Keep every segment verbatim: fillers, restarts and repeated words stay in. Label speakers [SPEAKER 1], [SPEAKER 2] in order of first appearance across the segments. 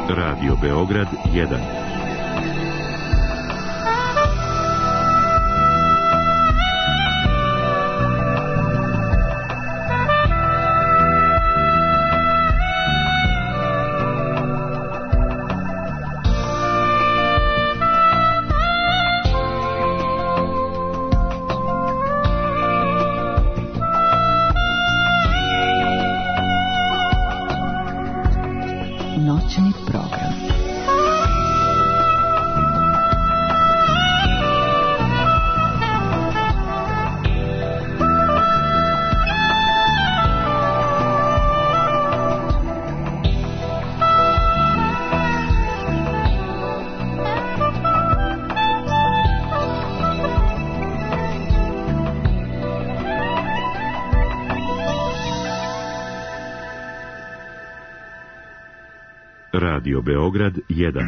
[SPEAKER 1] Radio Beograd jedan.
[SPEAKER 2] Noćni program.
[SPEAKER 1] Radio Beograd jedan.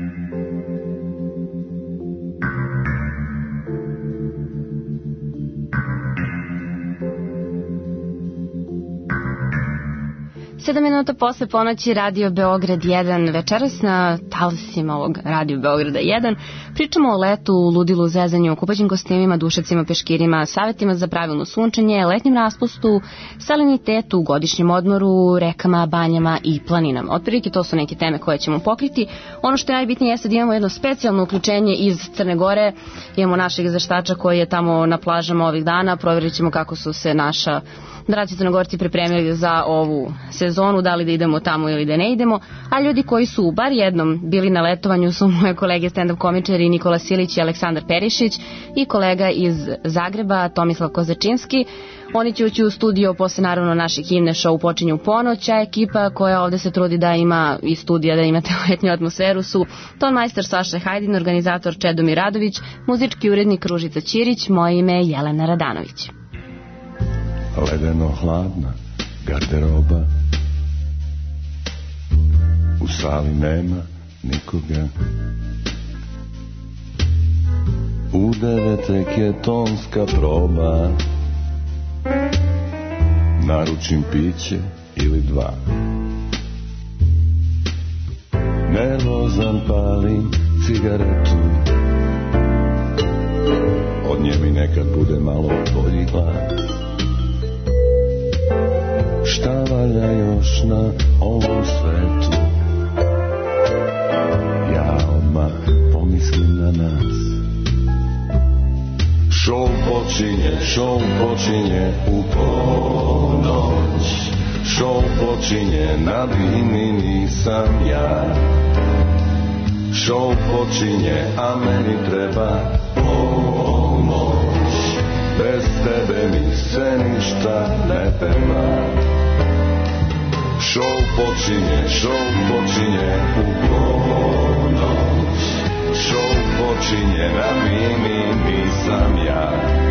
[SPEAKER 3] Sedam minuta posle ponoći Radio Beograd jedan. Večeras na talasima ovog Radio Beograda jedan pričamo o letu, ludilu, zezanju, kupaćim kostimima, dušacima, peškirima, savjetima za pravilno sunčanje, letnjem raspustu, salinitetu, godišnjem odmoru, rekama, banjama i planinama. Otprilike to su neke teme koje ćemo pokriti. Ono što je najbitnije jeste da imamo jedno specijalno uključenje iz Crne Gore. Imamo našeg izveštača koji je tamo na plažama ovih dana. Provjerit ćemo kako su se naša draci Crnogorci pripremili za ovu sezonu, da li da idemo tamo ili da ne idemo, a ljudi koji su bar jednom bili na letovanju su moje kolege stand-up komičari Nikola Silić i Aleksandar Perišić i kolega iz Zagreba Tomislav Kozačinski. Oni će ući u studio posle naravno naše himne, show počinje u ponoć, a ekipa koja ovde se trudi da ima i studija, da imate letnju atmosferu su tonmajster Saša Hajdin, organizator Čedomir Radović, muzički urednik Ružica Ćirić, moje ime je Jelena Radanović.
[SPEAKER 4] Ledeno hladna garderoba, u sali nema nikoga, u devetek je tonska proba, naručim piće ili dva, nervozan palim cigaretu, od nje mi nekad bude malo bolji glas. Šta valja još na ovom svetu? Ja odmah pomislim na nas. Show počinje, show počinje u ponoć. Show počinje, na bini nisam ja. Show počinje, a meni treba pomoć. Bez tebe mi se ništa ne peva. Show počinje, show počinje u ponoć. Show počinje, na mini nisam ja.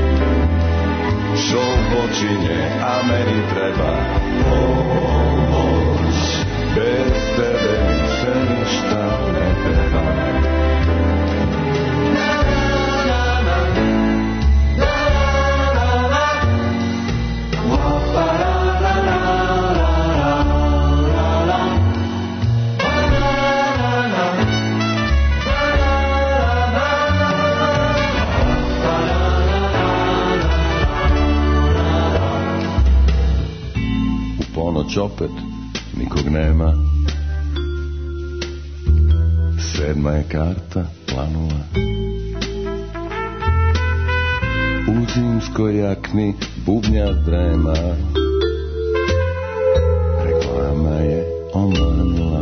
[SPEAKER 4] Show počinje, a meni treba pomoć. Bez tebe mi se ništa ne peva. Ponoć opet nikog nema, sedma je karta planula, u zimskoj jakni bubnja drema, reklama je omanula.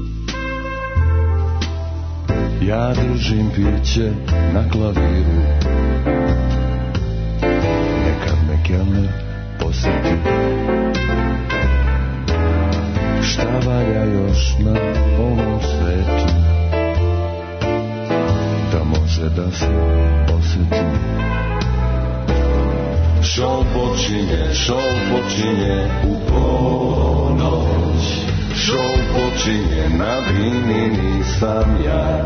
[SPEAKER 4] Ja držim piće na klaviru, nekad me kelner posjeti. Šta valja još na ovom svetu, da može da se osjeti? Show počinje, show počinje u ponoć. Show počinje, na bini nisam ja.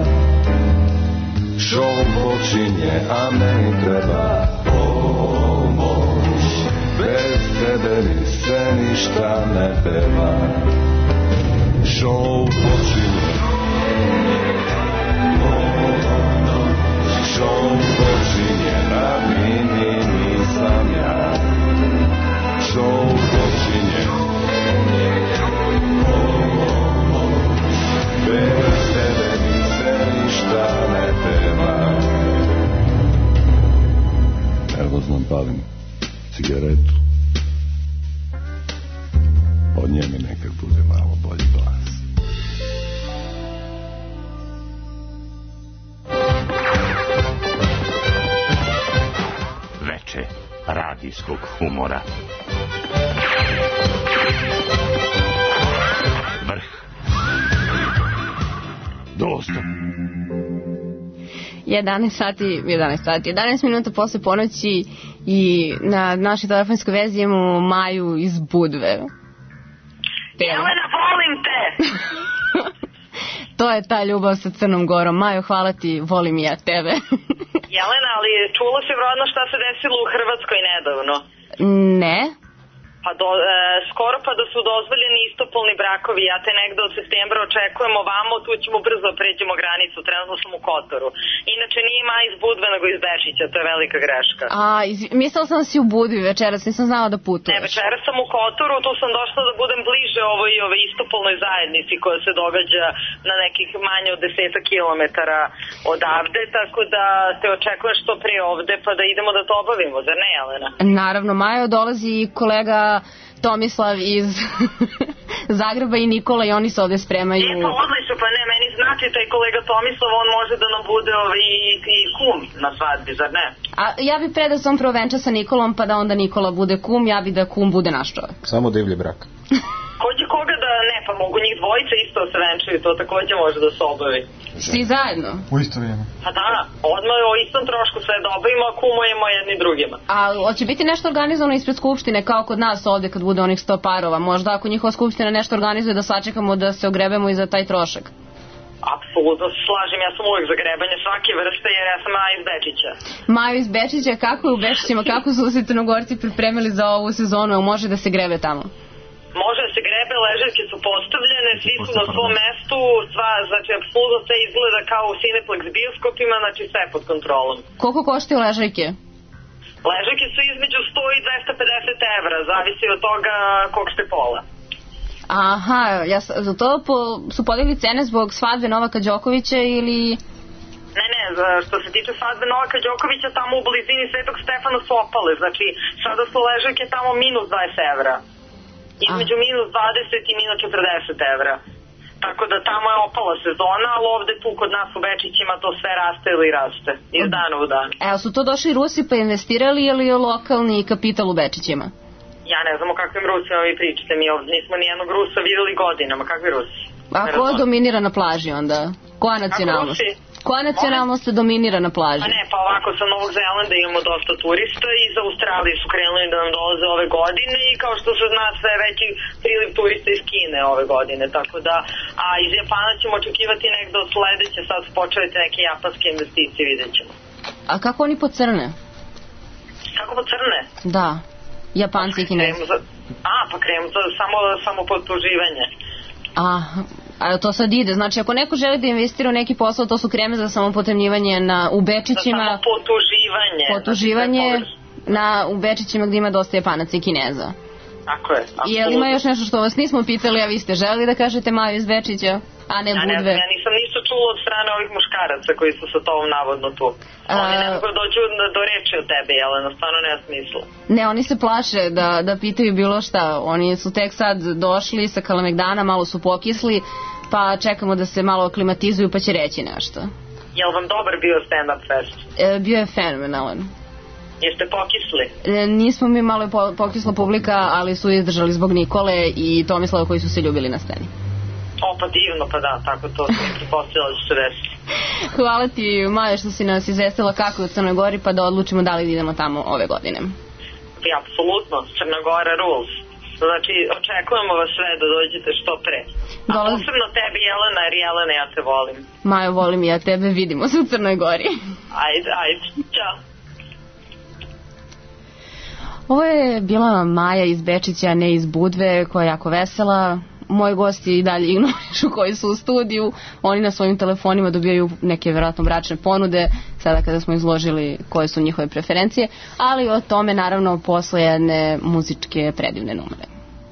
[SPEAKER 4] Show počinje, a meni treba pomoć. Bez tebe mi se ništa ne peva. Show počinje. Show počinje na mini, nisam ja. Show počinje. Bez tebe mi se ništa ne peva. Nervozno palim cigaretu. Od nje mi nekad bude malo bolji glas.
[SPEAKER 2] Veče radijskog humora. Vrh. Dosta.
[SPEAKER 3] jedanaest sati, jedanaest sati, jedanaest minuta posle ponoći i na našoj telefonskoj vezi imamo Maju iz Budve.
[SPEAKER 5] Jelena, volim te!
[SPEAKER 3] To je ta ljubav sa Crnom Gorom. Majo, hvala ti, volim i ja tebe.
[SPEAKER 5] Jelena, ali čula si vjerojatno šta se desilo u Hrvatskoj nedavno?
[SPEAKER 3] Ne.
[SPEAKER 5] Pa do, e, skoro pa da su dozvoljeni istopolni brakovi, ja te negde od septembra očekujem ovamo, tu ćemo brzo pređemo granicu, trenutno sam u Kotoru. Inače nije Maja iz Budve, nego iz Bečića, to je velika greška.
[SPEAKER 3] A, iz, mislila sam da si u Budvi večeras, nisam znala da putuješ.
[SPEAKER 5] Ne, večeras sam u Kotoru, tu sam došla da budem bliže ovoj, ovoj istopolnoj zajednici koja se događa na nekih manje od deseta kilometara odavde, tako da te očekujem što pre ovde, pa da idemo da to obavimo, zar ne, Jelena?
[SPEAKER 3] Naravno, Majo, dolazi kolega Tomislav iz Zagreba i Nikola i oni se ovde spremaju.
[SPEAKER 5] E pa odlično, pa ne, meni znači taj kolega Tomislav, on može da nam bude ovaj, i kum na svadbi, zar ne?
[SPEAKER 3] A ja bi pre da sam prvo venča sa Nikolom, pa da onda Nikola bude kum, ja bi da kum bude naš čovjek.
[SPEAKER 6] Samo divlji brak.
[SPEAKER 5] Ko će koga da, ne, pa mogu njih dvojica isto se venčaju, to takođe može da se obavi.
[SPEAKER 3] Svi zajedno?
[SPEAKER 6] U isto vrijeme.
[SPEAKER 5] Pa da, odmah o istom trošku sve da obavimo, a kumujemo jedni drugima.
[SPEAKER 3] A hoće biti nešto organizovano ispred Skupštine, kao kod nas ovde kad bude onih sto parova? Možda ako njihova Skupština nešto organizuje da sačekamo da se ogrebemo i za taj trošak?
[SPEAKER 5] Apsolutno se slažem, ja sam uvijek za grebanje svake vrste jer ja sam Maja iz Bečića.
[SPEAKER 3] Maja iz Bečića, kako je u Bečićima, kako su se Crnogorci pripremili za ovu sezonu, jel može da se grebe tamo?
[SPEAKER 5] Može da se grebe, ležaljke su postavljene, svi su na svom mestu, sva, znači apsolutno sve izgleda kao u Cineplex bioskopima, znači sve pod kontrolom.
[SPEAKER 3] Koliko koštaju ležaljke?
[SPEAKER 5] Ležaljke su između sto i dvesta pedeset evra, zavisi od toga kog ste pola.
[SPEAKER 3] Aha, ja, za to po, su podigli cene zbog svadbe Novaka Đokovića ili...
[SPEAKER 5] Ne, ne, što se tiče svadbe Novaka Đokovića, tamo u blizini Svetog Stefana su opale, znači sada su ležaljke tamo minus dvadeset evra. Između ah. minus dvadeset i minus četrdeset evra. Tako da tamo je opala sezona, ali ovde tu kod nas u Bečićima to sve raste ili raste. Iz dana u dan.
[SPEAKER 3] Evo, su to došli Rusi pa investirali ili je lokalni kapital u Bečićima?
[SPEAKER 5] Ja ne znam o kakvim Rusima vi pričate, mi ovdje nismo nijednog Rusa videli godinama, kakvi Rusi?
[SPEAKER 3] A ko dominira na plaži onda? Koja nacionalnost? Koja nacionalnost se dominira na plaži?
[SPEAKER 5] A ne, pa ovako sa Novog Zelanda imamo dosta turista i iz Australije su krenuli da nam dolaze ove godine i kao što se zna sve veći priliv turista iz Kine ove godine, tako da, a iz Japana ćemo očekivati nekdo od sledeće, sad su počeli neke japanske investicije, vidjet ćemo.
[SPEAKER 3] A kako oni pocrne?
[SPEAKER 5] Kako pocrne?
[SPEAKER 3] Da, Japanci i Kinezi.
[SPEAKER 5] A, pa krenu za samo, samo podtuživanje.
[SPEAKER 3] A, a to sad ide, znači ako neko želi da investira u neki posao, to su kreme za samopotemnjivanje na, u Bečićima.
[SPEAKER 5] Za samopotuživanje.
[SPEAKER 3] Potuživanje na, u Bečićima gde ima dosta Japanaca i Kineza.
[SPEAKER 5] Tako je, apsolutno.
[SPEAKER 3] I je li ima još nešto što vas nismo pitali, a vi ste želi da kažete Maju iz Bečića, a ne Budve?
[SPEAKER 5] Ja ne znam, ja nisam ništa čula od strane ovih muškaraca koji su sa tobom navodno tu. Oni ne mogu dođu do reči od tebe, Jelena, stvarno nema smisla.
[SPEAKER 3] Ne, oni se plaše da, da pitaju bilo šta. Oni su tek sad došli sa Kalemegdana, malo su pokisli, pa čekamo da se malo aklimatizuju pa će reći nešto.
[SPEAKER 5] Je li vam dobar bio stand-up fest?
[SPEAKER 3] E, bio je fenomenalan.
[SPEAKER 5] Jeste pokisli?
[SPEAKER 3] E, nismo mi malo po, pokisla publika, ali su izdržali zbog Nikole i Tomislava koji su se ljubili na sceni.
[SPEAKER 5] O, pa divno, pa da, tako to sam pretpostavila da će se desiti.
[SPEAKER 3] Hvala ti, Maja, što si nas izvestila kako je u Crnoj Gori, pa da odlučimo da li idemo tamo ove godine.
[SPEAKER 5] I apsolutno, Crna Gora rules. Znači, očekujemo vas sve da dođete što pre. A Dolaz... posebno tebi, Jelena, jer Jelena, ja te volim.
[SPEAKER 3] Majo, volim i ja tebe, vidimo se u Crnoj Gori.
[SPEAKER 5] Ajde, ajde, ćao.
[SPEAKER 3] Ovo je bila Maja iz Bečića, ne iz Budve, koja je jako vesela. moji gosti i dalje ignorišu koji su u studiju, oni na svojim telefonima dobijaju neke vjerojatno bračne ponude, sada kada smo izložili koje su njihove preferencije, ali o tome naravno posle jedne muzičke predivne numere.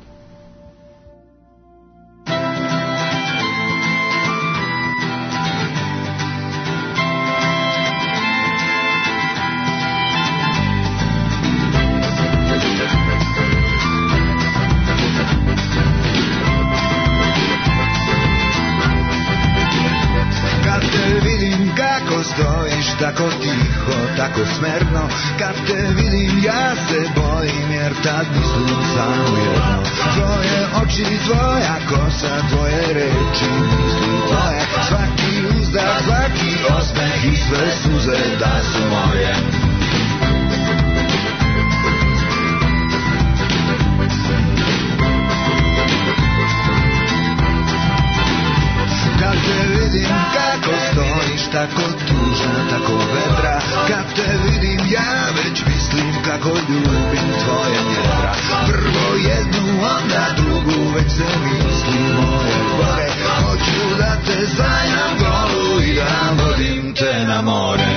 [SPEAKER 6] Tako tiho, tako smerno, kad te vidim ja se bojim, jer tad mislim samo jedno. Tvoje oči, tvoja kosa, tvoje reči, misli tvoje, svaki uzdah, svaki osmeh i sve suze da su moje. Kad te vidim kako stojiš, tako tužna, tako vedra, kad te vidim ja već mislim kako ljubim tvoje njedra. Prvo jednu, onda drugu, već se misli moje gore. Hoću da te sanjam golu i da vodim te na more.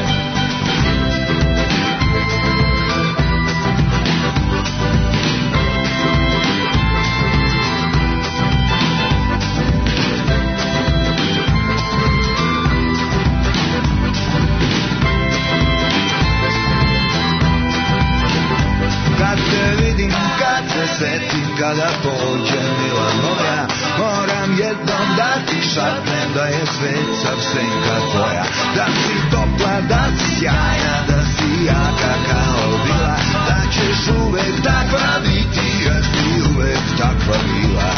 [SPEAKER 6] Setim kada pođe mila moja, moram jednom da ti šapnem da je svet sav senka tvoja. Da si topla, da si sjajna, da si jaka kao bila, da ćeš uvek takva biti, jer si uvek takva bila.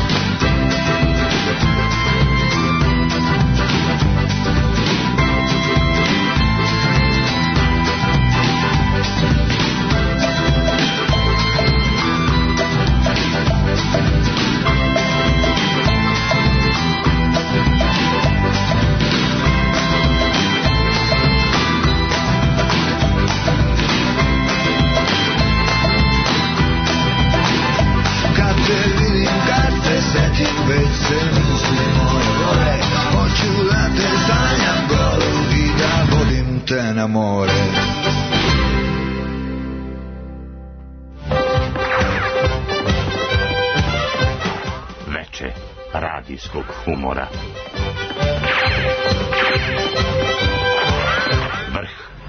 [SPEAKER 6] Na more.
[SPEAKER 2] Veče radijskog humora. Vrh.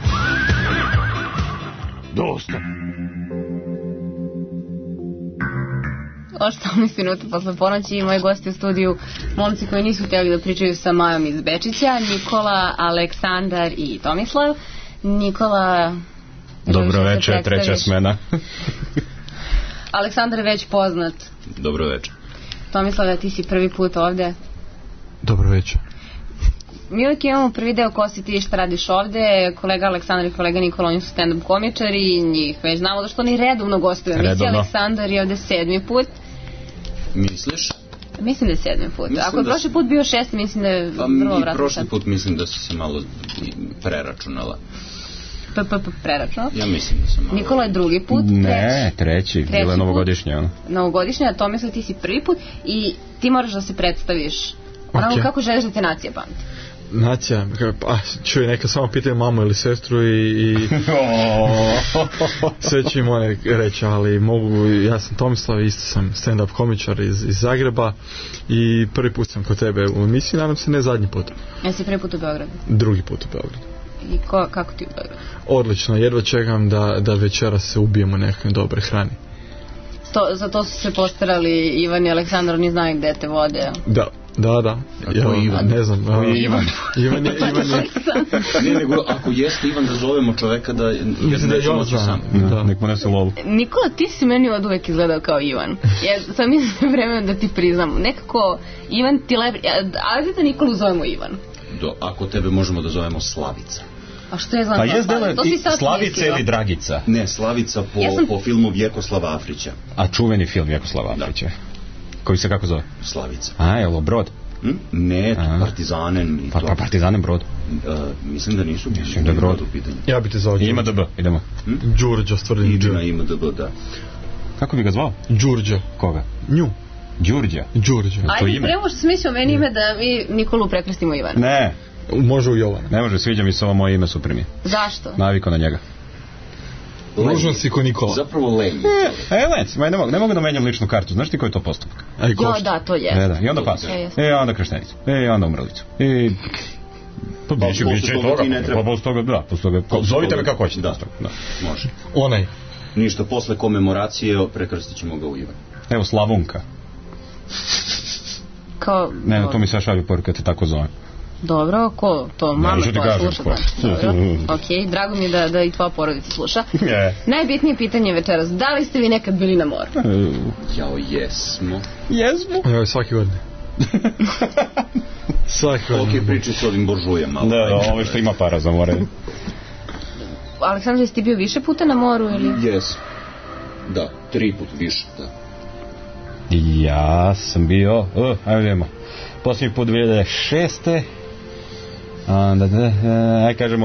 [SPEAKER 2] Dosta.
[SPEAKER 3] osamnaest minuta posle ponoći i moji gosti u studiju, momci koji nisu htjeli da pričaju sa Majom iz Bečića, Nikola, Aleksandar i Tomislav. Nikola...
[SPEAKER 7] Dobro večer, treća smena.
[SPEAKER 3] Aleksandar je već poznat.
[SPEAKER 7] Dobro večer.
[SPEAKER 3] Tomislav, ti si prvi put ovde.
[SPEAKER 8] Dobro večer.
[SPEAKER 3] Mi uvijek imamo prvi deo ko si ti, šta radiš ovde. Kolega Aleksandar i kolega Nikola, oni su stand-up komičari, njih već znamo da što oni redovno gostuju. Misli, Aleksandar je ovde sedmi put.
[SPEAKER 7] Misliš?
[SPEAKER 3] Mislim da je sedmi put. Mislim Ako je prošli si... put bio šesti, mislim da je
[SPEAKER 7] pa
[SPEAKER 3] vrlo vratno.
[SPEAKER 7] Pa prošli put mislim da si se malo preračunala.
[SPEAKER 3] P, p, p, preračunala?
[SPEAKER 7] Ja mislim da sam malo...
[SPEAKER 3] Nikola je drugi put.
[SPEAKER 8] Ne, treći.
[SPEAKER 3] treći
[SPEAKER 8] bilo je novogodišnje. Ono.
[SPEAKER 3] Novogodišnje, a Tomisla ti si prvi put i ti moraš da se predstaviš. Onako okay. Kako želiš da te nacija pamti.
[SPEAKER 8] Nacija, pa čuj, neka samo pitaju mamu ili sestru i, i sve će im one reći, ali mogu, ja sam Tomislav, isto sam stand-up komičar iz, iz Zagreba i prvi put sam kod tebe u emisiji, nadam se ne zadnji put.
[SPEAKER 3] Jesi prvi put u Beogradu?
[SPEAKER 8] Drugi put u Beogradu.
[SPEAKER 3] I ko, kako ti u Beogradu?
[SPEAKER 8] Odlično, jedva čekam da, da večera se ubijemo nekoj dobre hrani.
[SPEAKER 3] To, za to su se postarali Ivan i Aleksandar, oni znaju gde te vode.
[SPEAKER 8] Da. Da, da. Ja,
[SPEAKER 7] Ivan?
[SPEAKER 8] Ne znam.
[SPEAKER 7] Ko je Ivan?
[SPEAKER 8] Ivan je, Ivan je.
[SPEAKER 7] Ne, nego ako jeste Ivan da zovemo čoveka da...
[SPEAKER 8] Mislim da je on sam. Da, nek mu nese lovu.
[SPEAKER 3] Nikola, ti si meni od uvek izgledao kao Ivan. Ja sam mislim vremena da ti priznam. Nekako, Ivan ti lepi... Ajde da Nikolu zovemo Ivan.
[SPEAKER 7] Do, ako tebe možemo da zovemo Slavica.
[SPEAKER 3] A što je znam?
[SPEAKER 7] Pa je zdjela
[SPEAKER 8] Slavica ili Dragica?
[SPEAKER 7] Ne, Slavica po, ja sam... po filmu Vjekoslava Afrića.
[SPEAKER 8] A čuveni film Vjekoslava Afrića? Koji se kako zove?
[SPEAKER 7] Slavica.
[SPEAKER 8] A, je li Brod?
[SPEAKER 7] Hm? Ne, a. Partizanen i
[SPEAKER 8] pa,
[SPEAKER 7] to.
[SPEAKER 8] Pa Partizanen Brod?
[SPEAKER 7] Uh, mislim da nisu.
[SPEAKER 8] Mislim da je Brod. Ja bi te zvao Đurđa. Ima D B, idemo. Hm? Đurđa, stvarno.
[SPEAKER 7] Idina ima D B, da.
[SPEAKER 8] Kako bi ga zvao? Đurđa. Koga? Nju.
[SPEAKER 9] Đurđa.
[SPEAKER 8] Đurđa.
[SPEAKER 3] Ajde, prema što sam mislio meni ime da mi Nikolu prekrstimo Ivana.
[SPEAKER 9] Ne.
[SPEAKER 8] Može u Jovana.
[SPEAKER 9] Ne može, sviđa mi se ovo moje ime super mi.
[SPEAKER 3] Zašto?
[SPEAKER 9] Naviko na njega.
[SPEAKER 8] Nužno si ko Nikola.
[SPEAKER 7] Zapravo lenj.
[SPEAKER 9] E, e lenj, ne mogu, ne mogu da menjam ličnu kartu. Znaš ti koji je to postupak?
[SPEAKER 3] Jo, da, to je.
[SPEAKER 9] E, da. I onda pas. E, onda krštenicu. E, onda umrlicu. E, pa biće, biće i toga. Pa posle toga, da, posle toga. Zovite me kako hoćete.
[SPEAKER 7] Da, da, može.
[SPEAKER 8] Onaj.
[SPEAKER 7] Ništa, posle komemoracije prekrstit ćemo ga u Ivan.
[SPEAKER 9] Evo, Slavunka.
[SPEAKER 3] Kao...
[SPEAKER 9] Ne, no, to mi sve šalju poruke, kad te tako zove.
[SPEAKER 3] Dobro, ko to? Mama
[SPEAKER 9] ne,
[SPEAKER 3] koja sluša? Dobro, ok, drago mi je da, da i tvoja porodica sluša.
[SPEAKER 9] Yeah.
[SPEAKER 3] Najbitnije pitanje večeras, da li ste vi nekad bili na moru?
[SPEAKER 7] Jao, jesmo.
[SPEAKER 9] Jesmo?
[SPEAKER 8] Evo, svaki godine. Svaki godine.
[SPEAKER 7] Ok, priči s ovim buržujem malo.
[SPEAKER 9] Da, da, ovo što ima para za more.
[SPEAKER 3] Aleksandar, jesi ti bio više puta na moru ili?
[SPEAKER 7] Jes. Da, tri put više, da.
[SPEAKER 9] Ja sam bio, uh, ajde vidimo, posljednji put dvije hiljade šeste. Onda, aj kažemo,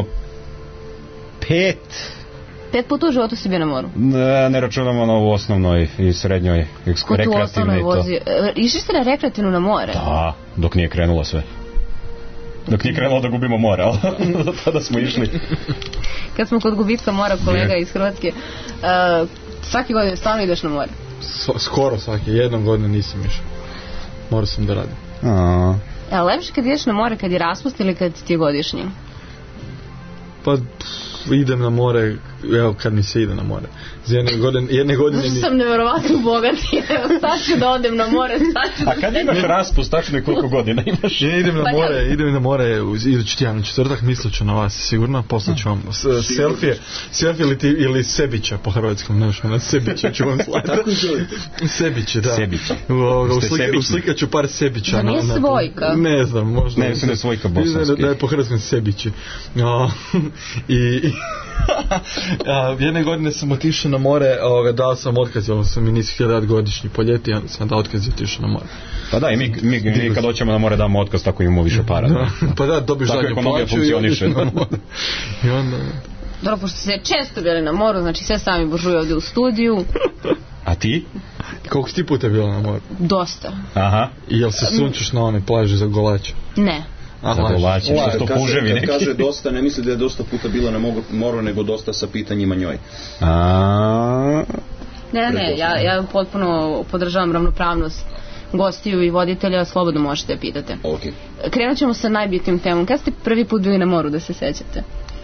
[SPEAKER 9] pet.
[SPEAKER 3] Pet puta u životu si bio na moru?
[SPEAKER 9] Ne, ne računamo na ovu osnovnoj i srednjoj rekreativnoj i to.
[SPEAKER 3] Išli ste na rekreativnu na more?
[SPEAKER 9] Da, dok nije krenulo sve. Dok nije krenulo da gubimo more, ali tada smo išli.
[SPEAKER 3] Kad smo kod gubitka mora, kolega iz Hrvatske, uh, svaki godin stvarno ideš na more?
[SPEAKER 8] S- skoro svaki, jednom godinu nisam išao. Morao sam da radim.
[SPEAKER 9] A.
[SPEAKER 3] E, lepše kad ideš na more kad je raspust ili kad ti je godišnji?
[SPEAKER 8] Pa pff, idem na more, evo kad mi se ide na more. Z jedne godine, jedne godine
[SPEAKER 3] Zašto sam nevjerovatno bogat, evo sad ću da odem na more, sad ću da...
[SPEAKER 9] A kad imaš raspust, tačno je koliko godina imaš?
[SPEAKER 8] Ja idem na
[SPEAKER 3] Pa
[SPEAKER 8] more,
[SPEAKER 3] ne.
[SPEAKER 8] idem na more idući tjedan, četvrtak, mislit ću na vas, sigurno, poslat ću vam s- selfije, selfije ili, ti, ili sebića po hrvatskom, nemaš me na sebića ću vam slati.
[SPEAKER 7] Tako zovete?
[SPEAKER 8] Sebiće, da.
[SPEAKER 9] Sebiće.
[SPEAKER 8] Uslika, uslika ću par sebića.
[SPEAKER 3] Da nije
[SPEAKER 8] na, na,
[SPEAKER 3] svojka?
[SPEAKER 8] Ne znam, možda.
[SPEAKER 9] Ne, mislim da je svojka bosanski.
[SPEAKER 8] Da, da je po hrvatskom sebići. No, i, i a, jedne godine sam otišao na more, ovoga, dao sam otkaz, jer sam mi nisi htio dati godišnji po ljeti, onda sam dao otkaz i otišao na more.
[SPEAKER 9] Pa da, i mi, mi, mi kad hoćemo na more damo otkaz, tako imamo više para. Da.
[SPEAKER 8] Pa da, dobiš
[SPEAKER 9] Tako
[SPEAKER 8] zadnju
[SPEAKER 9] ekonomija
[SPEAKER 8] plaću
[SPEAKER 9] funkcioniše.
[SPEAKER 8] i onda... I onda...
[SPEAKER 3] Dobro, pošto ste često bili na moru, znači sve sami buržuje ovdje u studiju.
[SPEAKER 9] A ti?
[SPEAKER 8] Koliko si ti puta bila na moru?
[SPEAKER 3] Dosta.
[SPEAKER 9] Aha.
[SPEAKER 8] I jel se sunčeš na one plaže za golače?
[SPEAKER 3] Ne.
[SPEAKER 8] A,
[SPEAKER 9] Za golače, što
[SPEAKER 7] Kad
[SPEAKER 9] to
[SPEAKER 7] kaže,
[SPEAKER 9] puževi
[SPEAKER 7] kad
[SPEAKER 9] neki.
[SPEAKER 7] kaže dosta, ne misli da je dosta puta bila na mogu- moru, nego dosta sa pitanjima njoj.
[SPEAKER 9] A.
[SPEAKER 3] Ne, ne, ne, ja, ja potpuno podržavam ravnopravnost gostiju i voditelja, slobodno možete da pitate.
[SPEAKER 7] Ok.
[SPEAKER 3] Krenut ćemo sa najbitnijim temom. Kad ste prvi put bili na moru, da se sećate?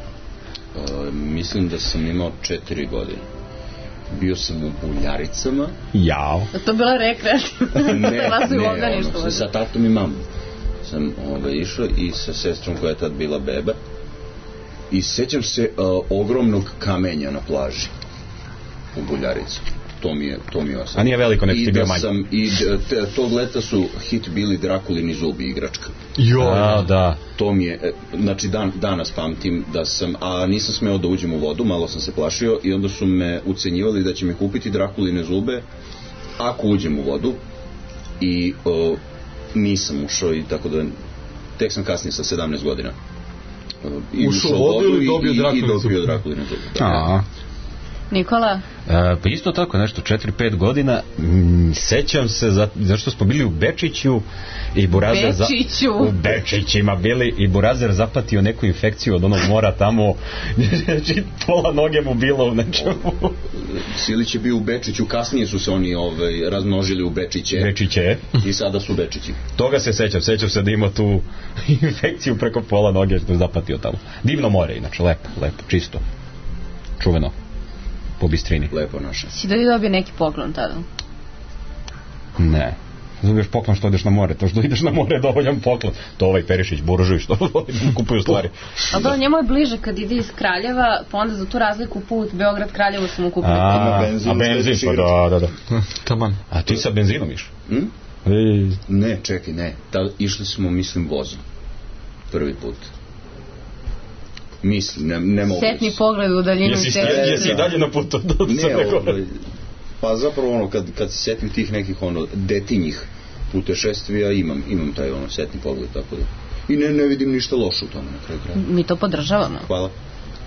[SPEAKER 7] Uh, mislim da sam imao četiri godine. Bio sam u Buljaricama.
[SPEAKER 9] Jao.
[SPEAKER 3] Da to bila rekreativna?
[SPEAKER 7] Ne,
[SPEAKER 3] Vas u
[SPEAKER 7] ne,
[SPEAKER 3] obdaništvu.
[SPEAKER 7] ono, sa tatom i mamom sam ovaj, išao i sa sestrom koja je tad bila beba. I sećam se uh, ogromnog kamenja na plaži u Buljaricu. To mi je, to mi je osam.
[SPEAKER 9] A nije veliko, nek ti
[SPEAKER 7] I
[SPEAKER 9] bio
[SPEAKER 7] da
[SPEAKER 9] manji.
[SPEAKER 7] sam, i d- te, tog leta su hit bili Drakulini zubi igračka.
[SPEAKER 8] Jo,
[SPEAKER 9] A, da.
[SPEAKER 7] To mi je, e, znači dan, danas pamtim da sam, a nisam smeo da uđem u vodu, malo sam se plašio i onda su me ucenjivali da će mi kupiti Drakuline zube ako uđem u vodu i o, nisam ušao i tako da tek sam kasnije sa sedamnaest godina o, i
[SPEAKER 8] Ušao u vodu ili dobio
[SPEAKER 7] i, i, i
[SPEAKER 8] Drakuline
[SPEAKER 7] dobio
[SPEAKER 8] zube?
[SPEAKER 7] Drakuline zube. Da.
[SPEAKER 9] A.
[SPEAKER 3] Nikola?
[SPEAKER 9] E, pa isto tako nešto, četiri pet godina, m, sećam se za, zašto smo bili u Bečiću i Burazer za,
[SPEAKER 3] Bečiću.
[SPEAKER 9] u Bečićima bili i Burazer zapatio neku infekciju od onog mora tamo, znači pola noge mu bilo u nečemu.
[SPEAKER 7] Silić je bio u Bečiću, kasnije su se oni ovaj, razmnožili u Bečiće
[SPEAKER 9] Bečiće.
[SPEAKER 7] i sada su Bečići.
[SPEAKER 9] Toga se sećam, sećam se da ima tu infekciju preko pola noge što je zapatio tamo. Divno more, inače, lepo, lepo, čisto, čuveno, po bistrini.
[SPEAKER 7] Lepo naše.
[SPEAKER 3] Si da li dobio neki poklon tada?
[SPEAKER 9] Ne. Dobiješ poklon što ideš na more, to što ideš na more je dovoljan poklon. To ovaj Perišić, buržuj što kupuju stvari.
[SPEAKER 3] Ali da, njemu je bliže kad ide iz Kraljeva, pa onda za tu razliku put Beograd-Kraljevo su mu kupili.
[SPEAKER 9] A,
[SPEAKER 7] benzin,
[SPEAKER 9] a benzin,
[SPEAKER 7] štediš
[SPEAKER 9] pa da, da, da.
[SPEAKER 8] Taman.
[SPEAKER 9] A ti sa benzinom iš?
[SPEAKER 7] Hm?
[SPEAKER 9] Ej,
[SPEAKER 7] Ne, čekaj, ne. Ta, išli smo, mislim, vozom. Prvi put. Mislim, ne, ne mogu.
[SPEAKER 3] Setni pogled u daljinu.
[SPEAKER 9] jesi,
[SPEAKER 3] sebe.
[SPEAKER 9] jesi i dalje na putu do
[SPEAKER 7] Ne,
[SPEAKER 9] Crne Gore?
[SPEAKER 7] ovaj, pa zapravo ono, kad, kad se setim tih nekih ono, detinjih putešestvija, imam, imam taj ono, setni pogled, tako da. I ne, ne vidim ništa loše u tome na kraju kraja.
[SPEAKER 3] Mi to podržavamo.
[SPEAKER 7] Hvala.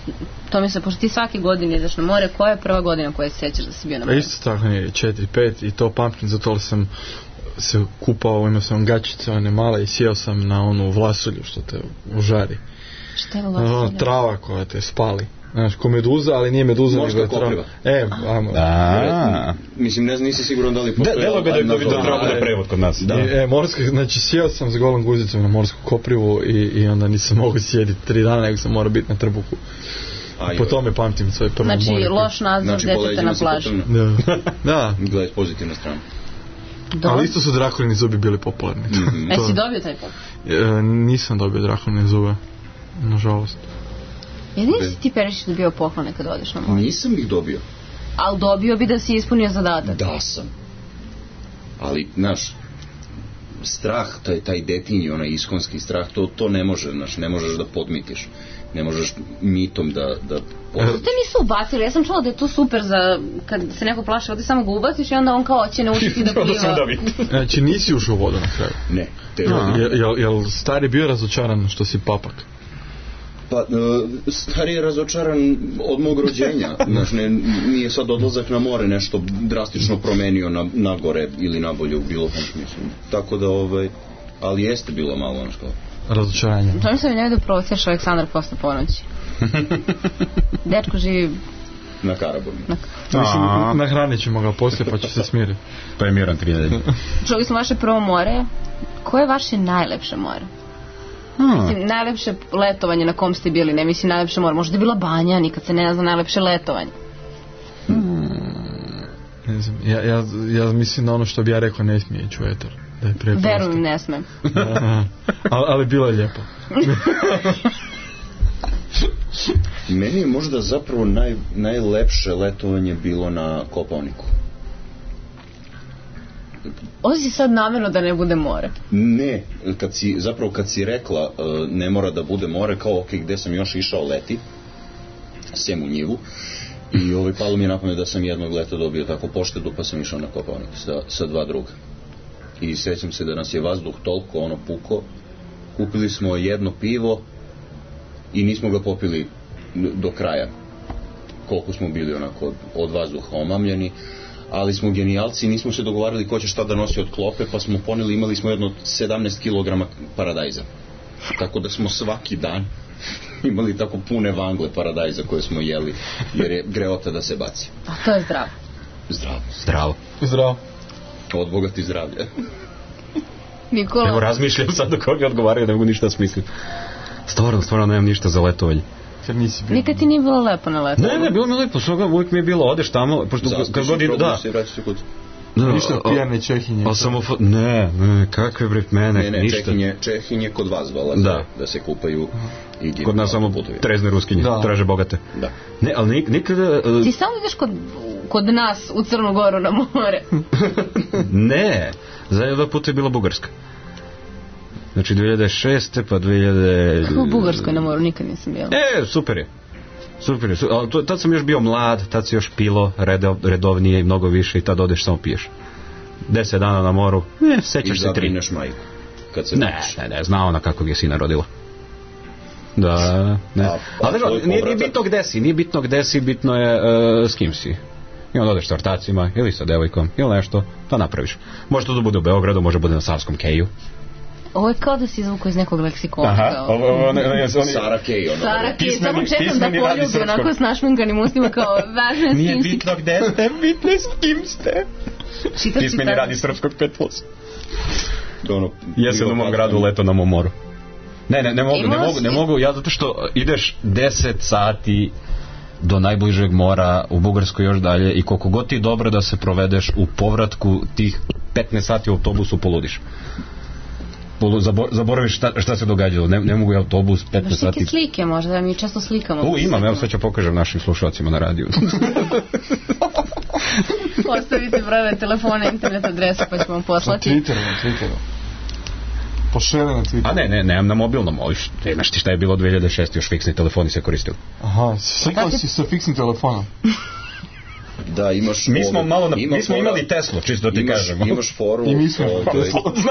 [SPEAKER 3] To mi se, pošto ti svake godine ideš na more, koja je prva godina koja se sjećaš da si bio na more?
[SPEAKER 8] Isto tako nije, četiri, pet i to pamtim, zato li sam se kupao, imao sam gačice one male i sjeo sam na onu vlasulju što te užari.
[SPEAKER 3] Šta je vlasulja?
[SPEAKER 8] Trava koja te spali. Znaš, ko meduza, ali nije meduza, nego je trava. E, ajmo.
[SPEAKER 7] Da. Mislim, ne znam, nisi siguran da li postoje.
[SPEAKER 9] Delo bi da bi to trebalo bude prevod kod nas.
[SPEAKER 8] Da. E, morska, znači sjeo sam s golom guzicom na morsku koprivu i, i onda nisam mogu sjediti tri dana, nego sam morao biti na trbuhu. Aj, po tome pamtim svoje prvo
[SPEAKER 3] znači,
[SPEAKER 8] more.
[SPEAKER 3] Znači, loš nadzor znači, deteta na plaži.
[SPEAKER 8] Da. Da.
[SPEAKER 7] Gledaj pozitivna strana.
[SPEAKER 8] Do. Ali isto su drakulini zubi bili popularni.
[SPEAKER 3] Mm-hmm. E, si dobio taj pop?
[SPEAKER 8] E, nisam dobio drakulini zube, nažalost.
[SPEAKER 3] Jedini si ti Perišić dobio poklone kad odeš na more?
[SPEAKER 7] Nisam ih dobio.
[SPEAKER 3] Ali dobio bi da si ispunio zadatak?
[SPEAKER 7] Da sam. Ali, znaš, strah, taj, taj detinji, onaj iskonski strah, to, to ne može, znaš, ne možeš da podmitiš. Ne možeš mitom da... da
[SPEAKER 3] to nisu ubacili, ja sam čula da je to super za kad se neko plaši vode, samo ga ubaciš i onda on kao će naučiti da pliva.
[SPEAKER 8] Znači nisi ušao u vodu na kraju?
[SPEAKER 7] Ne.
[SPEAKER 8] Jel, jel, jel stari bio razočaran što si papak?
[SPEAKER 7] Pa, uh, stari je razočaran od mog rođenja. Znaš, ne, nije sad odlazak na more nešto drastično promenio na, na gore ili na bolje u bilo kom smislu. Tako da, ovaj, ali jeste bilo malo ono što...
[SPEAKER 8] Razočaranje.
[SPEAKER 3] To mi se ne da provociraš Aleksandar posle ponoći. Dečko živi
[SPEAKER 7] na Karaburmi.
[SPEAKER 3] Na,
[SPEAKER 8] Mislim, nahranit ćemo ga poslije pa će se smiriti.
[SPEAKER 9] To je miran tri nedelje.
[SPEAKER 3] Čuli smo vaše prvo more. Koje je vaše najlepše more? Hmm. Mislim, najlepše letovanje na kom ste bili, ne mislim najlepše more. Možda je bila banja, nikad se ne zna najlepše letovanje.
[SPEAKER 8] Hmm. Ne znam, ja, ja, ja mislim na ono što bi ja rekao ne smije ići u etar.
[SPEAKER 3] Verujem, ne smem.
[SPEAKER 8] ali, ali bilo je lijepo.
[SPEAKER 7] Meni je možda zapravo naj, najlepše letovanje bilo na Kopaoniku.
[SPEAKER 3] Ovo si sad namjerno da ne bude more?
[SPEAKER 7] Ne, kad si, zapravo kad si rekla uh, ne mora da bude more, kao ok, gde sam još išao leti, sem u njivu, i ovaj, palo mi je napamet da sam jednog leta dobio tako poštedu, pa sam išao na Kopaonik sa, sa dva druga. I sjećam se da nas je vazduh toliko ono puko, kupili smo jedno pivo i nismo ga popili do kraja, koliko smo bili onako od vazduha omamljeni, ali smo genijalci, nismo se dogovarali ko će šta da nosi od klope, pa smo poneli, imali smo jedno sedamnaest kilograma paradajza, tako da smo svaki dan imali tako pune vangle paradajza koje smo jeli, jer je greota da se baci.
[SPEAKER 3] A to je zdravo.
[SPEAKER 7] Zdravo.
[SPEAKER 9] Zdravo.
[SPEAKER 8] Zdravo.
[SPEAKER 7] Od Boga ti zdravlje.
[SPEAKER 3] Nikola.
[SPEAKER 9] Evo razmišljam sad dok ovdje odgovaraju, ne mogu ništa smisliti. Stvarno, stvarno nemam ništa za letovanje.
[SPEAKER 3] Nikad ti nije bilo lepo na letovanju?
[SPEAKER 9] Ne, ne, bilo mi lepo, svoga uvijek mi je bilo, odeš tamo, pošto kad god idu, da.
[SPEAKER 8] No, ništa pijane Čehinje.
[SPEAKER 9] A samo, ne, ne, kakve bre mene,
[SPEAKER 7] ne, ne,
[SPEAKER 9] ništa.
[SPEAKER 7] Čehinje, Čehinje kod vas dolaze, da. Da se kupaju i ginu.
[SPEAKER 9] Kod nas samo trezne ruskinje, da. Traže bogate.
[SPEAKER 7] Da.
[SPEAKER 9] Ne, ali nik, nikada... Uh...
[SPEAKER 3] Ti samo ideš kod, kod nas u Crnu Goru na more?
[SPEAKER 9] Ne, zadnje dva puta je bila Bugarska. Znači dvije hiljade šeste pa dvije hiljade...
[SPEAKER 3] Kako u Bugarskoj na moru, nikad nisam bila.
[SPEAKER 9] E, super je. Super je, ali to, tad sam još bio mlad, tad si još pilo redov, redovnije i mnogo više i tad odeš samo piješ. Deset dana na moru, ne, sećaš se tri. I
[SPEAKER 7] zabrineš majku. Kad se
[SPEAKER 9] ne, ne, ne, zna ona kako je sina rodila. Da, ne. A, ali ne, nije, nije bitno gde si, nije bitno gde si, bitno je uh, s kim si. I onda odeš sa ortacima ili sa devojkom ili nešto, to napraviš. Može to da bude u Beogradu, može bude na Savskom keju.
[SPEAKER 3] Ovo je kao da si izvuko iz nekog leksikona.
[SPEAKER 9] Aha, ovo, ovo, ne, ne, oni...
[SPEAKER 7] Sara Kej, ono.
[SPEAKER 3] Sara Kej, samo čekam da poljubi, onako s našminkanim ustima kao važno je s kim si.
[SPEAKER 9] Nije bitno gde ste, bitno je s kim ste. Pismeni radi srpskog pet plus.
[SPEAKER 7] Ono,
[SPEAKER 9] jesam u mom gradu, leto na mom moru. Ne, ne, ne mogu, ne mogu, ne mogu, ja zato što ideš deset sati do najbližeg mora, u Bugarskoj još dalje, i koliko god ti je dobro da se provedeš u povratku tih petnaest sati u autobusu, poludiš. Zabor, zaboraviš šta, šta se događalo, ne, ne mogu je autobus petnaest sati.
[SPEAKER 3] Neke slike možda, mi često slikamo.
[SPEAKER 9] U, imam, evo sad ću pokažem našim slušalcima na radiju.
[SPEAKER 3] Ostavite brojeve telefona, internet adresu pa ćemo poslati.
[SPEAKER 8] Na Twitteru, na Twitteru. Pošele na Twitteru.
[SPEAKER 9] A ne, ne, nemam na mobilnom, ali znaš ti šta je bilo dvije hiljade šeste, još fiksni telefoni se koristili.
[SPEAKER 8] Aha, slikao si sa fiksnim telefonom.
[SPEAKER 7] Da, imaš...
[SPEAKER 9] Mi smo
[SPEAKER 7] ove,
[SPEAKER 9] malo, na,
[SPEAKER 7] ima
[SPEAKER 9] mi smo
[SPEAKER 7] fora,
[SPEAKER 9] imali Teslu, čisto da ti
[SPEAKER 7] imaš,
[SPEAKER 9] kažemo.
[SPEAKER 7] Imaš foru...
[SPEAKER 8] I mi smo
[SPEAKER 7] ovaj,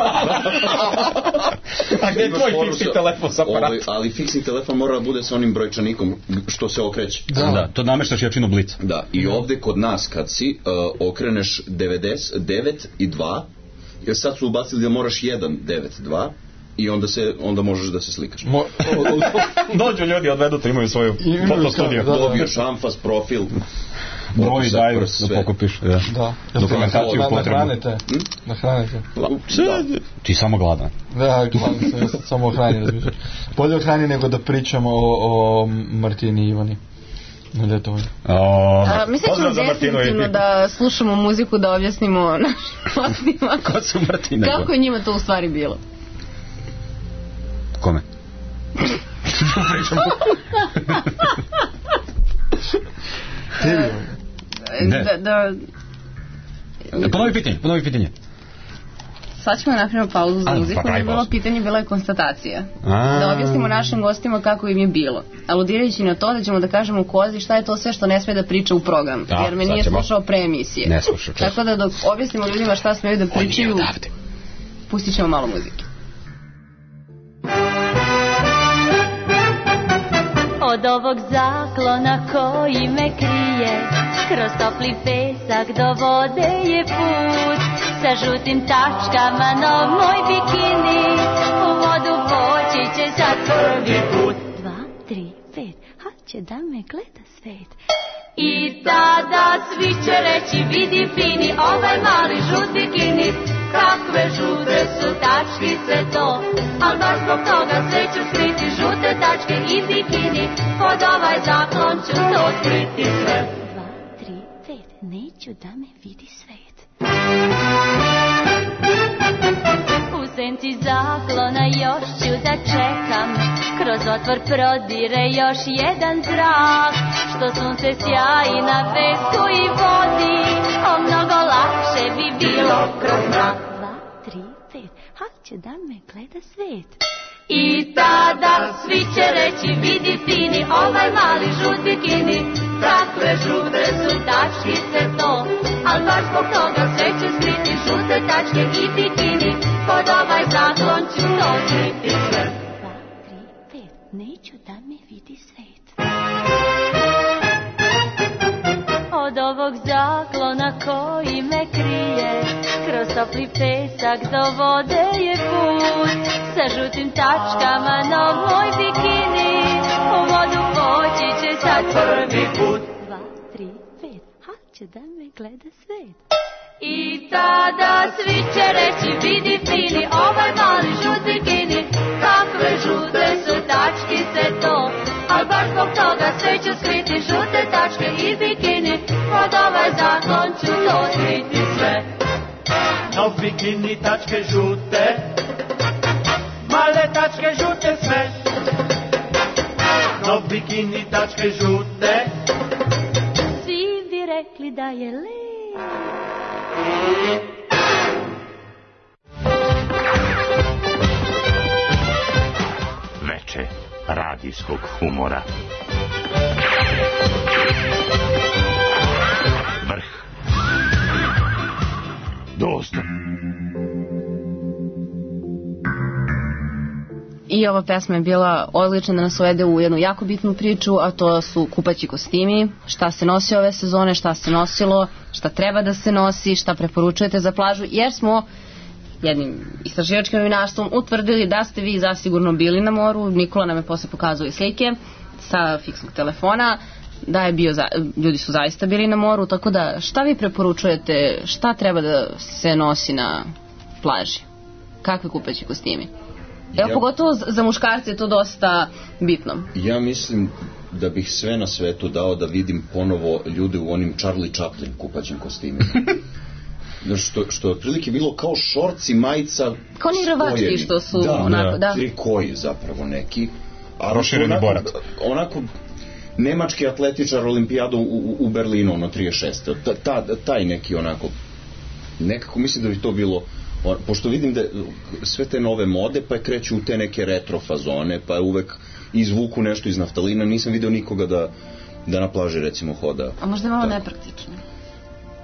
[SPEAKER 9] A gde je tvoj fiksni telefon sa aparatom?
[SPEAKER 7] Ovaj, ali fiksni telefon mora da bude sa onim brojčanikom što se okreće.
[SPEAKER 9] Da, da, to nameštaš jačinu blica.
[SPEAKER 7] Da, i ovde kod nas kad si uh, okreneš devedeset devet i dva, jer sad su ubacili da moraš jedan devet dva i onda se onda možeš da se slikaš.
[SPEAKER 8] Mo, o, o,
[SPEAKER 9] Dođu ljudi, odvedu te, imaju svoju fotostudiju.
[SPEAKER 8] Da, da.
[SPEAKER 7] Dobiješ anfas, profil,
[SPEAKER 9] broj daju da pokupiš. Da.
[SPEAKER 8] Da.
[SPEAKER 9] Dokumentaciju potrebnu.
[SPEAKER 8] Nahranite. Nahranite.
[SPEAKER 7] Da.
[SPEAKER 9] Ti samo gladan.
[SPEAKER 8] Da, gladan sam, samo o hrani razmišljam. Bolje o hrani nego da pričamo o, o Martini i Ivani. Na ljetovanju.
[SPEAKER 3] A, mislim ćemo definitivno da slušamo muziku, da objasnimo našim gostima
[SPEAKER 9] ko su Martina,
[SPEAKER 3] kako je njima to u stvari bilo.
[SPEAKER 9] Kome?
[SPEAKER 3] Ne. Da, da...
[SPEAKER 9] Ponovi pitanje, ponovi pitanje.
[SPEAKER 3] Sad ćemo napravimo pauzu za
[SPEAKER 9] A,
[SPEAKER 3] muziku,
[SPEAKER 9] pa
[SPEAKER 3] nije bilo pitanje, bila je konstatacija.
[SPEAKER 9] A.
[SPEAKER 3] Da objasnimo našim gostima kako im je bilo. Aludirajući na to da ćemo da kažemo Kozi šta je to sve što ne sme da priča u program.
[SPEAKER 9] Da,
[SPEAKER 3] jer me nije
[SPEAKER 9] ćemo.
[SPEAKER 3] slušao pre emisije.
[SPEAKER 9] Ne slušao.
[SPEAKER 3] Tako da dok objasnimo ljudima šta smeju da pričaju, pustit ćemo malo muzike.
[SPEAKER 10] Od ovog zaklona koji me krije, kroz topli pesak do vode je put. Sa žutim tačkama nov moj bikini, u vodu poći će sad prvi put. Dva, tri, pet, haće da me gleda svet. I tada svi će reći vidi fini, ovaj mali žut bikini. Kakve žute su tačkice to, al baš zbog toga sve ću skriti. Žute tačke i bikini, pod ovaj zaklon ću to skriti sve. Dva, tri, pet, neću da me vidi svet. U senci zaklona još ću da čekam, kroz otvor prodire još jedan zrak. Što sunce sjaji na pesku i vodi, o mnogo lakše bi bilo kroz mrak. Dva, tri, pet, haće da me gleda svet. I tada svi će reći vidi fini, ovaj mali žut bikini. Kakve žute su tačkice to, al baš zbog toga sve ću skriti. Žute tačke i bikini, pod ovaj zaklon ću to skriti sve. Dva, tri, pet, neću da me vidi svet. Od ovog zaklona koji me krije, kroz topli pesak do vode je put. Sa žutim tačkama nov moj bikini, u vodu poći će sad prvi put. Dva, tri, pet, haće da me gleda svet. I tada svi će reći vidi fini, ovaj mali žut bikini. Kakve žute su tačkice to, al baš zbog toga sve ću skriti. Žute tačke i bikini, pod ovaj zaklon ću to skriti sve.
[SPEAKER 11] Nov bikini, tačke žute, male tačke žute sve. Nov bikini, tačke žute,
[SPEAKER 10] svi bi rekli da je lep.
[SPEAKER 2] Veče radijskog humora. Vrh. Dosta.
[SPEAKER 3] I ova pesma je bila odlična da nas uvede u jednu jako bitnu priču, a to su kupaći kostimi, šta se nosi ove sezone, šta se nosilo, šta treba da se nosi, šta preporučujete za plažu, jer smo jednim istraživačkim novinarstvom utvrdili da ste vi zasigurno bili na moru. Nikola nam je posle pokazao i slike sa fiksnog telefona, da je bio za, ljudi su zaista bili na moru, tako da šta vi preporučujete, šta treba da se nosi na plaži, kakve kupaći kostimi? Evo, ja, pogotovo za muškarce je to dosta bitno.
[SPEAKER 7] Ja mislim da bih sve na svetu dao da vidim ponovo ljude u onim Charlie Chaplin kupaćim kostimima. Što, što je otprilike bilo kao šorci, majica,
[SPEAKER 3] kao ni rvački što su
[SPEAKER 7] da,
[SPEAKER 3] onako, da.
[SPEAKER 7] Trikoji zapravo neki.
[SPEAKER 9] Prošireni borak.
[SPEAKER 7] Onako, nemački atletičar olimpijadu u, u Berlinu, ono trideset šeste. Ta, ta, taj neki onako, nekako mislim da bi to bilo, pošto vidim da sve te nove mode pa kreću u te neke retro fazone, pa uvek izvuku nešto iz naftalina, nisam video nikoga da, da na plaži recimo hoda.
[SPEAKER 3] A možda je malo nepraktično.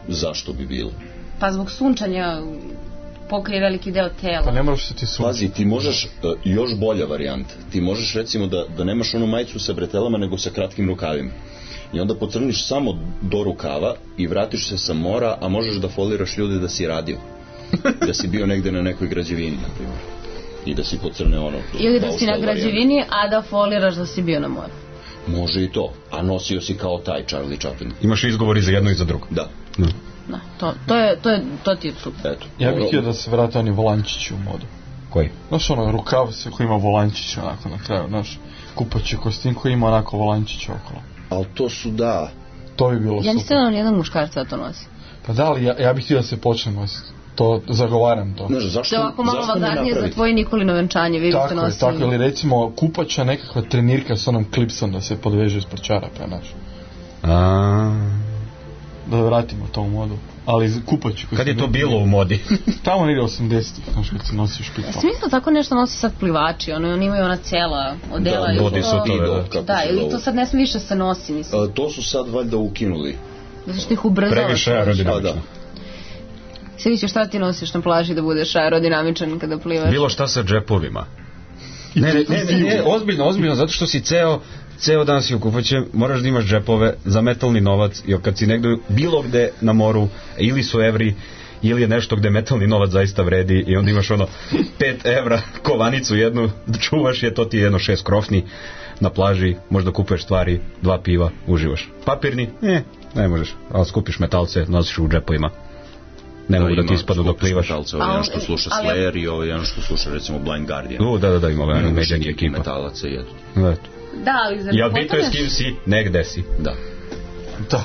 [SPEAKER 7] zašto bi bilo?
[SPEAKER 3] Pa zbog sunčanja pokrije veliki deo tela.
[SPEAKER 8] Pa ne moraš se ti sunčati.
[SPEAKER 7] Pazi, ti možeš, uh, još bolja varijanta, ti možeš recimo da, da nemaš onu majicu sa bretelama nego sa kratkim rukavima. I onda pocrniš samo do rukava i vratiš se sa mora, a možeš da foliraš ljude da si radio. Da si bio negde na nekoj građevini, na primjer. I da si pocrne ono...
[SPEAKER 3] Ili da si na građevini, a da foliraš da si bio na moru.
[SPEAKER 7] Može i to, a nosio si kao taj Charlie Chaplin.
[SPEAKER 9] Imaš izgovor i za jedno i za drugo.
[SPEAKER 7] Da.
[SPEAKER 9] Da.
[SPEAKER 3] Da, to, to, je, to, je, to ti je super.
[SPEAKER 7] Eto.
[SPEAKER 8] Ja bih htio da se vrate oni volančići u modu.
[SPEAKER 9] Koji?
[SPEAKER 8] Znaš ono, rukav se koji ima volančić onako na kraju, znaš, kupaći kostim koji ima onako volančić okolo.
[SPEAKER 7] Ali to su da...
[SPEAKER 8] To bi bilo
[SPEAKER 3] ja
[SPEAKER 8] super.
[SPEAKER 3] nisam da nijedan muškarca da to nosi.
[SPEAKER 8] Pa da, ali ja, ja bih htio da se počne nositi. To, zagovaram to.
[SPEAKER 7] Znaš, zašto,
[SPEAKER 3] to je ovako malo vagarnije za tvoje Nikolino venčanje, vi biste nosili.
[SPEAKER 8] Tako je, tako, ili recimo kupača nekakva trenirka s onom klipsom da se podveže ispod čarapa, znaš.
[SPEAKER 9] A...
[SPEAKER 8] Da vratimo to u modu. Ali kupaću...
[SPEAKER 9] Kad je to bilo u modi?
[SPEAKER 8] Tamo negdje osamdesetih, znaš, kad se nosi špipa.
[SPEAKER 3] Smisla tako nešto nosi sad plivači, ono, oni imaju ona cela odela.
[SPEAKER 9] Da, body suitove,
[SPEAKER 3] da. Da, ili to sad ne smije više se nosi, mislim.
[SPEAKER 7] A, to su sad valjda ukinuli.
[SPEAKER 3] Zato što ih ubrzava.
[SPEAKER 9] Previše aerodinamično.
[SPEAKER 7] Da.
[SPEAKER 3] Sviđa, šta ti nosiš na plaži da budeš aerodinamičan kada plivaš?
[SPEAKER 9] Bilo šta sa džepovima. Ne, ne, ne, ne, ne, ozbiljno, ozbiljno, zato što si ceo, ceo dan si u kupaće, moraš da imaš džepove za metalni novac, i kad si negdje bilo gde na moru, ili su evri, ili je nešto gde metalni novac zaista vredi, i onda imaš ono pet evra kovanicu jednu, da čuvaš je, to ti je jedno šest krofni na plaži, možda kupuješ stvari, dva piva, uživaš. Papirni, ne, ne možeš, ali skupiš metalce, nosiš u džepovima. Ne mogu da, da ti ispadnu dok plivaš.
[SPEAKER 7] Metalce, ovaj jedan što sluša ali... Slayer i ovaj jedan što sluša recimo Blind Guardian.
[SPEAKER 9] U, da, da, da, ima ovaj međani ekipa.
[SPEAKER 7] Metalaca jedu.
[SPEAKER 3] Da, ali za
[SPEAKER 9] ja bito je s kim si, negde si.
[SPEAKER 7] Da.
[SPEAKER 8] Da.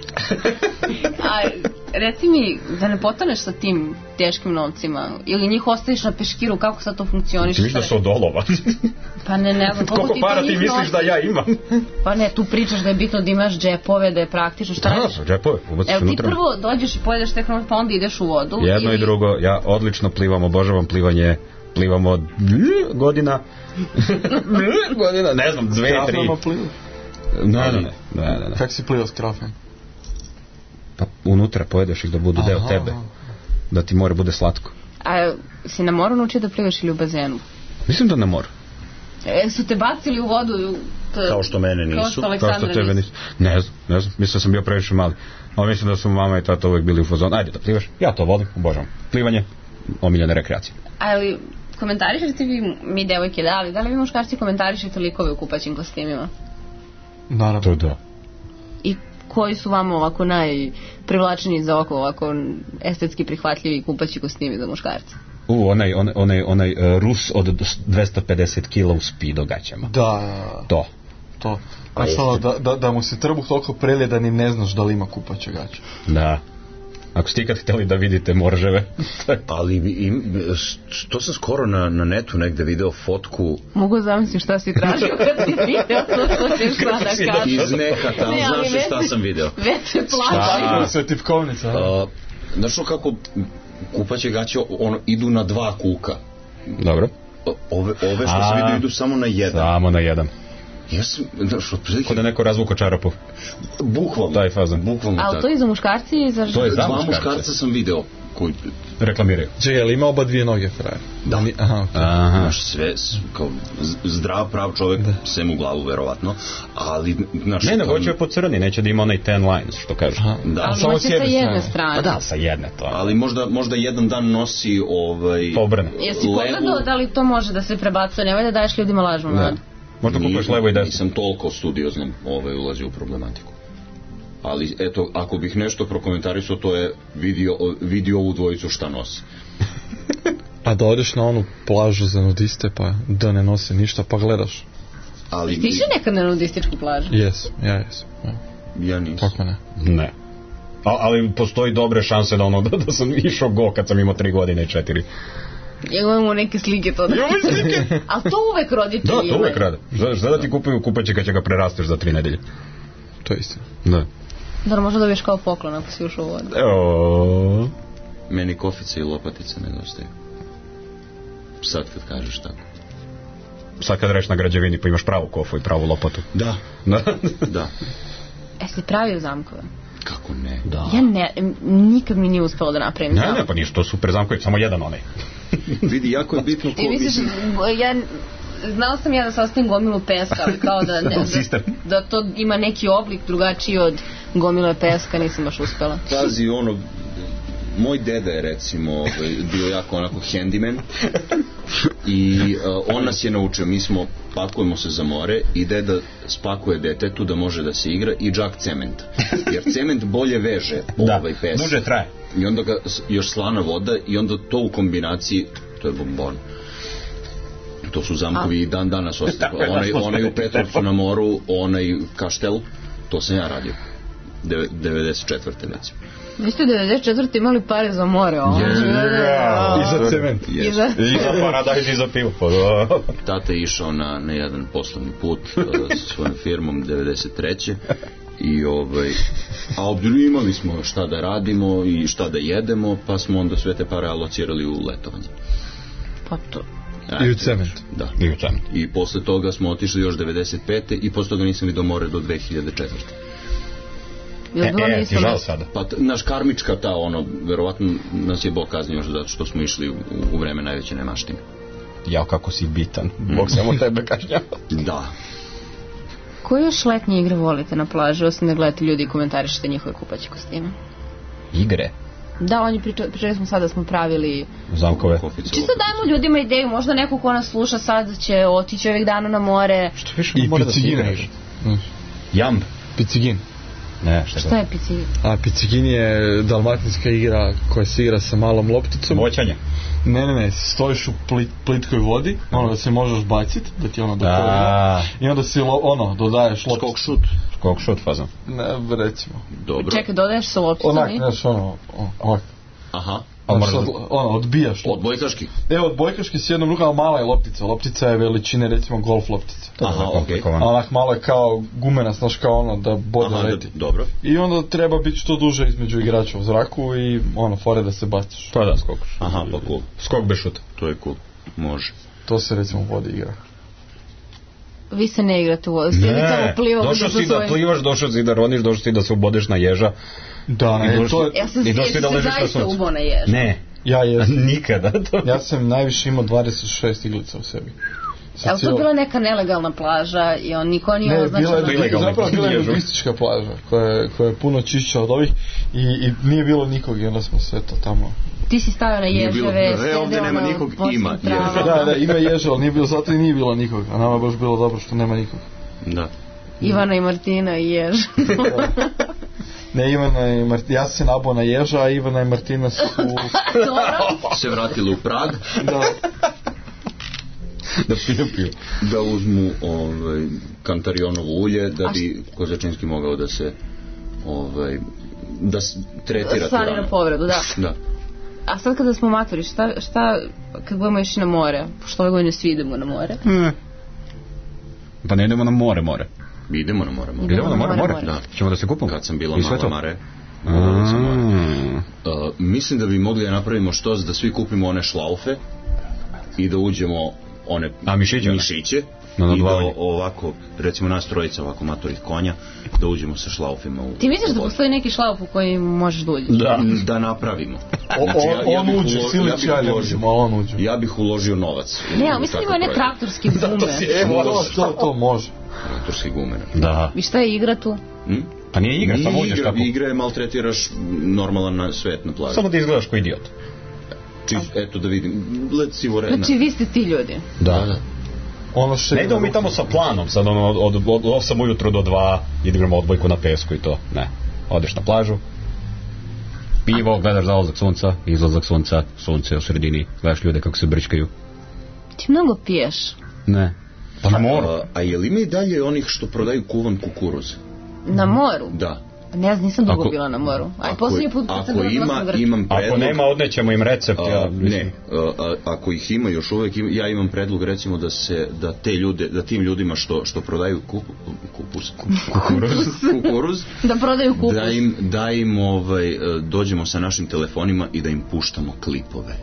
[SPEAKER 3] A reci mi, da ne potaneš sa tim teškim novcima, ili njih ostaviš na peškiru, kako sad to funkcioniš?
[SPEAKER 9] Ti misliš da su od olova?
[SPEAKER 3] Pa ne, ne znam.
[SPEAKER 9] Koliko para ti misliš nosi? Da ja imam?
[SPEAKER 3] Pa ne, tu pričaš da je bitno da imaš džepove, da je praktično, šta radiš?
[SPEAKER 9] Da, džepove, ubaciš
[SPEAKER 3] unutra. Evo ti prvo dođeš i pojedeš te hranu, pa onda ideš u vodu.
[SPEAKER 9] Jedno ili... i drugo, ja odlično plivam, obožavam plivanje, plivam od godina, godina, ne znam, dve, tri.
[SPEAKER 8] Krafnama plivaš?
[SPEAKER 9] Ne, ne, ne, ne.
[SPEAKER 8] Kako si plivao s krafnom?
[SPEAKER 9] Pa unutra pojedeš ih da budu deo tebe, da ti more bude slatko.
[SPEAKER 3] A si na moru naučio da plivaš ili u bazenu?
[SPEAKER 9] Mislim da na moru.
[SPEAKER 3] E, su te bacili u vodu? To,
[SPEAKER 7] kao što mene nisu.
[SPEAKER 3] Kao što Aleksandra
[SPEAKER 9] kao što tebe nisu. Ne znam, ne znam, mislim da sam bio previše mali. Ali mislim da su mama i tata uvijek bili u fazonu. Ajde da plivaš, ja to volim, obožavam. Plivanje, omiljene rekreacije.
[SPEAKER 3] Ali komentarišete vi, mi devojke, da li, da li vi muškarci komentarišete likove u kupaćim kostimima?
[SPEAKER 8] Naravno.
[SPEAKER 9] To da.
[SPEAKER 3] I koji su vama ovako najprivlačniji za oko, ovako estetski prihvatljivi kupaći kostimi za muškarce?
[SPEAKER 9] U, onaj, onaj, onaj, onaj uh, Rus od dvesta pedeset kila u speedo gaćama.
[SPEAKER 8] Da.
[SPEAKER 9] To.
[SPEAKER 8] To. Pa samo da, da, da mu se trbuh toliko prelije da ni ne znaš da li ima kupaće gaće.
[SPEAKER 9] Da. Ako ste ikad htjeli da vidite morževe.
[SPEAKER 7] Ali im, što sam skoro na, na netu negde video fotku...
[SPEAKER 3] Mogu zamislim šta si tražio kad si video to što ćeš sada kažeš.
[SPEAKER 7] Iz nekata, ali znaš šta sam video.
[SPEAKER 3] Već se plaši.
[SPEAKER 8] Sve tipkovnica.
[SPEAKER 7] Uh, znaš što kako kupaće gaće ono, idu na dva kuka.
[SPEAKER 9] Dobro.
[SPEAKER 7] Ove, ove što se vidio idu samo na jedan.
[SPEAKER 9] Samo na jedan.
[SPEAKER 7] Ja sam, znaš, otprilike...
[SPEAKER 9] Kod da neko razvuko čarapu.
[SPEAKER 7] Bukvalno.
[SPEAKER 9] Taj fazan.
[SPEAKER 7] Bukvalno
[SPEAKER 3] ali to je za muškarci i za žene?
[SPEAKER 7] To je za muškarce. Dva muškarca sam video koji
[SPEAKER 9] reklamiraju.
[SPEAKER 8] Čekaj, ali ima oba dvije noge, frajer?
[SPEAKER 7] Da.
[SPEAKER 8] Ni, aha, okay.
[SPEAKER 7] Aha. Znaš, sve, kao zdrav, prav čovjek, da. Sem u glavu, verovatno. Ali, znaš...
[SPEAKER 9] Ne, ne, hoće je po crni, neće da ima onaj ten lines, što kaže.
[SPEAKER 7] Da.
[SPEAKER 3] Ali samo hoće sa jedne strane.
[SPEAKER 9] Pa da, sa jedne to.
[SPEAKER 7] Ali možda, možda jedan dan nosi ovaj...
[SPEAKER 9] Pobrne.
[SPEAKER 3] Jesi pogledao da li to može da se prebacuje? Nemoj da daješ ljudima lažnu nadu.
[SPEAKER 9] Možda kupuješ levo i desno.
[SPEAKER 7] Nisam toliko studiozno ovaj, ulazio u problematiku. Ali, eto, ako bih nešto prokomentarisao, to je vidio, vidio ovu dvojicu šta nosi.
[SPEAKER 8] A da odeš na onu plažu za nudiste, pa da ne nose ništa, pa gledaš.
[SPEAKER 3] Ali... Ti si nekad na nudističku plažu?
[SPEAKER 8] Jes, ja jesam. Ja,
[SPEAKER 7] ja nisam.
[SPEAKER 8] Kako ne?
[SPEAKER 9] Ne. A, ali postoji dobre šanse da ono, da, da sam išao go kad sam imao tri godine i četiri.
[SPEAKER 3] Ja imamo neke slike to da.
[SPEAKER 9] Imamo slike?
[SPEAKER 3] Ali to uvek roditelji imaju.
[SPEAKER 9] Da, to uvek rade. Šta da ti kupuju kupaće kad će ga prerasteš za tri nedelje?
[SPEAKER 8] To je istina.
[SPEAKER 9] Da.
[SPEAKER 3] Dobro, možda dobiješ kao poklon ako si ušao u vodu.
[SPEAKER 9] Evo.
[SPEAKER 7] Meni kofice i lopatice nedostaju. Sad kad kažeš tako.
[SPEAKER 9] Sad kad reš na građevini pa imaš pravu kofu i pravu lopatu.
[SPEAKER 7] Da.
[SPEAKER 9] Da.
[SPEAKER 7] Da.
[SPEAKER 3] E si pravio zamkove?
[SPEAKER 7] Kako ne?
[SPEAKER 9] Da.
[SPEAKER 3] Ja ne, nikad mi nije uspelo da napravim
[SPEAKER 9] Ne,
[SPEAKER 3] zamak.
[SPEAKER 9] ne, pa ništa, to super zamkovi, samo jedan onaj.
[SPEAKER 7] Vidi, jako je bitno ko
[SPEAKER 3] Ti misliš, ja, znala sam ja da sastavim gomilu peska, ali kao da, ne, da, da to ima neki oblik drugačiji od gomile peska, nisam baš uspela.
[SPEAKER 7] Pazi, ono, moj deda je recimo ovaj, bio jako onako handyman i uh, on nas je naučio, mi smo, pakujemo se za more i deda spakuje detetu da može da se igra i džak cementa, jer cement bolje veže ovaj pes.
[SPEAKER 9] Da, duže traje.
[SPEAKER 7] I onda ga još slana voda i onda to u kombinaciji, to je bombon. To su zamkovi i dan danas ostaju. Onaj, onaj u Petrovcu na moru, onaj kaštel, to sam ja radio. devedeset četvrte recimo.
[SPEAKER 3] Vi ste devedeset četvrte imali pare za more, ovo?
[SPEAKER 8] I za cement.
[SPEAKER 3] I za
[SPEAKER 9] I za paradajz i za pivo.
[SPEAKER 7] Tata je išao na, na jedan poslovni put uh, sa svojom firmom devedeset treće i ovaj, a obdruji imali smo šta da radimo i šta da jedemo, pa smo onda sve te pare alocirali u letovanje.
[SPEAKER 3] Pa to.
[SPEAKER 8] I u cement.
[SPEAKER 7] Da.
[SPEAKER 9] I u cement.
[SPEAKER 7] I posle toga smo otišli još devedeset pete i posle toga nisam vidio more do dve hiljade četvrte.
[SPEAKER 3] E,
[SPEAKER 9] e, ti žao sada.
[SPEAKER 7] Pa t, naš karmička ta, ono, verovatno nas je Bog kaznio još zato što smo išli u, u vreme najveće nemaštine.
[SPEAKER 9] Jao, kako si bitan. Bog samo tebe kažnjava.
[SPEAKER 7] Da.
[SPEAKER 3] Koje još letnje igre volite na plaži, osim da gledate ljudi i komentarišete njihove kupaće kostime?
[SPEAKER 9] Igre?
[SPEAKER 3] Da, oni pričali, pričali smo sad da smo pravili
[SPEAKER 9] zamkove.
[SPEAKER 3] Čisto dajemo ljudima ideju, možda neko ko nas sluša sad će otići ovih dana na more.
[SPEAKER 9] Što više na more da se igraš? Jamb.
[SPEAKER 8] Picigin.
[SPEAKER 9] Ne, šta,
[SPEAKER 3] šta je picigin?
[SPEAKER 8] A picigin je dalmatinska igra koja se igra sa malom lopticom.
[SPEAKER 9] Boćanje.
[SPEAKER 8] Ne, ne, ne, stojiš u plit, plitkoj vodi, ono da se možeš baciti, da ti ono dokovi. I onda si lo, ono, dodaješ lopticu.
[SPEAKER 7] Skok šut.
[SPEAKER 9] Skok šut fazom.
[SPEAKER 8] Ne, recimo.
[SPEAKER 7] Dobro.
[SPEAKER 3] Čekaj, dodaješ sa lopticom?
[SPEAKER 8] Onak, znaš, ono, onak.
[SPEAKER 7] Aha.
[SPEAKER 8] Znaš, sad, ono, odbijaš.
[SPEAKER 7] Odbojkaški?
[SPEAKER 8] E, odbojkaški s jednom rukom, mala je loptica. Loptica je veličine, recimo, golf loptica.
[SPEAKER 7] Aha, okej. Okay.
[SPEAKER 8] A onak malo je kao gumena, znaš, kao ono, da bode leti.
[SPEAKER 7] Da, dobro.
[SPEAKER 8] I onda treba biti što duže između igrača u zraku i ono, fore da se baciš.
[SPEAKER 9] Pa da, skokaš.
[SPEAKER 7] Aha, pa cool.
[SPEAKER 9] Skok bez šuta.
[SPEAKER 7] To je cool. Može.
[SPEAKER 8] To se, recimo, u vodi igra.
[SPEAKER 3] Vi se ne igrate u vodi, ne, tamo plivali.
[SPEAKER 9] Došao si da plivaš, došao si da roniš, došao si da se ubodeš na ježa.
[SPEAKER 8] Da,
[SPEAKER 9] I došli,
[SPEAKER 8] to je...
[SPEAKER 3] Ja sam,
[SPEAKER 9] i došli da ležeš na suncu.
[SPEAKER 3] Ubo na ježa.
[SPEAKER 9] Ne.
[SPEAKER 8] Ja jesam.
[SPEAKER 9] Nikada. To.
[SPEAKER 8] Ja sam najviše imao dvadeset šest iglica u sebi.
[SPEAKER 3] Evo to je bila neka nelegalna plaža i on niko nije označeno.
[SPEAKER 8] Ne, bila je zapravo bila je nudistička plaža koja je, koja je puno čišća od ovih i, i nije bilo nikog i onda smo sve to tamo.
[SPEAKER 3] Ti si stavio na ježeve,
[SPEAKER 7] sve ovdje nema nikog, ima
[SPEAKER 8] ježa. Da, da, ima ježa, ali nije bilo, zato i nije bilo nikog, a nama je baš bilo dobro što nema nikog.
[SPEAKER 7] Da.
[SPEAKER 3] Ivana i Martina i jež.
[SPEAKER 8] Ne, Ivana i Martina, ja sam se nabao na ježa, a Ivana i Martina su
[SPEAKER 7] se vratili u Prag.
[SPEAKER 8] Da.
[SPEAKER 9] Da piju piju.
[SPEAKER 7] Da uzmu ovaj, kantarionovo ulje da bi Kozačinski mogao da se ovaj, da tretira tu
[SPEAKER 3] ranu. Povredu, da.
[SPEAKER 7] Da.
[SPEAKER 3] A sad kada smo matori, šta, šta kad budemo išli na more? Pošto ove godine svi idemo na more.
[SPEAKER 9] Hmm. Pa ne idemo na more, more.
[SPEAKER 7] Idemo na more, more.
[SPEAKER 9] Idemo na more, more?
[SPEAKER 7] Da.
[SPEAKER 9] Ćemo da se kupamo?
[SPEAKER 7] Kad sam bila mala mare.
[SPEAKER 9] Mm.
[SPEAKER 7] Uh, mislim da bi mogli da napravimo što da svi kupimo one šlaufe i da uđemo one
[SPEAKER 9] A, mišiće,
[SPEAKER 7] mišiće
[SPEAKER 9] no,
[SPEAKER 7] i da ovako, recimo nas trojica ovako matorih konja, da uđemo sa šlaufima u,
[SPEAKER 3] ti misliš da postoji neki šlauf u koji možeš da uđeš?
[SPEAKER 7] Da, da napravimo.
[SPEAKER 8] Znači, ja, ja on uđe, Silić ja ne uđemo, on uđe.
[SPEAKER 7] Ja bih uložio novac.
[SPEAKER 3] Ne, ali mislim ima ne traktorski gume.
[SPEAKER 8] Evo, to, to, to može.
[SPEAKER 7] Traktorski gume.
[SPEAKER 9] Da.
[SPEAKER 3] I šta je igra tu?
[SPEAKER 7] Hm?
[SPEAKER 9] Pa nije igra, samo uđeš tako.
[SPEAKER 7] Igra je maltretiraš normalan na svet na plaži.
[SPEAKER 9] Samo da izgledaš kao idiot.
[SPEAKER 7] Čist, eto da vidim. Let si vorena.
[SPEAKER 3] Znači vi ste ti ljudi.
[SPEAKER 9] Da, da.
[SPEAKER 8] Ono
[SPEAKER 9] ne idemo mi tamo sa planom, sad ono, od, od, od osam ujutro do dva igramo odbojku na pesku i to, ne. Odeš na plažu, pivo, gledaš zalazak sunca, izlazak sunca, sunce u sredini, gledaš ljude kako se brčkaju.
[SPEAKER 3] Ti mnogo piješ.
[SPEAKER 9] Ne. Pa na moru.
[SPEAKER 7] A, a je li ima i dalje onih što prodaju kuvan kukuruz?
[SPEAKER 3] Na moru?
[SPEAKER 7] Da.
[SPEAKER 3] Ne znam, nisam dugo ako, bila na moru. Aj, posljednji put kad sam bila
[SPEAKER 7] ima, imam predlog,
[SPEAKER 9] ako nema, odnećemo im recept.
[SPEAKER 7] A,
[SPEAKER 9] ja,
[SPEAKER 7] ne, a, a, ako ih ima još uvek, ima, ja imam predlog recimo da se, da te ljude, da tim ljudima što, što prodaju kup, kupus, kukuruz, kukuruz,
[SPEAKER 3] da prodaju kupus,
[SPEAKER 7] da im, da im ovaj, dođemo sa našim telefonima i da im puštamo klipove.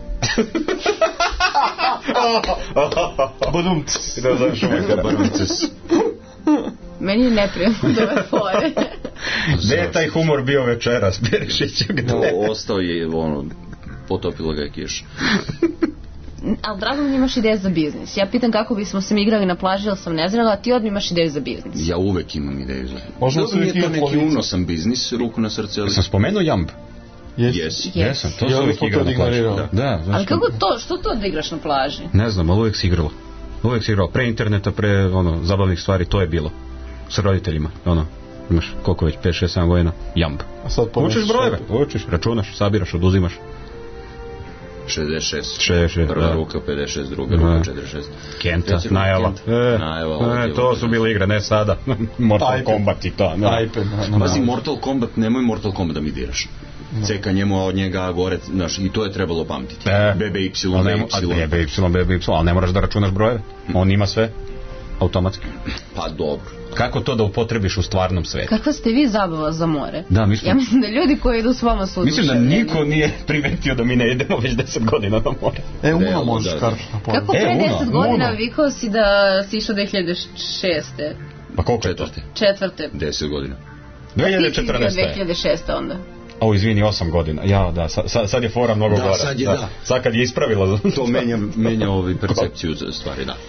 [SPEAKER 8] Badumc.
[SPEAKER 7] Da znaš ovaj badumc.
[SPEAKER 3] Meni je neprijatno da ove fore.
[SPEAKER 9] Gde je taj humor bio večeras, Perišiću?
[SPEAKER 7] No, ostao je, ono, potopilo ga je kiš.
[SPEAKER 3] Ali drago mi imaš ideje za biznis. Ja pitam kako bismo se mi igrali na plaži, ali sam nezrela, a ti odmah imaš ideju za biznis.
[SPEAKER 7] Ja uvek imam ideju za biznis.
[SPEAKER 8] Možda
[SPEAKER 7] Dobro, nije to neki unosan biznis, ruku na srce, ali...
[SPEAKER 9] Sam spomenuo Jamb?
[SPEAKER 7] Yes.
[SPEAKER 9] Jesam, to se uvijek igra na plaži. Da, da,
[SPEAKER 3] ali kako to, što to da igraš na plaži?
[SPEAKER 9] Ne znam, ali uvijek si igralo. Uvijek si igralo. Pre interneta, pre ono, zabavnih stvari, to je bilo. S roditeljima, ono, imaš koliko već, pet, šest, sedam godina, Jamb. Učiš brojeve, učiš, računaš, sabiraš, oduzimaš.
[SPEAKER 7] šezdeset šest.
[SPEAKER 9] šezdeset šest,
[SPEAKER 7] prva
[SPEAKER 9] da.
[SPEAKER 7] ruka, pedeset šest, druga ruka, četrdeset šest.
[SPEAKER 9] Kenta, najava. E,
[SPEAKER 7] najava.
[SPEAKER 9] E, to su bile igre, ne sada. Mortal Kombat i to.
[SPEAKER 7] Pazi, Mortal Kombat, nemoj Mortal Kombat da mi diraš. Ceka njemu, a od njega gore, znaš, i to je trebalo pamtiti. B B Y, B Y.
[SPEAKER 9] B B Y, B B Y, ali ne moraš da računaš brojeve. On ima sve automatski.
[SPEAKER 7] Pa dobro.
[SPEAKER 9] Kako to da upotrebiš u stvarnom svetu?
[SPEAKER 3] Kakva ste vi zabava za more?
[SPEAKER 9] Da, mislim...
[SPEAKER 3] Ja mislim da ljudi koji idu s vama su
[SPEAKER 9] mislim da niko nije primetio da mi ne idemo već deset godina na more.
[SPEAKER 8] E, Uno možeš kartu na pola.
[SPEAKER 3] Kako pre deset godina vikao si da si išao dve hiljade šeste?
[SPEAKER 9] Pa koliko je to?
[SPEAKER 3] Četvrte.
[SPEAKER 7] deset godina.
[SPEAKER 9] dve hiljade četrnaeste.
[SPEAKER 3] dve hiljade šeste onda.
[SPEAKER 9] O, izvini, osam godina. Ja, da, sad, sad je fora mnogo
[SPEAKER 7] da,
[SPEAKER 9] gora.
[SPEAKER 7] Sad je, da, da.
[SPEAKER 9] Sad kad je ispravila...
[SPEAKER 7] to menja, menja ovaj percepciju stvari, da.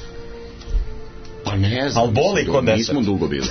[SPEAKER 7] Pa ne znam.
[SPEAKER 9] Ali boli kod deset.
[SPEAKER 7] Nismo dugo bili.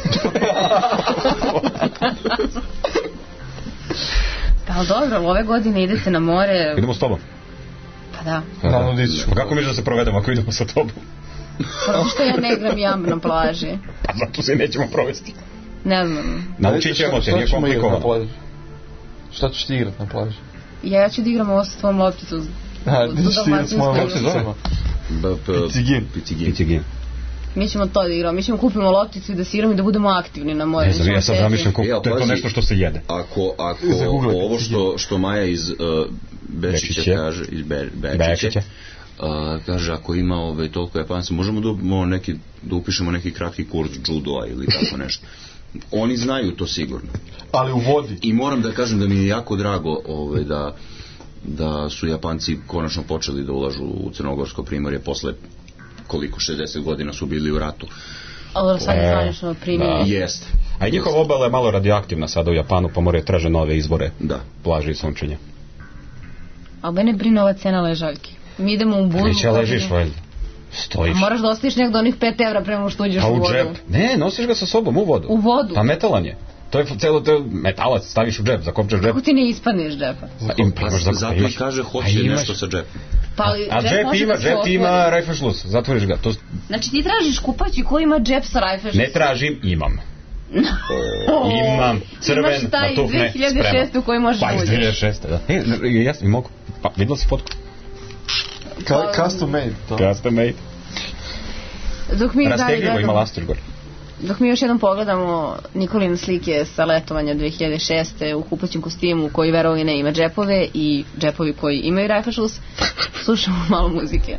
[SPEAKER 3] Pa ali dobro, ove godine idete na more...
[SPEAKER 9] Idemo s tobom.
[SPEAKER 3] Pa da.
[SPEAKER 9] Pa, da, da. Pa kako mi da se provedemo ako idemo sa tobom?
[SPEAKER 3] Zato što ja ne igram Jamb na plaži.
[SPEAKER 9] Pa zato se nećemo provesti.
[SPEAKER 3] Ne znam.
[SPEAKER 9] Naučit ćemo te, nije komplikovano.
[SPEAKER 8] Šta ćeš ti igrat na plaži?
[SPEAKER 3] Ja, ja ću da igram ovo sa tvojom lopticu.
[SPEAKER 8] A, gdje ćeš ti igrat s mojom lopticama?
[SPEAKER 7] Picigin.
[SPEAKER 9] Picigin.
[SPEAKER 3] Mi ćemo to da igramo, mi ćemo kupimo lopticu i da se igramo i da budemo aktivni na moru.
[SPEAKER 9] Ne znam, ja sad zamišljam kako to je to nešto što se jede.
[SPEAKER 7] Ako, ako ovo što, što Maja iz uh, Bečića kaže, iz Be, Bečića, uh, kaže ako ima ove, toliko Japanca, možemo da, neki, da upišemo neki kratki kurs judoa ili tako nešto. Oni znaju to sigurno.
[SPEAKER 8] Ali u vodi.
[SPEAKER 7] I moram da kažem da mi je jako drago ove, da, da su Japanci konačno počeli da ulažu u Crnogorsko primorje posle koliko, šezdeset godina su bili u ratu.
[SPEAKER 3] Ali sad je zvanično primjer.
[SPEAKER 7] Jeste.
[SPEAKER 9] A i njihova obala je malo radioaktivna sada u Japanu, pa moraju traže nove izvore
[SPEAKER 7] da.
[SPEAKER 9] Plaže i sunčenja.
[SPEAKER 3] A mene brine ova cena ležaljki. Mi idemo u Budvu.
[SPEAKER 9] Neće ležiš, valjda. Stojiš.
[SPEAKER 3] A moraš da ostaviš nekdo onih pet evra prema što uđeš u vodu.
[SPEAKER 9] A u džep? Ne, nosiš ga sa sobom u vodu.
[SPEAKER 3] U vodu?
[SPEAKER 9] Pa metalan je. To je celo to metalac, staviš u džep, zakopčaš džep.
[SPEAKER 3] Kako ti ne ispadneš džepa?
[SPEAKER 7] Pa zato mi kaže hoće nešto sa džepom.
[SPEAKER 3] Pa,
[SPEAKER 9] a džep, džep ima, džep ima rajfešlus, zatvoriš ga. To...
[SPEAKER 3] Znači ti tražiš kupač i ko ima džep sa rajfešlusom?
[SPEAKER 9] Ne tražim, imam. Imam crven, na tuhne,
[SPEAKER 3] dve hiljade šeste u koji možeš uđeš.
[SPEAKER 9] Pa iz dve hiljade šeste, da. E, jesam i mogu. Pa, vidjela si fotku?
[SPEAKER 8] Custom made.
[SPEAKER 9] Custom made. Rastegljivo ima lastir gore.
[SPEAKER 3] Dok mi još jednom pogledamo Nikolina slike sa letovanja dve hiljade šeste u kupaćem kostimu koji verovali ne ima džepove i džepovi koji imaju rajfešlus, slušamo malo muzike.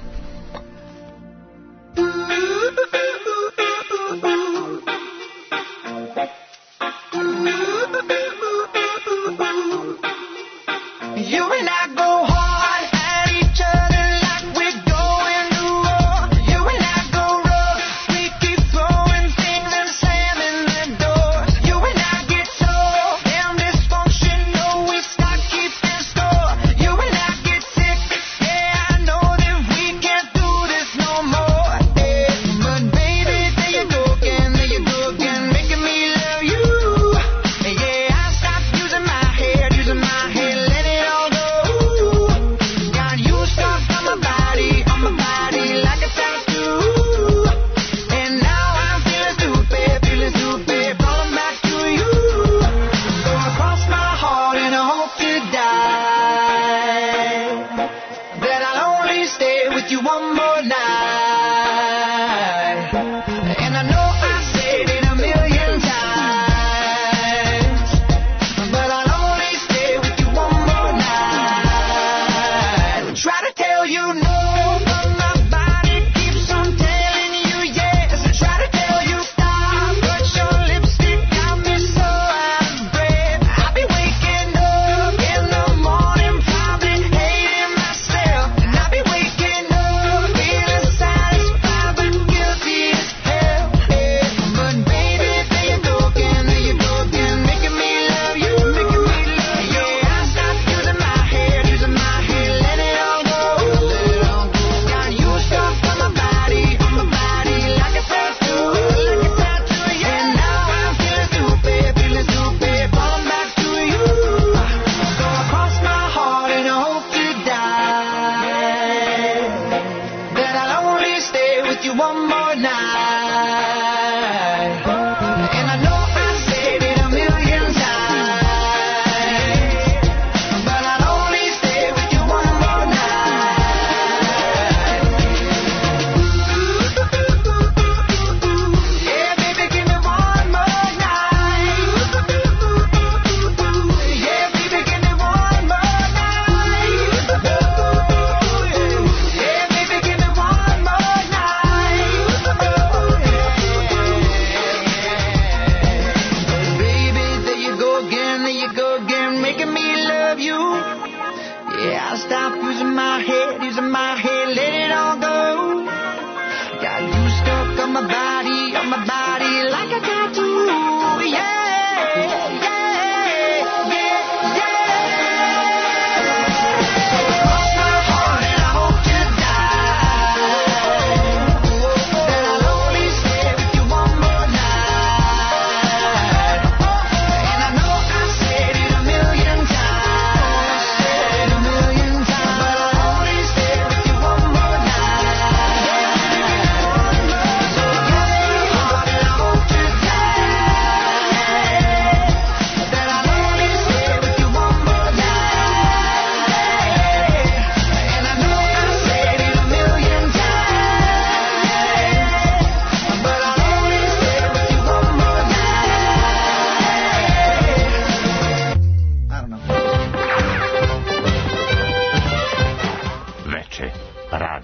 [SPEAKER 12] Sad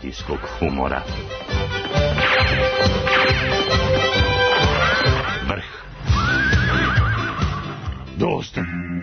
[SPEAKER 2] radijskog humora. Vrh. Dosta.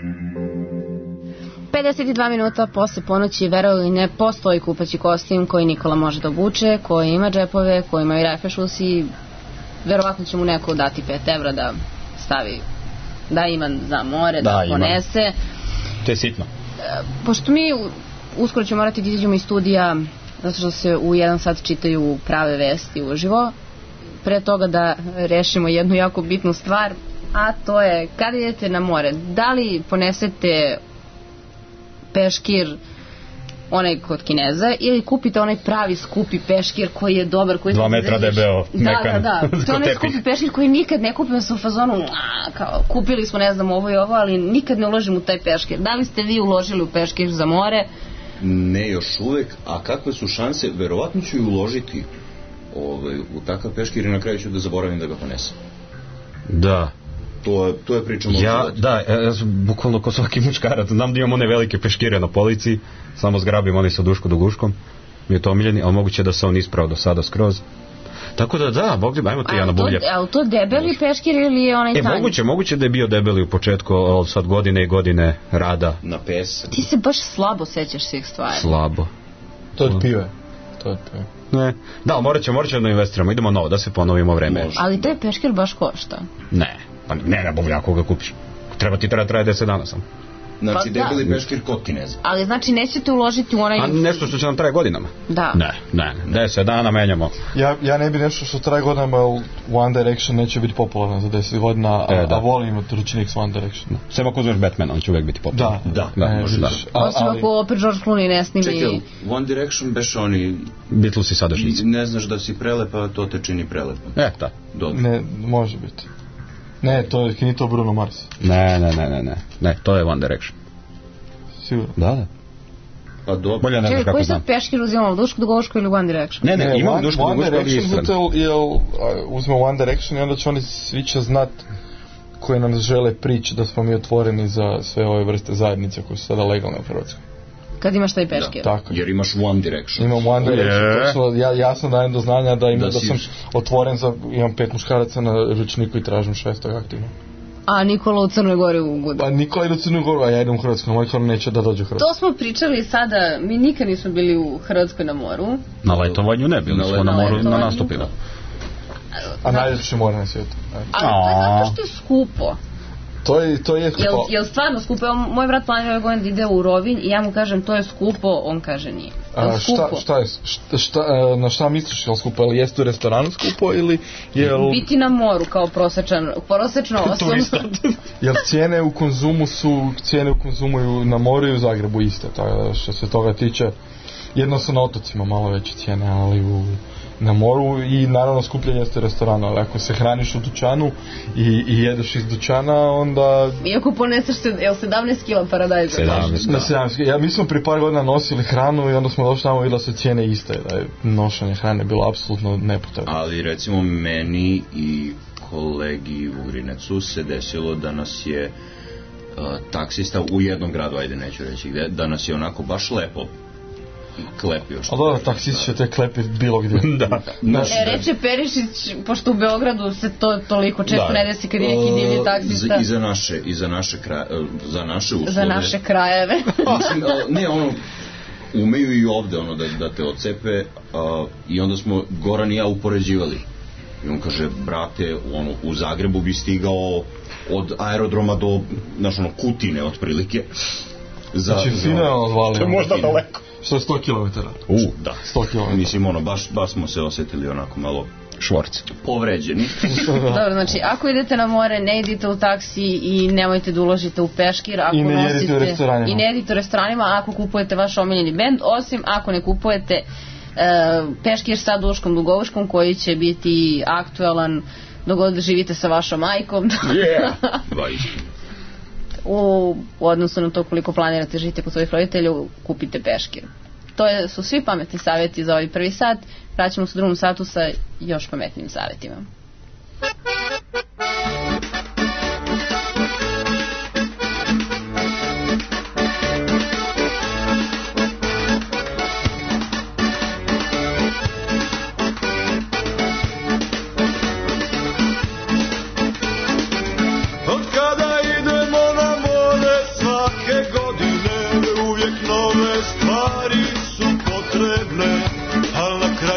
[SPEAKER 3] pedeset dva minuta posle ponoći, verovali ne, postoji kupaći kostim koji Nikola može da obuče, koji ima džepove, koji imaju refreshus i verovatno će mu neko dati pet evra da stavi, da ima za more, da, da ponese. Ima.
[SPEAKER 9] To je sitno.
[SPEAKER 3] Pošto mi uskoro ćemo morati da izađemo iz studija, zato što se u jedan sat čitaju prave vesti uživo, pre toga da rešimo jednu jako bitnu stvar, a to je kada idete na more, da li ponesete peškir onaj kod Kineza ili kupite onaj pravi skupi peškir koji je dobar, koji
[SPEAKER 9] dva metra debeo,
[SPEAKER 3] da, da, da, to je onaj skupi peškir koji nikad ne kupimo sa u fazonu a, kao, kupili smo ne znam ovo i ovo, ali nikad ne uložimo u taj peškir. Da li ste vi uložili u peškir za more?
[SPEAKER 7] Ne još uvek, a kakve su šanse, verovatno ću i uložiti ovaj, u takav peškir i na kraju ću da zaboravim da ga ponesem.
[SPEAKER 9] Da.
[SPEAKER 7] To je, to je pričamo
[SPEAKER 9] ja, da, ja sam bukvalno ko svaki muškarac, znam da imam one velike peškire na polici, samo zgrabim oni sa duško do guškom, mi je to omiljeni, ali moguće da se on ispravo do sada skroz. Tako da da, mogli bi, ajmo ti ja na bulje.
[SPEAKER 3] A li to debeli peškir ili je onaj tanji?
[SPEAKER 9] E, moguće, moguće da je bio debeli u početku, ali sad godine i godine rada.
[SPEAKER 7] Na pes.
[SPEAKER 3] Ti se baš slabo sećaš svih stvari.
[SPEAKER 9] Slabo.
[SPEAKER 8] To je pive. To je pive.
[SPEAKER 9] Ne. Da, morat ćemo, morat ćemo da investiramo, idemo novo, da se ponovimo vreme.
[SPEAKER 3] Može. Ali taj peškir baš košta.
[SPEAKER 9] Ne. Pa ne, ne, bovlja, ako ga kupiš. Treba ti treba traje deset dana sam.
[SPEAKER 7] Znači, pa, debeli da. Peškir kod Kineza.
[SPEAKER 3] Ali znači nećete uložiti u onaj...
[SPEAKER 9] A nešto što će nam traje godinama.
[SPEAKER 3] Da.
[SPEAKER 9] Ne, ne, ne. deset dana menjamo.
[SPEAKER 8] Ja, ja ne bi nešto što traje godinama, One Direction neće biti popularno za deset godina, a, e, da. a volim imati ručnik s One Direction.
[SPEAKER 9] Da. Sve ako uzmeš Batman, on će uvek biti popularan.
[SPEAKER 8] Da,
[SPEAKER 7] da.
[SPEAKER 8] da,
[SPEAKER 7] ne,
[SPEAKER 8] može da.
[SPEAKER 3] Osim ako opet George Clooney ne snimi...
[SPEAKER 7] Čekaj, One Direction beš oni...
[SPEAKER 9] Beatlesi sadašnjici.
[SPEAKER 7] Ne znaš da si prelepa, to te čini prelepa.
[SPEAKER 9] E, da.
[SPEAKER 7] Dobro.
[SPEAKER 8] Ne, nije biti. Ne, to je nije to Bruno Mars.
[SPEAKER 9] Ne, ne, ne, ne, ne. Ne, to je One Direction.
[SPEAKER 8] Sigurno?
[SPEAKER 9] Da, da.
[SPEAKER 7] Pa dobro.
[SPEAKER 9] Bolje ne znaš kako
[SPEAKER 3] koji
[SPEAKER 9] znam.
[SPEAKER 3] sad peškir uzimamo, Duško do Goško ili One Direction?
[SPEAKER 9] Ne, ne, ne imamo Duško do Goško ili Istran.
[SPEAKER 8] Uzmemo One Direction i onda će oni svi će znat koji nam žele prići da smo mi otvoreni za sve ove vrste zajednice koje su sada legalne u Hrvatskoj.
[SPEAKER 3] Kad imaš taj peškir?
[SPEAKER 8] Da, tako.
[SPEAKER 7] Jer imaš One Direction.
[SPEAKER 8] Imam One Direction. Yeah. Točno, ja, ja sam dajem do znanja da, ima, da, da sam otvoren za, imam pet muškaraca na ručniku i tražim šesto aktivno.
[SPEAKER 3] A Nikola u Crnoj Gori u Gudu.
[SPEAKER 8] Pa Nikola ide u Crnoj Gori, a ja idem u Hrvatskoj, moj Nikola neće da dođe u Hrvatskoj.
[SPEAKER 3] To smo pričali sada, mi nikad nismo bili u Hrvatskoj na moru.
[SPEAKER 9] Na letovanju ne, bili smo na moru na nastupima.
[SPEAKER 8] A najljepše more na svijetu.
[SPEAKER 3] Ali to je zato što je skupo.
[SPEAKER 8] To je, to je skupo.
[SPEAKER 3] Jel, jel stvarno skupo? Evo, moj brat planira ove godine da ide u Rovinj i ja mu kažem to je skupo, on kaže nije.
[SPEAKER 8] A, šta, šta je, šta, šta, na šta misliš, jel skupo? Jel jeste u restoranu skupo ili jel...
[SPEAKER 3] Biti na moru kao prosečan, prosečno
[SPEAKER 8] turista. Jel cijene u konzumu su, cijene u konzumu i na moru i u Zagrebu iste, tako što se toga tiče. Jedno su na otocima malo veće cijene, ali u, na moru i naravno skupljenje jeste restorana, ali ako se hraniš u dućanu i, i jedeš iz dućana, onda...
[SPEAKER 3] Iako poneseš se, jel sedamnaest kila paradajza?
[SPEAKER 8] sedamnaest, na sedamnaest. Ja, mi smo pri par godina nosili hranu i onda smo došli tamo i vidjela su cijene iste, da je nošenje hrane bilo apsolutno nepotrebno.
[SPEAKER 7] Ali recimo meni i kolegi u Grinecu se desilo da nas je uh, taksista u jednom gradu, ajde neću reći gde, da nas je onako baš lepo klepio.
[SPEAKER 8] A dobro, taksist će te klepiti bilo gdje.
[SPEAKER 9] Da.
[SPEAKER 3] Naš, e, reče Perišić, pošto u Beogradu se to toliko često da. Ne desi kad je neki divlji taksista.
[SPEAKER 7] I za naše, i za naše, kraje, za naše uslove.
[SPEAKER 3] Za naše krajeve.
[SPEAKER 7] Mislim, ne, ono, umeju i ovde ono, da, da te ocepe uh, i onda smo Goran i ja upoređivali. I on kaže, brate, ono, u Zagrebu bi stigao od aerodroma do, znaš, ono, Kutine, otprilike.
[SPEAKER 8] Za, znači, fino je odvalio.
[SPEAKER 9] To je možda daleko.
[SPEAKER 8] Što je sto kilometara?
[SPEAKER 7] U, da.
[SPEAKER 8] sto kilometara.
[SPEAKER 7] Mislim, ono, baš, baš smo se osjetili onako malo
[SPEAKER 9] švorci.
[SPEAKER 7] Povređeni.
[SPEAKER 3] Dobro, znači, ako idete na more, ne idite u taksi i nemojte da uložite u peškir. Ako
[SPEAKER 8] I ne
[SPEAKER 3] nosite,
[SPEAKER 8] jedite u restoranima.
[SPEAKER 3] I ne jedite u restoranima ako kupujete vaš omiljeni bend, osim ako ne kupujete uh, peškir sa duškom dugovuškom koji će biti aktualan dok god živite sa vašom majkom.
[SPEAKER 7] Yeah!
[SPEAKER 3] u, u odnosu na to koliko planirate živite kod svojih roditelja, kupite peškir. To je, su svi pametni savjeti za ovaj prvi sat. Vraćamo se u drugom satu sa još pametnim savjetima.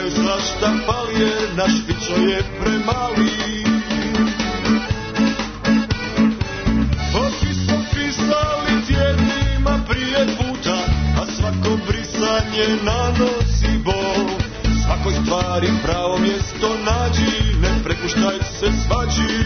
[SPEAKER 12] je svašta, pali je, naš Fićo je premali. Oki smo pisali tjednima prije puta, a svako brisanje nanosi bol. Svakoj stvari pravo mjesto nađi, ne prepuštaj se svađi.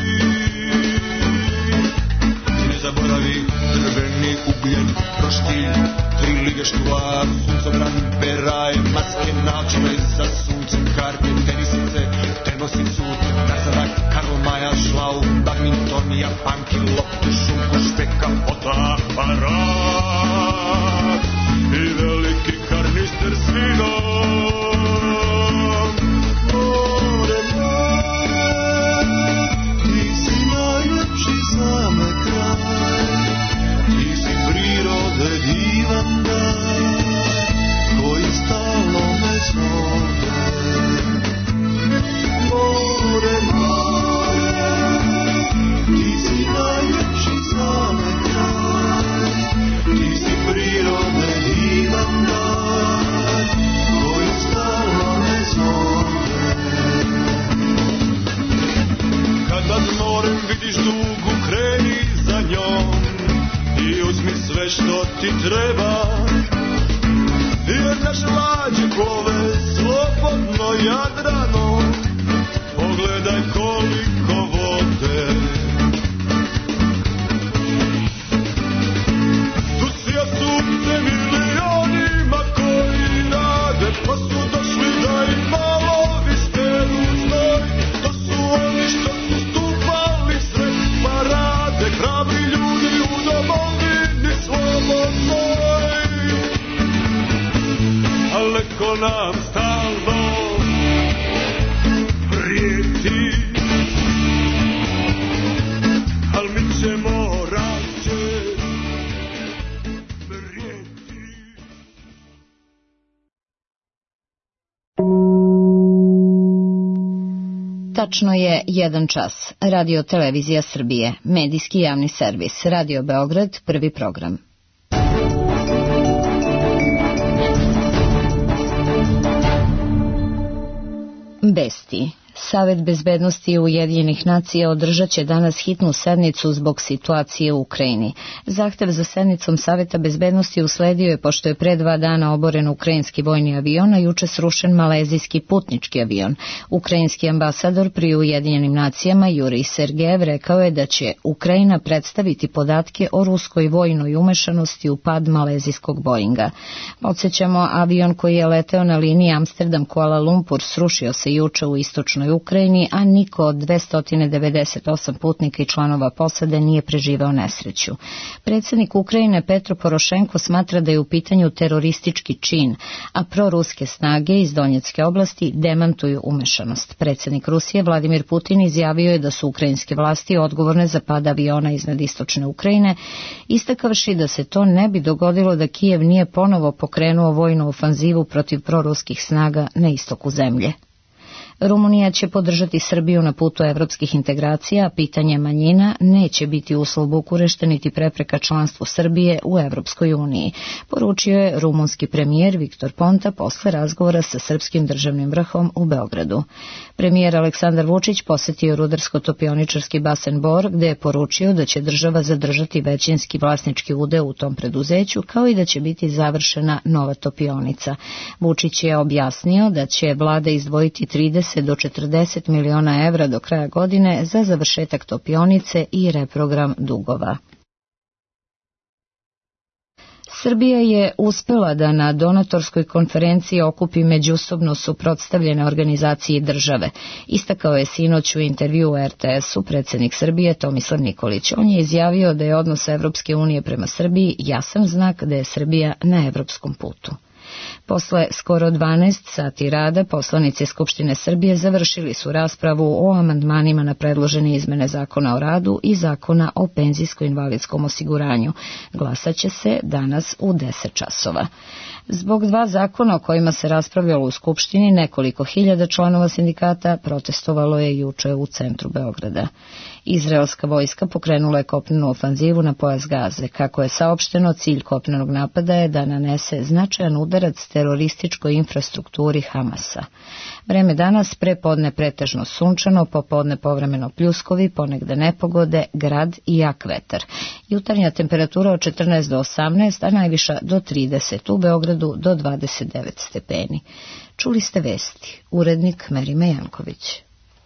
[SPEAKER 12] Ne zaboravi drveni ugljen, roštilj, tri lige štuvar, suncobran, peraj, maske, naočale za sunce, karte, tenisice, tenosicu, nazadak, Karl Maja, šlau, badminton, japanki, loptu, šunku, špeka, fotoaparat i veliki karnister s vinom. More, more, ti si najlepši za me kraj, ti si prirode divan dar, koji stalno me zove. More, more, ti si najlepši za me kraj, ti si prirode divan dar, koji stalno me zove. Kad nad morem vidiš dugu, kreni za njom i uzmi sve što ti treba, jer naše lađe plove slobodno Jadrano. Pogledaj koliko vode, tu sija sunce milionima koji rade, pa su došli da im malo visteru znoj. To su oni što su stupali sred parade, hrabri ljudi u domovini slobodnoj. Ale ko nam stalno prijeti, al mi ćemo rađe prijeti.
[SPEAKER 13] Tačno je jedan čas. Radio Televizija Srbije, medijski javni servis, Radio Beograd, prvi program. Besti. Savet bezbednosti Ujedinjenih nacija održat će danas hitnu sednicu zbog situacije u Ukrajini. Zahtev za sednicom Saveta bezbednosti usledio je pošto je pre dva dana oboren ukrajinski vojni avion, a juče srušen malezijski putnički avion. Ukrajinski ambasador pri Ujedinjenim nacijama Jurij Sergejev rekao je da će Ukrajina predstaviti podatke o ruskoj vojnoj umešanosti u pad malezijskog Boeinga. Podsjećamo, avion koji je leteo na liniji Amsterdam-Kuala Lumpur srušio se juče u istočnoj Ukrajini, a niko od dvesta devedeset osam putnika i članova posade nije preživeo nesreću. Predsjednik Ukrajine Petro Porošenko smatra da je u pitanju teroristički čin, a proruske snage iz Donjecke oblasti demantuju umešanost. Predsjednik Rusije Vladimir Putin izjavio je da su ukrajinske vlasti odgovorne za pad aviona iznad istočne Ukrajine, istakavši da se to ne bi dogodilo da Kijev nije ponovo pokrenuo vojnu ofanzivu protiv proruskih snaga na istoku zemlje. Rumunija će podržati Srbiju na putu evropskih integracija, a pitanje manjina neće biti uslov Bukurešta niti prepreka članstvu Srbije u Evropskoj uniji, poručio je rumunski premijer Viktor Ponta posle razgovora sa srpskim državnim vrhom u Beogradu. Premijer Aleksandar Vučić posetio rudarsko-topioničarski basen Bor, gde je poručio da će država zadržati većinski vlasnički udeo u tom preduzeću, kao i da će biti završena nova topionica. Vučić je objasnio da će vlada izdvojiti trideset do četrdeset miliona evra do kraja godine za završetak topionice i reprogram dugova. Srbija je uspela da na donatorskoj konferenciji okupi međusobno suprotstavljene organizacije i države. Istakao je sinoć u intervju u er te esu predsjednik Srbije Tomislav Nikolić. On je izjavio da je odnos Evropske unije prema Srbiji jasan znak da je Srbija na evropskom putu. Posle skoro dvanaest sati rada, poslanici Skupštine Srbije završili su raspravu o amandmanima na predložene izmene Zakona o radu i Zakona o penzijsko-invalidskom osiguranju. Glasaće se danas u deset časova. Zbog dva zakona o kojima se raspravljalo u Skupštini, nekoliko hiljada članova sindikata protestovalo je juče u centru Beograda. Izraelska vojska pokrenula je kopnenu ofanzivu na pojas Gaze. Kako je saopšteno, cilj kopnenog napada je da nanese značajan udarac terorističkoj infrastrukturi Hamasa. Vreme danas prepodne pretežno sunčano, popodne povremeno pljuskovi, ponegde nepogode, grad i jak vetar. Jutarnja temperatura od četrnaest do osamnaest, a najviša do trideset, u Beogradu do dvadeset devet stepeni. Čuli ste vesti. Urednik Merime Janković.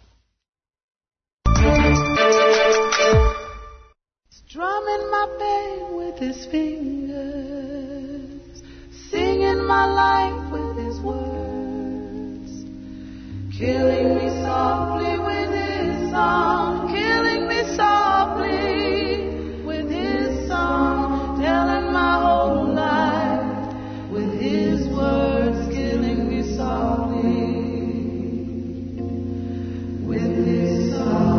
[SPEAKER 14] Drumming my pain with his fingers, singing my life with his words, killing me softly with his song, killing me softly with his song, telling my whole life with his words, killing me softly with his song.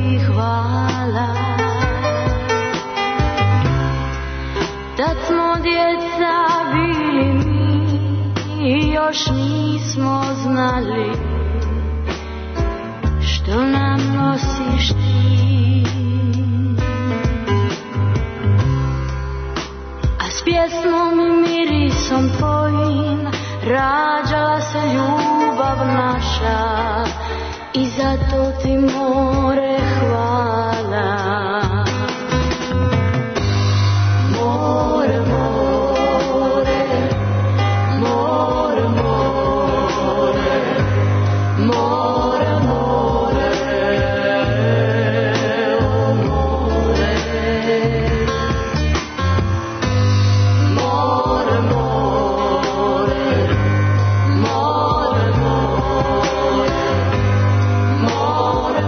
[SPEAKER 10] ti hvala. Tad smo djeca bili mi, još nismo znali što nam nosiš ti. A s pjesmom i mirisom tvojim rađala se ljubav naša i zato ti more hvala. More, more, more, more, more, more, o more. More, more, more, more, more,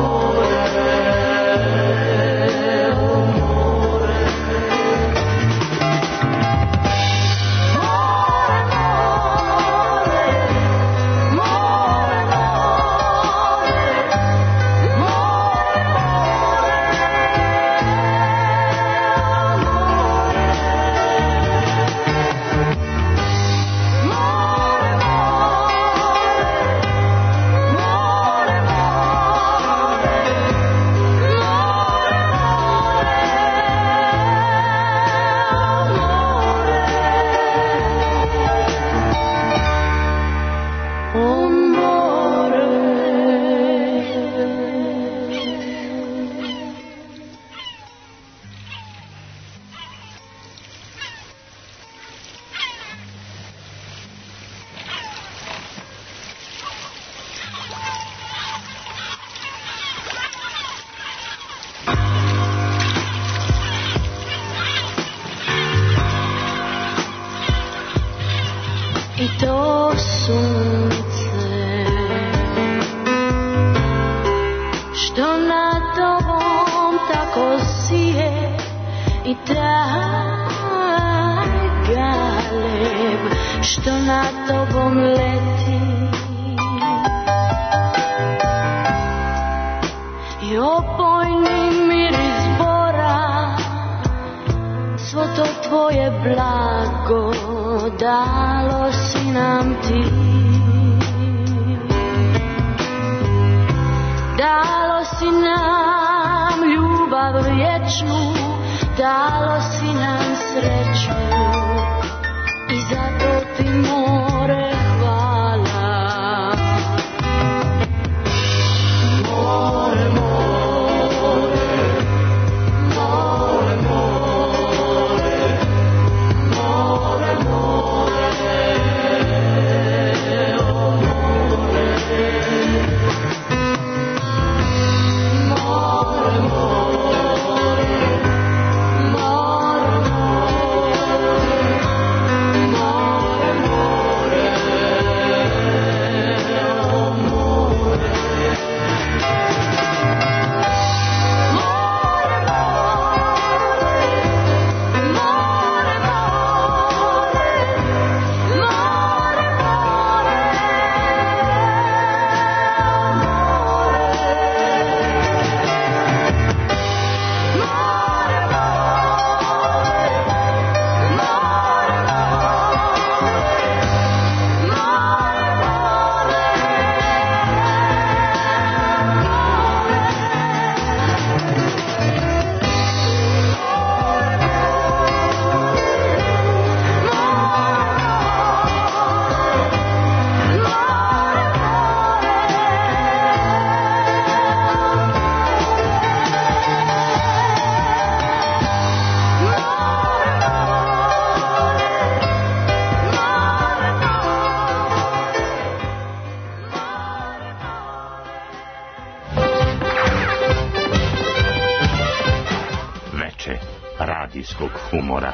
[SPEAKER 2] radijskog humora.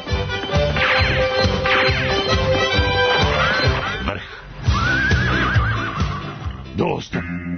[SPEAKER 2] Vrh. Dosta.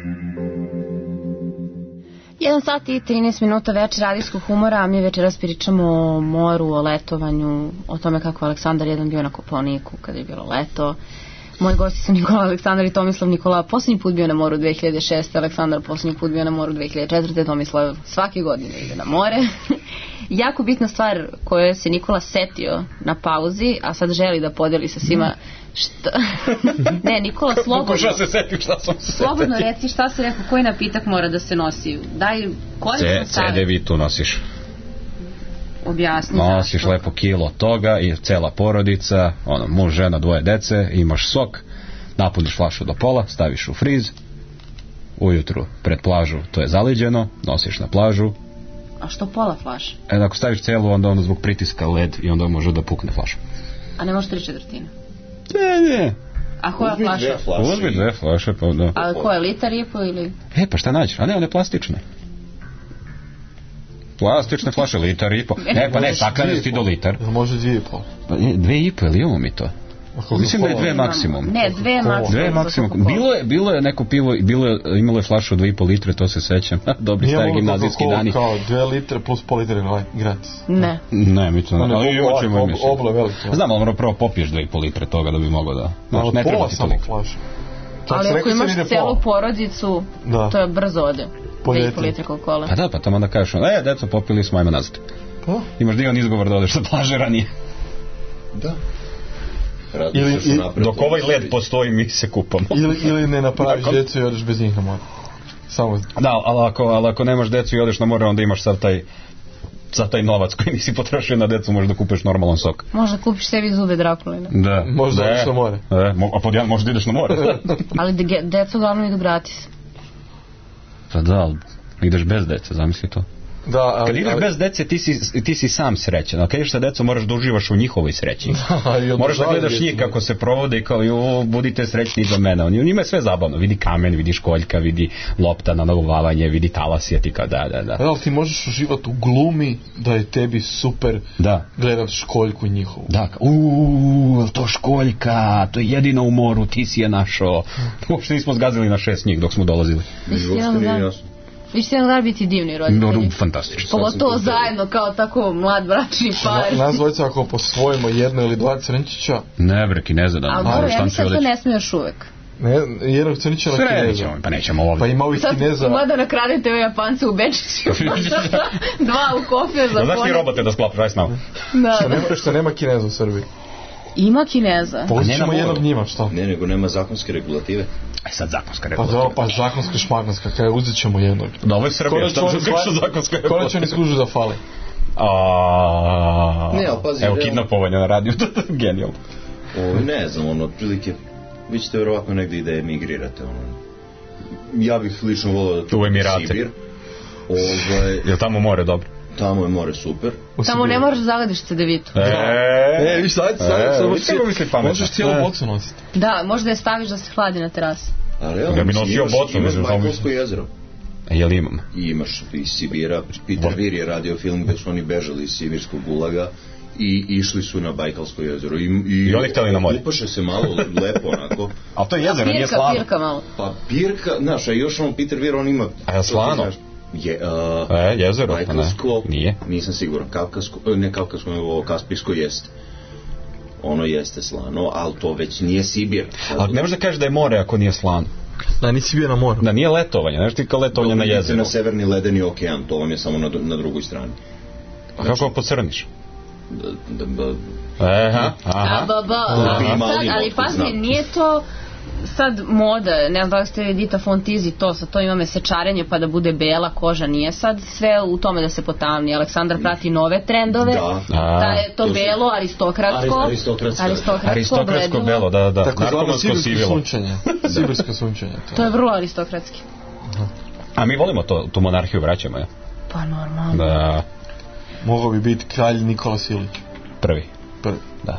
[SPEAKER 3] jedan sat i trinaest minuta večer radijskog humora, a mi večeras pričamo o moru, o letovanju, o tome kako Aleksandar jedan bio na Koponiku kada je bilo leto, Moji gosti su Nikola Aleksandar i Tomislav. Nikola posljednji put bio na moru dve hiljade šeste. Aleksandar posljednji put bio na moru dve hiljade četvrte. Tomislav svake godine ide na more. Jako bitna stvar koju se Nikola setio na pauzi, a sad želi da podeli sa svima. Šta? Ne, Nikola, slobodno.
[SPEAKER 9] Pokušao se setim šta sam se setio.
[SPEAKER 3] Slobodno reci šta si rekao, koji napitak mora da se nosi. Daj koristan savjet.
[SPEAKER 9] C D vitu nosiš.
[SPEAKER 3] Objasni.
[SPEAKER 9] Nosiš zašto. Lepo kilo toga i cela porodica, ono, muž, žena, dvoje dece, imaš sok, napuniš flašu do pola, staviš u friz, ujutru pred plažu to je zaliđeno, nosiš na plažu.
[SPEAKER 3] A što pola flaša?
[SPEAKER 9] E, ako staviš celu, onda ono zbog pritiska led i onda može da pukne flaša.
[SPEAKER 3] A ne može tri četvrtine?
[SPEAKER 9] Ne, ne.
[SPEAKER 3] A koja flaša?
[SPEAKER 9] Uzmi dve flaše, pa da.
[SPEAKER 3] A koja, litar i po ili?
[SPEAKER 9] E, pa šta nađeš? A ne, one plastične. Plastične flaše, litar i po. Ne, pa ne, staklene ti do litar.
[SPEAKER 8] Može dvije i po.
[SPEAKER 9] Pa ne, dve i po, ili imamo mi to? Mislim da je dve maksimum.
[SPEAKER 3] Ne, dve maksimum.
[SPEAKER 9] Dve maksimum. Bilo je, bilo je neko pivo, bilo je, imalo je flašu od dve i po litre, to se sećam. Dobri stari gimnazijski dani.
[SPEAKER 8] Kao dve litre plus pol litre gratis.
[SPEAKER 3] Ne.
[SPEAKER 9] Ne, mi to ne. Ali imamo ćemo mislim.
[SPEAKER 8] Oble velike.
[SPEAKER 9] Znam, ali moramo prvo popiješ dve i po litre toga da bi mogao da...
[SPEAKER 8] Znaš, ne treba ti toliko. Flaša.
[SPEAKER 3] Ali ako imaš celu porodicu, to je brzo ode. dve i po litre Coca-Cola.
[SPEAKER 9] Pa da, pa tamo onda kažeš, e, deco, popili smo, ajmo nazad.
[SPEAKER 8] Pa?
[SPEAKER 9] Imaš divan izgovor da odeš sa plaže ranije.
[SPEAKER 7] Da.
[SPEAKER 8] Ili, ili,
[SPEAKER 9] dok ovaj led postoji, mi se kupamo.
[SPEAKER 8] Ili, ili ne napraviš decu i odeš bez njih na more. Samo...
[SPEAKER 9] Da, ali ako, ali ako nemaš decu i odeš na more, onda imaš sad taj za taj novac koji nisi potrošio na decu, možeš da kupiš normalan sok.
[SPEAKER 3] Možda kupiš sebi zube Drakulina.
[SPEAKER 9] Da.
[SPEAKER 8] Možda da ideš na more.
[SPEAKER 9] E, a pod jedan možda ideš na more.
[SPEAKER 3] Ali de, decu uglavnom idu gratis.
[SPEAKER 9] Pa da, ali ideš bez dece, zamisli to.
[SPEAKER 8] Da, ali,
[SPEAKER 9] kad ideš
[SPEAKER 8] ali...
[SPEAKER 9] bez dece ti si, ti si sam srećan, a kad ideš sa decom moraš da uživaš u njihovoj sreći. Da, moraš da gledaš njih kako se provode i kao jo, budite srećni za mene. Oni, njima je sve zabavno, vidi kamen, vidi školjka, vidi lopta na naguvavanje, vidi talasija, ti kao da, da, da.
[SPEAKER 8] Ali ti možeš uživati u glumi da je tebi super
[SPEAKER 9] da.
[SPEAKER 8] Gledat školjku njihovu.
[SPEAKER 9] Da, uuu, to školjka, to je jedino u moru, ti si je našao. Uopšte nismo zgazili na šest njih dok smo dolazili.
[SPEAKER 3] Vi ćete nam da biti divni roditelji.
[SPEAKER 9] No, fantastično.
[SPEAKER 3] Pogotovo zajedno, kao tako mlad bračni par.
[SPEAKER 8] Na, nas dvojica ako posvojimo jedno ili dva crnčića.
[SPEAKER 9] Ne bre, Kineza da.
[SPEAKER 3] Ali dobro, ja mislim da to ne smije još uvek.
[SPEAKER 8] Ne, jednog crnčića na Kineza.
[SPEAKER 9] Pa nećemo ovdje.
[SPEAKER 8] Pa ima ovih Kineza.
[SPEAKER 3] Sad mlada nakradete ove Japance u Bečiću. Dva u kofiju za
[SPEAKER 9] znaš ti robote da sklapaš, aj s nama.
[SPEAKER 8] Što nema, što nema Kineza u Srbiji.
[SPEAKER 3] Ima Kineza.
[SPEAKER 8] Postićemo jednog njima, šta?
[SPEAKER 7] Ne, nego nema zakonske regulative.
[SPEAKER 9] E sad zakonska
[SPEAKER 8] regulativa. Pa da, pa zakonska šmagnanska, kaj uzet ćemo jednog.
[SPEAKER 9] Da, ovo je Srbija, šta se kriša zakonska regulativa?
[SPEAKER 8] Konačno ni služu da fali.
[SPEAKER 7] Ne, ali pazi.
[SPEAKER 9] Evo, kidnapovanje na radiju, to je genijalno.
[SPEAKER 7] Ovo, ne znam, ono, otprilike, vi ćete vjerovatno negdje i da emigrirate, ono. Ja bih lično volio da tu u Sibir. Ovaj...
[SPEAKER 9] Je tamo more dobro?
[SPEAKER 7] Tamo je more super.
[SPEAKER 3] Tamo ne moraš zagledaš C D vitu.
[SPEAKER 8] E, viš sad, sad, možeš cijelu bocu nositi.
[SPEAKER 3] Da, možda je staviš da se hladi na terasi.
[SPEAKER 7] A realno,
[SPEAKER 9] ja bi nosio bocu.
[SPEAKER 7] Imaš Bajkalsko jezero.
[SPEAKER 9] A je li imam?
[SPEAKER 7] I imaš iz Sibira. Peter Weir je radio film gdje su oni bežali iz sibirskog gulaga i išli su na Bajkalsko jezero. I, i,
[SPEAKER 9] I oni htjeli na more.
[SPEAKER 7] Upaše se malo lepo onako.
[SPEAKER 9] A to je jezero, nije slano.
[SPEAKER 3] Pirka malo.
[SPEAKER 7] Pa pirka, znaš, a još on Peter Weir, on ima...
[SPEAKER 9] A je slano?
[SPEAKER 7] Je, uh,
[SPEAKER 9] e, jezero,
[SPEAKER 7] Bajkalsko,
[SPEAKER 9] ne, nije.
[SPEAKER 7] Nisam siguran, Kavkasko, ne Kavkasko, nego Kaspijsko jeste. Ono jeste slano, ali to već nije Sibir.
[SPEAKER 9] Ali ne možeš da kažeš da je more ako nije slano.
[SPEAKER 8] Da, nisi bio na moru.
[SPEAKER 9] Da, nije letovanje, znaš ti kao letovanje na jezeru.
[SPEAKER 7] Na severni ledeni okean, to vam je samo na, na drugoj strani.
[SPEAKER 9] A kako pocrniš?
[SPEAKER 7] Da, da, da.
[SPEAKER 9] Eha, aha.
[SPEAKER 3] A, ba, ba. Sad, ali pazi, nije to... sad moda, ne znam da li ste Edita Fontizi to, sad to ima mesečarenje pa da bude bela koža, nije sad sve u tome da se potamni. Aleksandar prati nove trendove,
[SPEAKER 7] da,
[SPEAKER 3] da je to belo, aristokratsko,
[SPEAKER 7] aristokratsko,
[SPEAKER 3] aristokratsko,
[SPEAKER 9] aristokratsko belo, da, da,
[SPEAKER 8] narkomansko sivilo. Sibirsko sunčenje. To.
[SPEAKER 3] to je vrlo aristokratski.
[SPEAKER 9] Aha. A mi volimo to, tu monarhiju vraćamo, ja?
[SPEAKER 3] Pa normalno.
[SPEAKER 9] Da.
[SPEAKER 8] Mogao bi biti kralj Nikola Silić.
[SPEAKER 9] Prvi.
[SPEAKER 8] Prvi.
[SPEAKER 9] Da.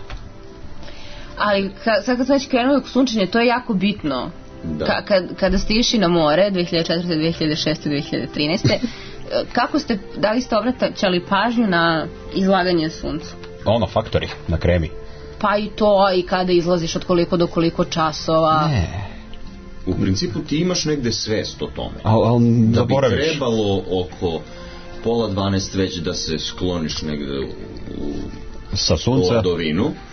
[SPEAKER 3] Ali ka, sad kad sam već krenuli u sunčenje, to je jako bitno. Ka, kad, kada ste išli na more dve hiljade četvrte, dve hiljade šeste, dve hiljade trinaeste kako ste, da li ste obraćali pažnju na izlaganje suncu?
[SPEAKER 9] Ono, faktori, na kremi.
[SPEAKER 3] Pa i to, i kada izlaziš od koliko do koliko časova.
[SPEAKER 9] Ne.
[SPEAKER 7] U principu ti imaš negde svest o tome.
[SPEAKER 9] Al, al,
[SPEAKER 7] da bi trebalo oko pola dvanaest već da se skloniš negde u, u
[SPEAKER 9] sa sunca
[SPEAKER 7] hladovinu.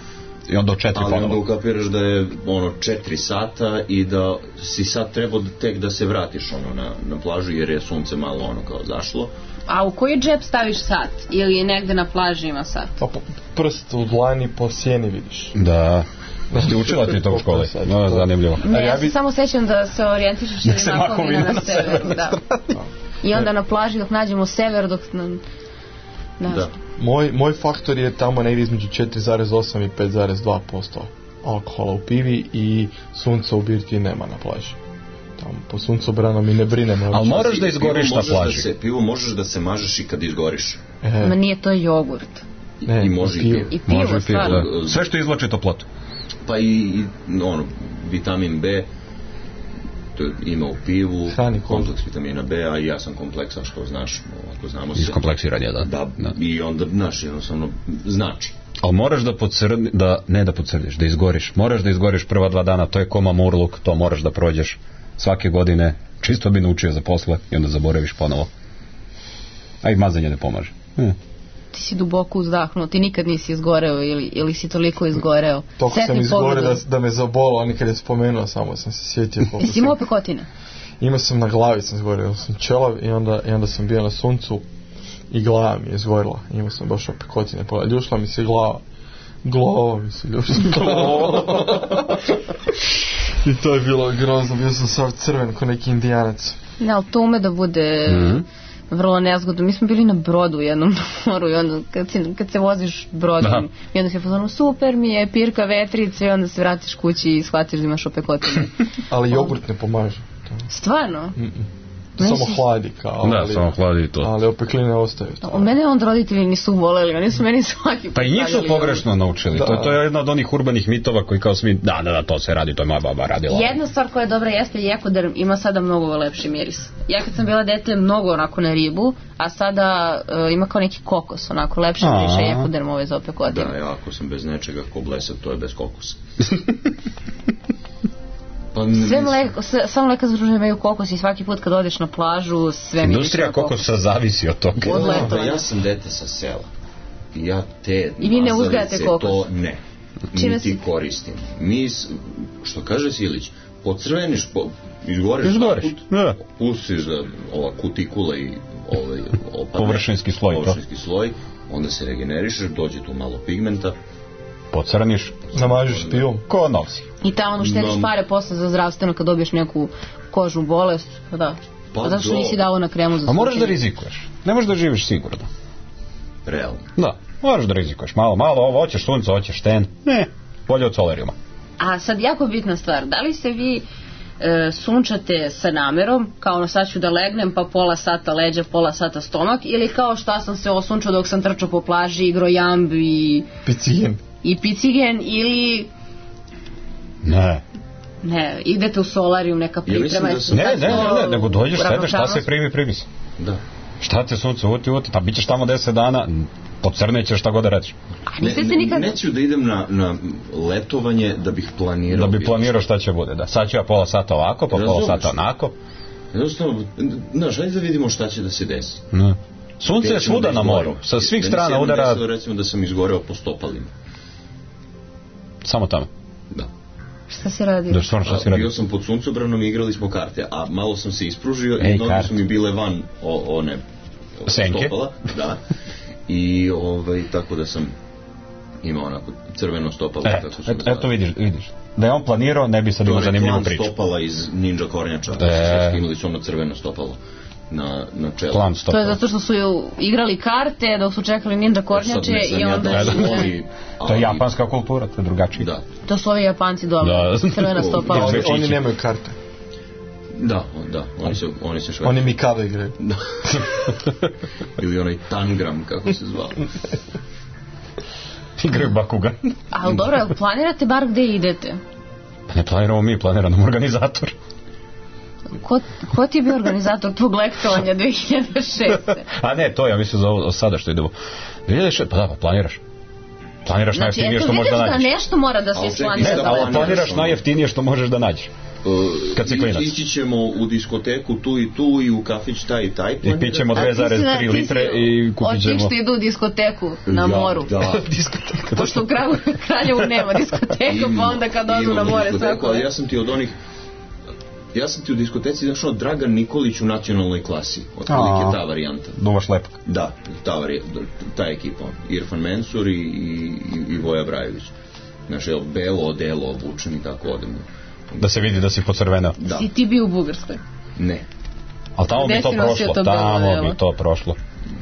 [SPEAKER 9] I onda od četiri
[SPEAKER 7] ali
[SPEAKER 9] ponovo.
[SPEAKER 7] onda ukapiraš da je ono četiri sata i da si sad trebao da tek da se vratiš ono na, na plažu jer je sunce malo ono kao zašlo.
[SPEAKER 3] A u koji džep staviš sat? Ili negde na plaži ima sat?
[SPEAKER 8] Pa po, prst u dlani po sjeni vidiš.
[SPEAKER 9] Da. Ti učila ti to u školi? No, zanimljivo.
[SPEAKER 3] Ne, ja se samo sećam da se orijentišeš ili na makovina na, na severu. Da. I onda na plaži dok nađemo sever, dok... Na,
[SPEAKER 8] da. Moj, moj faktor je tamo negdje između četiri zarez osam i pet zarez dva posto alkohola u pivi i sunca u birti nema na plaži. Tamo po suncobranom i ne brinem.
[SPEAKER 9] Ali moraš da izgoriš na plaži.
[SPEAKER 7] Da se, pivo možeš da se mažeš i kad izgoriš.
[SPEAKER 8] E.
[SPEAKER 3] Ma nije to jogurt.
[SPEAKER 8] Ne,
[SPEAKER 7] i može i pivo.
[SPEAKER 3] I pivo,
[SPEAKER 9] može
[SPEAKER 3] stvarno.
[SPEAKER 9] Pivo, da. Sve što izvlači toplotu.
[SPEAKER 7] Pa i, i ono, vitamin B to ima u pivu, kompleks vitamina B, a i ja sam kompleksan, što znaš, ako znamo se.
[SPEAKER 9] Iskompleksiranje, da.
[SPEAKER 7] Da, da. I onda, znaš, jednostavno, znači.
[SPEAKER 9] Ali moraš da podcrni, da, ne da podcrniš, da izgoriš. Moraš da izgoriš prva dva dana, to je koma murluk, to moraš da prođeš svake godine, čisto bi naučio za posle i onda zaboraviš ponovo. A i mazanje ne pomaže. Hm.
[SPEAKER 3] Ti si duboko uzdahnuo, ti nikad nisi izgoreo ili, ili si toliko izgoreo.
[SPEAKER 8] Toliko sam izgoreo da, da me zabolo, a nikad je spomenuo, samo sam se sjetio.
[SPEAKER 3] Jesi imao pekotine?
[SPEAKER 8] Imao sam na glavi, sam izgoreo, sam čelav i onda, i onda sam bio na suncu i glava mi je izgorila. Imao sam baš pekotine, ljušla mi se glava. Glava mi se ljušla. I to je bilo grozno, bio sam sav crven ko neki indijanac.
[SPEAKER 3] Ne, ali to ume da bude... Mm-hmm. vrlo nezgodno. Mi smo bili na brodu u jednom moru i onda kad, si, kad se voziš brodom Aha. i onda se pozvano super mi je, pirka vetrice i onda se vratiš kući i shvatiš da imaš opekotine.
[SPEAKER 8] Ali jogurt ne pomaže.
[SPEAKER 3] Stvarno?
[SPEAKER 8] Mm-mm. Samo hladi kao.
[SPEAKER 9] Da,
[SPEAKER 8] ali,
[SPEAKER 9] samo hladi to.
[SPEAKER 8] Ali opekline ostaju.
[SPEAKER 3] U mene onda roditelji nisu voleli, oni su meni svaki
[SPEAKER 9] pa i njih su pogrešno naučili. To, to je jedna od onih urbanih mitova koji kao smi, da, da, da, to se radi, to je moja baba radila.
[SPEAKER 3] Jedna stvar koja je dobra jeste jekoderm, ima sada mnogo lepši miris. Ja kad sam bila dete mnogo onako na ribu, a sada uh, ima kao neki kokos, onako lepše miriše jekodermove za opekotine.
[SPEAKER 7] Da, ja ako sam bez nečega ko blesav, to je bez kokosa. Pa
[SPEAKER 3] sve mleko, sve, samo mleka združene imaju kokos i svaki put kad odeš na plažu sve mi
[SPEAKER 9] industrija kokosa zavisi od toga.
[SPEAKER 7] Od da, ja sam dete sa sela i ja te
[SPEAKER 3] i vi ne uzgajate kokos?
[SPEAKER 7] To ne,
[SPEAKER 3] čime
[SPEAKER 7] niti si? Koristim. Mi, što kaže Silić, pocrveniš, po, izgoriš,
[SPEAKER 9] izgoriš.
[SPEAKER 7] Da. Pustiš da ova kutikula i ovaj, opadne,
[SPEAKER 9] površinski sloj,
[SPEAKER 7] površinski sloj, onda se regenerišeš, dođe tu malo pigmenta,
[SPEAKER 9] pocrniš,
[SPEAKER 8] namažiš pivom,
[SPEAKER 9] ko nosi.
[SPEAKER 3] I tamo ono štediš
[SPEAKER 7] Nam...
[SPEAKER 3] pare posle za zdravstveno kad dobiješ neku kožnu bolest, pa da. Pa, pa zato što nisi dao na kremu za
[SPEAKER 9] slučaj. A moraš da rizikuješ, ne možeš da živiš sigurno.
[SPEAKER 7] Realno.
[SPEAKER 9] Da, moraš da rizikuješ, malo, malo, ovo, hoćeš sunce, hoćeš ten, ne, bolje od solerijuma.
[SPEAKER 3] A sad jako bitna stvar, da li se vi e, sunčate sa namerom, kao ono sad ću da legnem pa pola sata leđa, pola sata stomak, ili kao šta sam se osunčao dok sam trčao po plaži, igro jamb i...
[SPEAKER 8] Picigen.
[SPEAKER 3] I picigen, ili...
[SPEAKER 9] Ne.
[SPEAKER 3] Ne, idete u solarium, neka priprema.
[SPEAKER 7] Ja
[SPEAKER 9] ne, ne, ne, ne, nego dođeš, sedeš, šta se primi, primi se.
[SPEAKER 7] Da.
[SPEAKER 9] Šta te sunce uti, uti, pa bit ćeš tamo deset dana, pocrnećeš šta god da radiš.
[SPEAKER 3] A niste se nikad...
[SPEAKER 7] Neću da idem na, na letovanje da bih planirao.
[SPEAKER 9] Da bi planirao šta će bude, da. Sad ću ja pola sata ovako, pa pola sata onako.
[SPEAKER 7] Jednostavno, znaš, ajde da vidimo šta će da se desi.
[SPEAKER 9] Ne. Sunce je svuda na moru, sa svih strana udara...
[SPEAKER 7] Da recimo da sam izgoreo po stopalima.
[SPEAKER 9] Samo tamo?
[SPEAKER 7] Da.
[SPEAKER 3] Šta si radio?
[SPEAKER 9] Da, stvarno šta si radio?
[SPEAKER 7] Bio sam pod suncobranom i igrali smo karte, a malo sam se ispružio i noge su mi bile van o, one
[SPEAKER 9] senke
[SPEAKER 7] stopala, da. I ovaj, tako da sam imao onako crveno stopalo.
[SPEAKER 9] E,
[SPEAKER 7] tako
[SPEAKER 9] eto, eto vidiš, vidiš. Da je on planirao, ne bi sad imao zanimljivu priču.
[SPEAKER 7] To je stopala iz Ninja Kornjača, e... skinuli su ono crveno stopalo na, na čelu.
[SPEAKER 3] To je zato što su igrali karte dok su čekali Ninja Kornjače i onda...
[SPEAKER 9] Ja ali, to je japanska kultura, to je drugačije.
[SPEAKER 7] Da.
[SPEAKER 3] To su ovi Japanci dobro, da. Crvena stopala.
[SPEAKER 8] Oni, oni nemaju karte.
[SPEAKER 7] Da, da, oni se, oni se šveđu.
[SPEAKER 8] Oni Mikado igraju.
[SPEAKER 7] Da. Ili onaj Tangram, kako se zvao.
[SPEAKER 9] Igraju Bakugan.
[SPEAKER 3] Ali dobro, jel planirate bar gde idete?
[SPEAKER 9] Pa ne planiramo mi, planira nam organizator.
[SPEAKER 3] Ko, ko ti je bio organizator tog lektovanja dve hiljade šeste?
[SPEAKER 9] A ne, to ja mislim za ovo sada što idemo. dve hiljade šeste, pa da, pa planiraš. Planiraš znači, najjeftinije što možeš da nađeš.
[SPEAKER 3] Znači, eto vidiš da nešto mora da se isplanira.
[SPEAKER 9] Ne, ali planiraš najjeftinije što možeš da nađeš. Kad si klinac.
[SPEAKER 7] Ići ćemo u diskoteku tu i tu i u kafić taj i taj.
[SPEAKER 9] I pićemo dve zarez tri litre i kupit ćemo...
[SPEAKER 3] Od tih što idu u diskoteku na moru.
[SPEAKER 7] Da.
[SPEAKER 3] Pošto u Kraljevu nema diskoteka, pa onda kad odu na more svako.
[SPEAKER 7] Ali ja sam ti od onih... Ja sam ti u diskoteci našao Dragan Nikolić u nacionalnoj klasi. Otprilike ta varijanta.
[SPEAKER 9] Duvaš lepak.
[SPEAKER 7] Da, ta, varijanta, ta ekipa. Irfan Mensur i, i, i Voja Brajević. Znaš, je belo odelo obučen i tako odemo.
[SPEAKER 9] Da se vidi da si pocrvenao.
[SPEAKER 7] Da.
[SPEAKER 3] Si ti bio u Bugarskoj?
[SPEAKER 7] Ne.
[SPEAKER 9] Ali tamo bi to prošlo, to tamo bi to prošlo.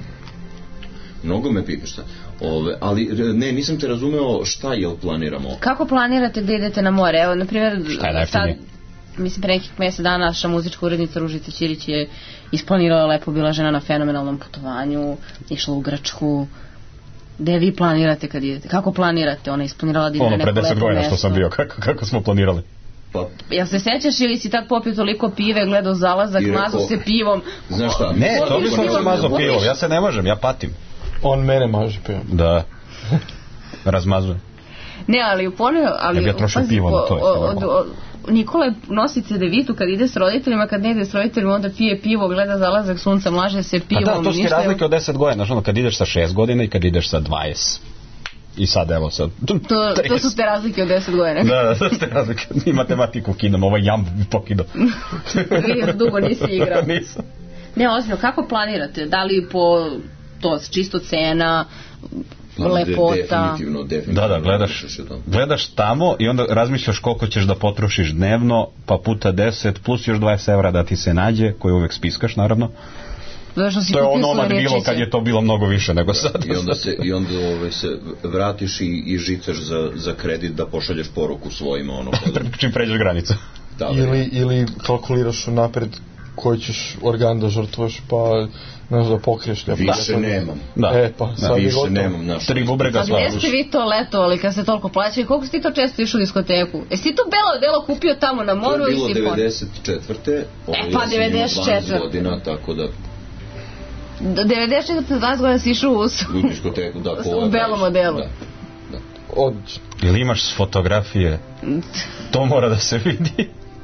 [SPEAKER 7] Mnogo me pitaš šta. Ove, ali ne, nisam te razumeo šta jel planiramo.
[SPEAKER 3] Kako planirate da idete na more? Evo, na primjer,
[SPEAKER 9] šta je najjeftinije?
[SPEAKER 3] Mislim, pre nekih mjesec dana naša muzička urednica Ružica Ćirić je isplanirala lepo, bila žena na fenomenalnom putovanju, išla u Grčku. Gde vi planirate kad idete? Kako planirate? Ona je isplanirala da ide na neko lepo mesto. Ono, pre deset godina što sam bio, kako, kako smo planirali?
[SPEAKER 7] Pa.
[SPEAKER 3] Jel se sećaš ili si tad popio toliko pive, gledao zalazak, rekao, mazo se pivom?
[SPEAKER 7] Znaš šta?
[SPEAKER 9] Ne, to bi sam se mazo pivom, ja se ne možem, ja patim.
[SPEAKER 8] On mene maže pivom.
[SPEAKER 9] Da. Razmazujem.
[SPEAKER 3] Ne, ali ponio, ali...
[SPEAKER 9] Ja trošim pivo na to.
[SPEAKER 3] Od, od, Nikola nosi cedevitu kad ide s roditeljima, kad ne ide s roditeljima onda pije pivo, gleda zalazak sunca, mlaže se pivom.
[SPEAKER 9] A da, to su ti razlike od deset godina, znaš ono, kad ideš sa šest godina i kad ideš sa dvadeset. I sad evo sad...
[SPEAKER 3] To, to su te razlike od deset godina.
[SPEAKER 9] Da, da, to su te razlike. I matematiku kidam, ovaj jamb bi pokidao.
[SPEAKER 3] Vidim, dugo nisi igrao.
[SPEAKER 9] Nisam.
[SPEAKER 3] Ne, ozbiljno, kako planirate? Da li po to čisto cena, lepota?
[SPEAKER 7] Definitivno, definitivno.
[SPEAKER 9] Da, da, gledaš, gledaš tamo i onda razmišljaš koliko ćeš da potrošiš dnevno, pa puta deset, plus još dvadeset evra da ti se nađe, koje uvek spiskaš, naravno. To je ono onak bilo kad je to bilo mnogo više nego sad.
[SPEAKER 7] I onda, se, i onda ove, se vratiš i, i žicaš za, za kredit da pošalješ poruku svojima. Ono,
[SPEAKER 9] čim pređeš granicu.
[SPEAKER 7] Da,
[SPEAKER 8] ili, ili kalkuliraš unapred koji ćeš organ da žrtvuješ, pa ne znam da pokriješ ljepo.
[SPEAKER 7] Više nemam.
[SPEAKER 8] Da. E, pa, sad
[SPEAKER 7] više
[SPEAKER 8] je gotovo.
[SPEAKER 7] Nemam, naš.
[SPEAKER 9] Tri bubrega slavuš.
[SPEAKER 3] A gdje ste vi to letovali kad se toliko plaćaju? Koliko si ti to često išao u diskoteku? Jesi ti to belo delo kupio tamo na moru?
[SPEAKER 7] To je bilo devedeset četvrte
[SPEAKER 3] E, pa devedeset četvrte.
[SPEAKER 7] Ja sam imao dvanaest godina, tako da...
[SPEAKER 3] devedeset četvrte dvadeset godina si išao u,
[SPEAKER 7] u diskoteku, da,
[SPEAKER 3] u belom modelu.
[SPEAKER 7] Da, da.
[SPEAKER 8] Odlično.
[SPEAKER 9] Ili imaš fotografije? To mora da se vidi.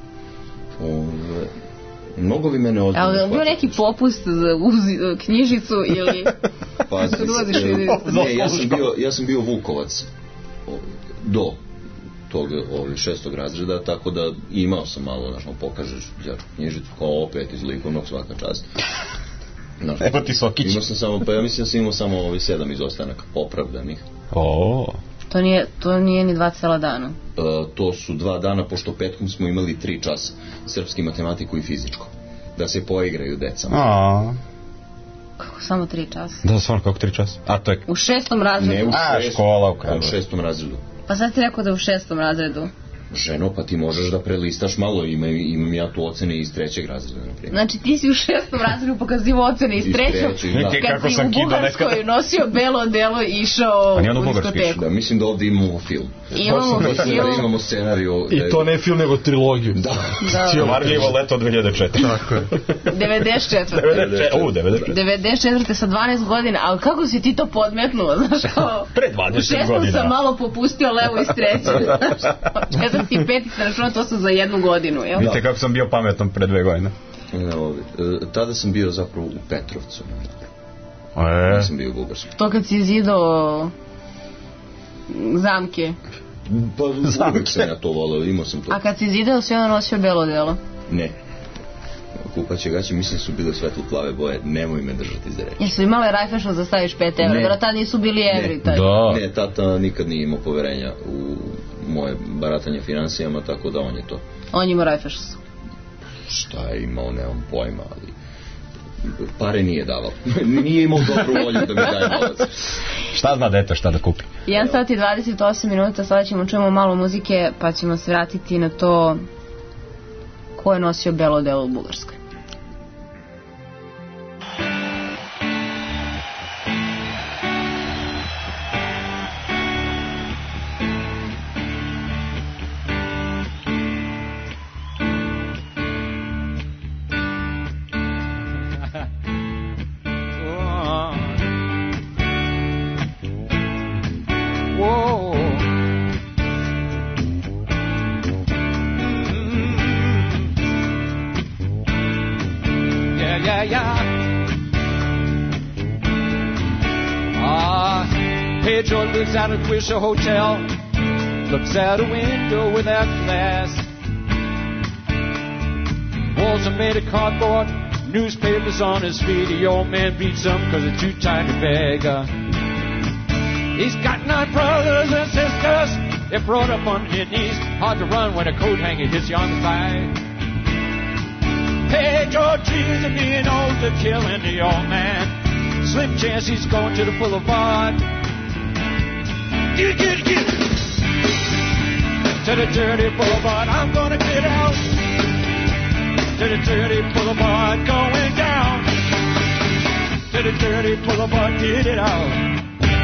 [SPEAKER 7] Ove, mnogo vi mene ozbiljno
[SPEAKER 3] shvataš. Ali bio neki popust za uz knjižicu ili...
[SPEAKER 7] Pazi, ne, ja sam bio, ja sam bio Vukovac do tog ovih šestog razreda, tako da imao sam malo, znaš, pokažeš knjižicu kao opet iz likovnog, svaka čast. Znaš,
[SPEAKER 9] evo ti Sokić.
[SPEAKER 7] Imao sam samo, pa ja mislim da sam imao samo ovi sedam izostanaka opravdanih.
[SPEAKER 9] O.
[SPEAKER 3] To nije, to nije ni dva cela dana.
[SPEAKER 7] E, to su dva dana, pošto petkom smo imali tri časa. Srpski, matematiku i fizičko. Da se poigraju decama.
[SPEAKER 9] A.
[SPEAKER 3] Kako samo tri časa?
[SPEAKER 9] Da, stvarno kako tri časa. A to je...
[SPEAKER 3] U šestom razredu?
[SPEAKER 7] Ne, u
[SPEAKER 9] šestom. A, škola u kraju.
[SPEAKER 7] U šestom razredu.
[SPEAKER 3] Pa sad ti rekao da u šestom razredu.
[SPEAKER 7] Ženo, pa ti možeš da prelistaš malo, imam, imam ja tu ocene iz trećeg razreda, naprijed.
[SPEAKER 3] Znači ti si u šestom razredu pokazivo ocene iz trećeg, iz trećeg da. Kad
[SPEAKER 9] kako
[SPEAKER 3] si u Bugarskoj nosio belo delo i išao u diskoteku.
[SPEAKER 7] Da, mislim da ovdje imamo film.
[SPEAKER 3] Imamo film.
[SPEAKER 7] Da imamo scenariju.
[SPEAKER 8] I to ne film, nego trilogiju.
[SPEAKER 7] Da.
[SPEAKER 3] da.
[SPEAKER 9] Varljivo leto dve hiljade četvrte.
[SPEAKER 8] Tako je.
[SPEAKER 3] devedeset četvrte.
[SPEAKER 9] U, devedeset četvrte.
[SPEAKER 3] devedeset četvrte sa dvanaest godina, ali kako si ti to podmetnuo, znaš kao...
[SPEAKER 9] Pre dvadeset godina.
[SPEAKER 3] U šestom sam malo popustio levo iz trećeg, znaš, četvrti i peti se računa, to su za jednu godinu, jel?
[SPEAKER 9] Vidite kako sam bio pametan pre dve godine.
[SPEAKER 7] No, tada sam bio zapravo u Petrovcu.
[SPEAKER 9] E.
[SPEAKER 7] Nisam bio u Bugarskoj.
[SPEAKER 3] To kad si zidao zamke?
[SPEAKER 7] Pa uvek sam ja to volao, imao sam to.
[SPEAKER 3] A kad si zidao si onda nosio belo delo?
[SPEAKER 7] Ne. Kupaće gaće, mislim su bile svetlo plave boje, nemoj me držati za reč.
[SPEAKER 3] Jesu imale rajfešno da staviš pet evra? Dobro, tad nisu bili evri.
[SPEAKER 7] Ne, da. Ne, tata nikad nije imao poverenja u moje baratanje financijama, tako da on je to.
[SPEAKER 3] On ima rajfešno.
[SPEAKER 7] Šta je imao, nemam pojma, ali pare nije davao. Nije imao dobru volju da mi daje novac.
[SPEAKER 9] Šta zna dete šta da kupi?
[SPEAKER 3] jedan sat i dvadeset osam minuta, sada ćemo čujemo malo muzike, pa ćemo se vratiti na to ko je nosio belo delo u Bugarskoj.
[SPEAKER 11] Whoa. Mm-hmm.
[SPEAKER 15] yeah, yeah. Ah, Pedro lives out at Wisher Hotel, looks out a window without glass. Walls are made of cardboard, newspapers on his feet. The old man beats him because they're too tight to beg. Uh, he's got nine brothers and sisters, they're brought up on their knees. Hard to run when a coat hanger hits you on the thigh. Pedro dreams of being old to killing the old man. Slim chance he's going to the boulevard. Get it, get it, get it. To the dirty boulevard, I'm gonna get out. To the dirty boulevard, going down. To the dirty boulevard, get it out.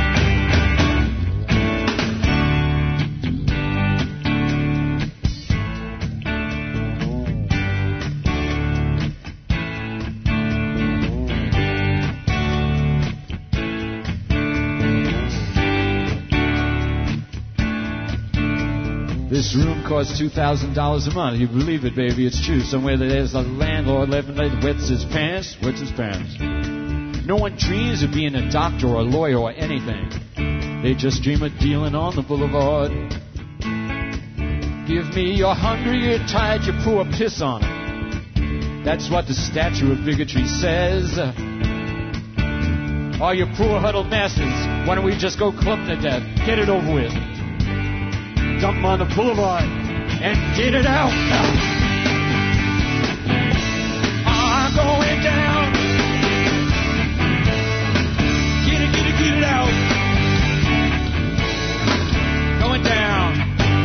[SPEAKER 15] This room costs two thousand dollars a month. You believe it, baby, it's true. Somewhere there's a landlord living there, wets his pants, wets his pants. No one dreams of being a doctor or a lawyer or anything. They just dream of dealing on the boulevard. Give me your hungry, you're tired, you pour piss on it. That's what the statue of bigotry says. All you poor huddled masters, why don't we just go club to death? Get it over with. Dump on the boulevard and get it out. I'm going down. Get it, get it, get it out. Going down.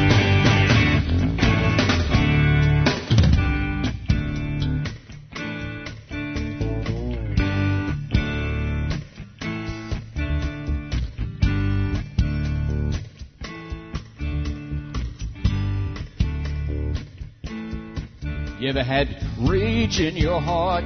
[SPEAKER 15] You ever had rage in your heart?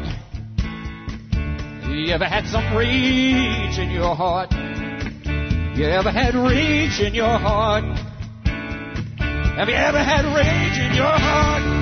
[SPEAKER 15] You ever had some rage in your heart? You ever had rage in your heart? Have you ever had rage in your heart?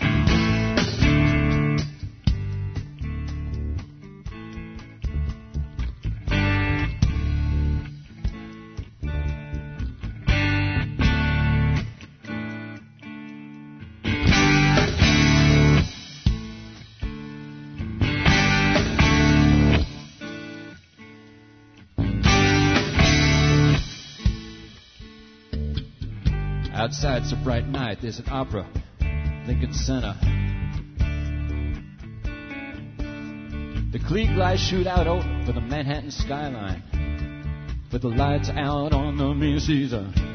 [SPEAKER 15] Outside, it's a bright night. There's an opera, Lincoln Center. The Klieg lights shoot out over the Manhattan skyline, with the lights out on the Macy's.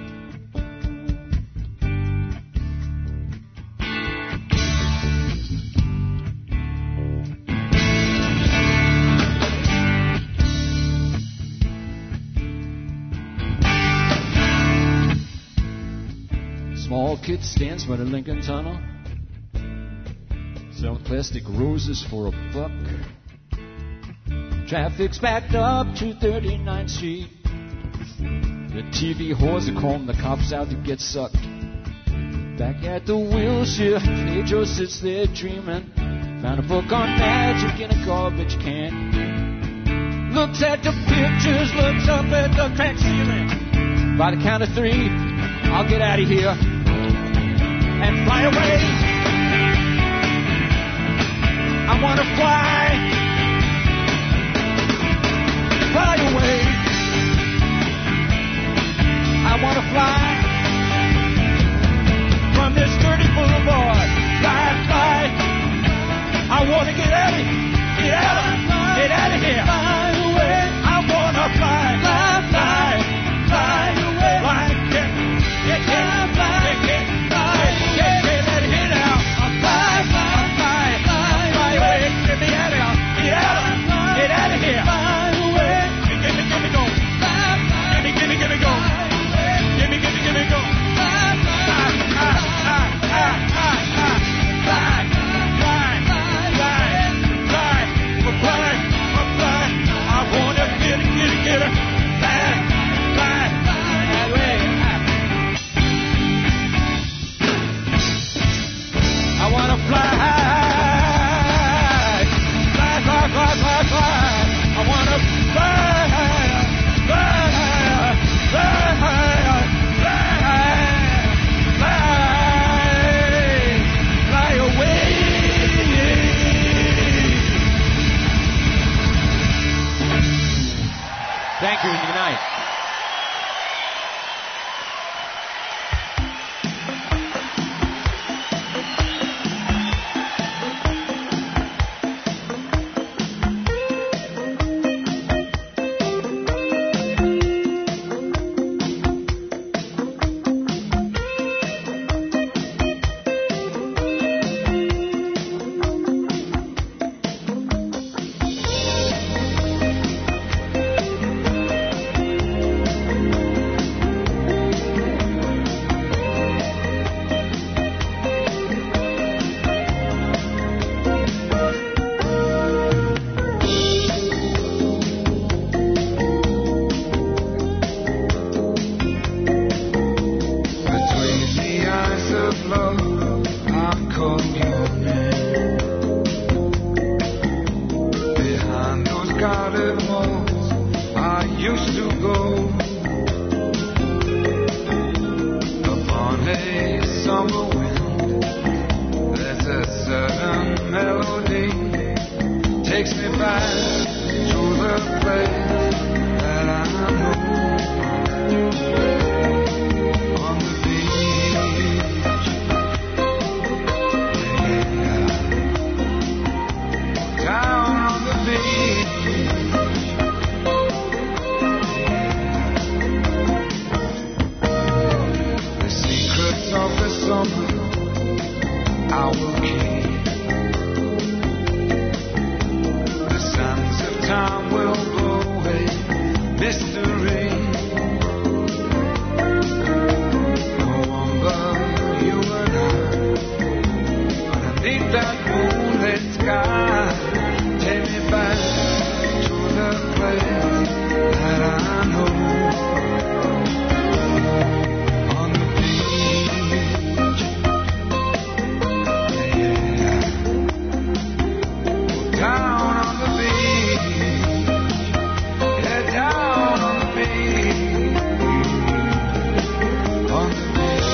[SPEAKER 15] Small kid stands by the Lincoln Tunnel, selling plastic roses for a buck. Traffic's backed up to thirty-ninth Street. The T V whores are calling the cops out to get sucked. Back at the Wilshire, Pedro sits there dreaming. Found a book on magic in a garbage can. Looks at the pictures, looks up at the cracked ceiling. By the count of three, I'll get out of here and fly away. I wanna fly, fly away. I wanna fly from this dirty boulevard. Fly, fly. I wanna get out of here, get out of, get out of here. Fly away. I wanna fly, fly, fly, fly away. Fly, get, get, get, fly, get, get. Fly,
[SPEAKER 6] back to the place that I know. On the beach, yeah. Down on the beach, the secrets of the summer I will keep. The sands of time will blow away mystery. No one but you and I, underneath that moonlit sky. Take me back to the place that I know. On the beach, yeah. Down on the beach, yeah, down on the beach, on the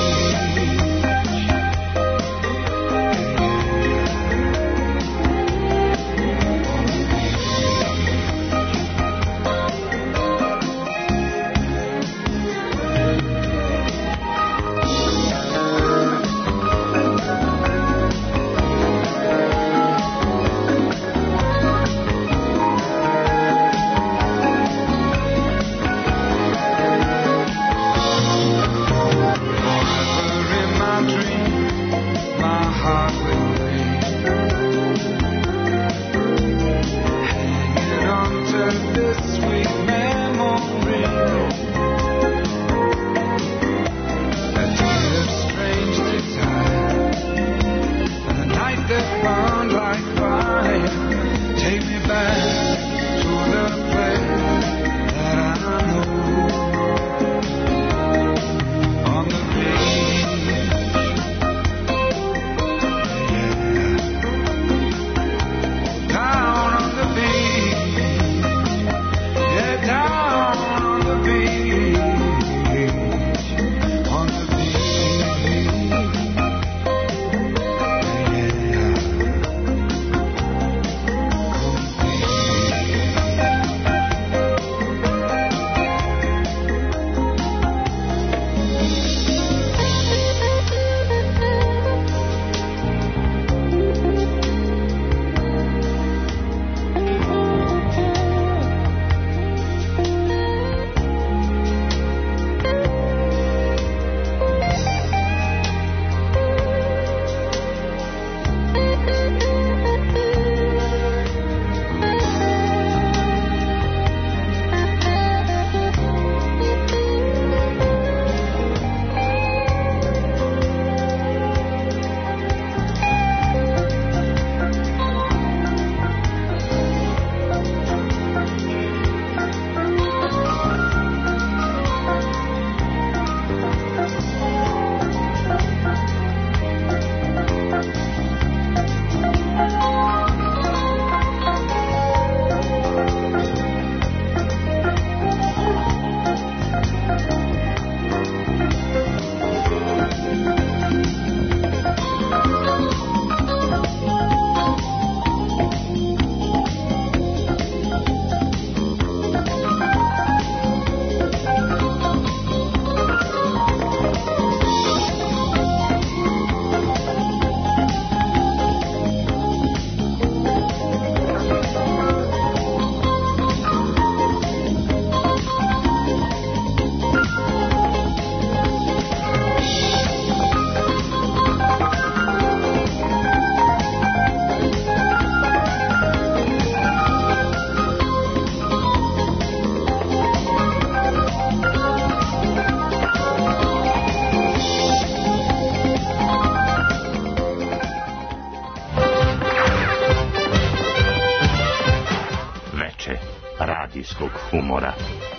[SPEAKER 2] radijskog humora.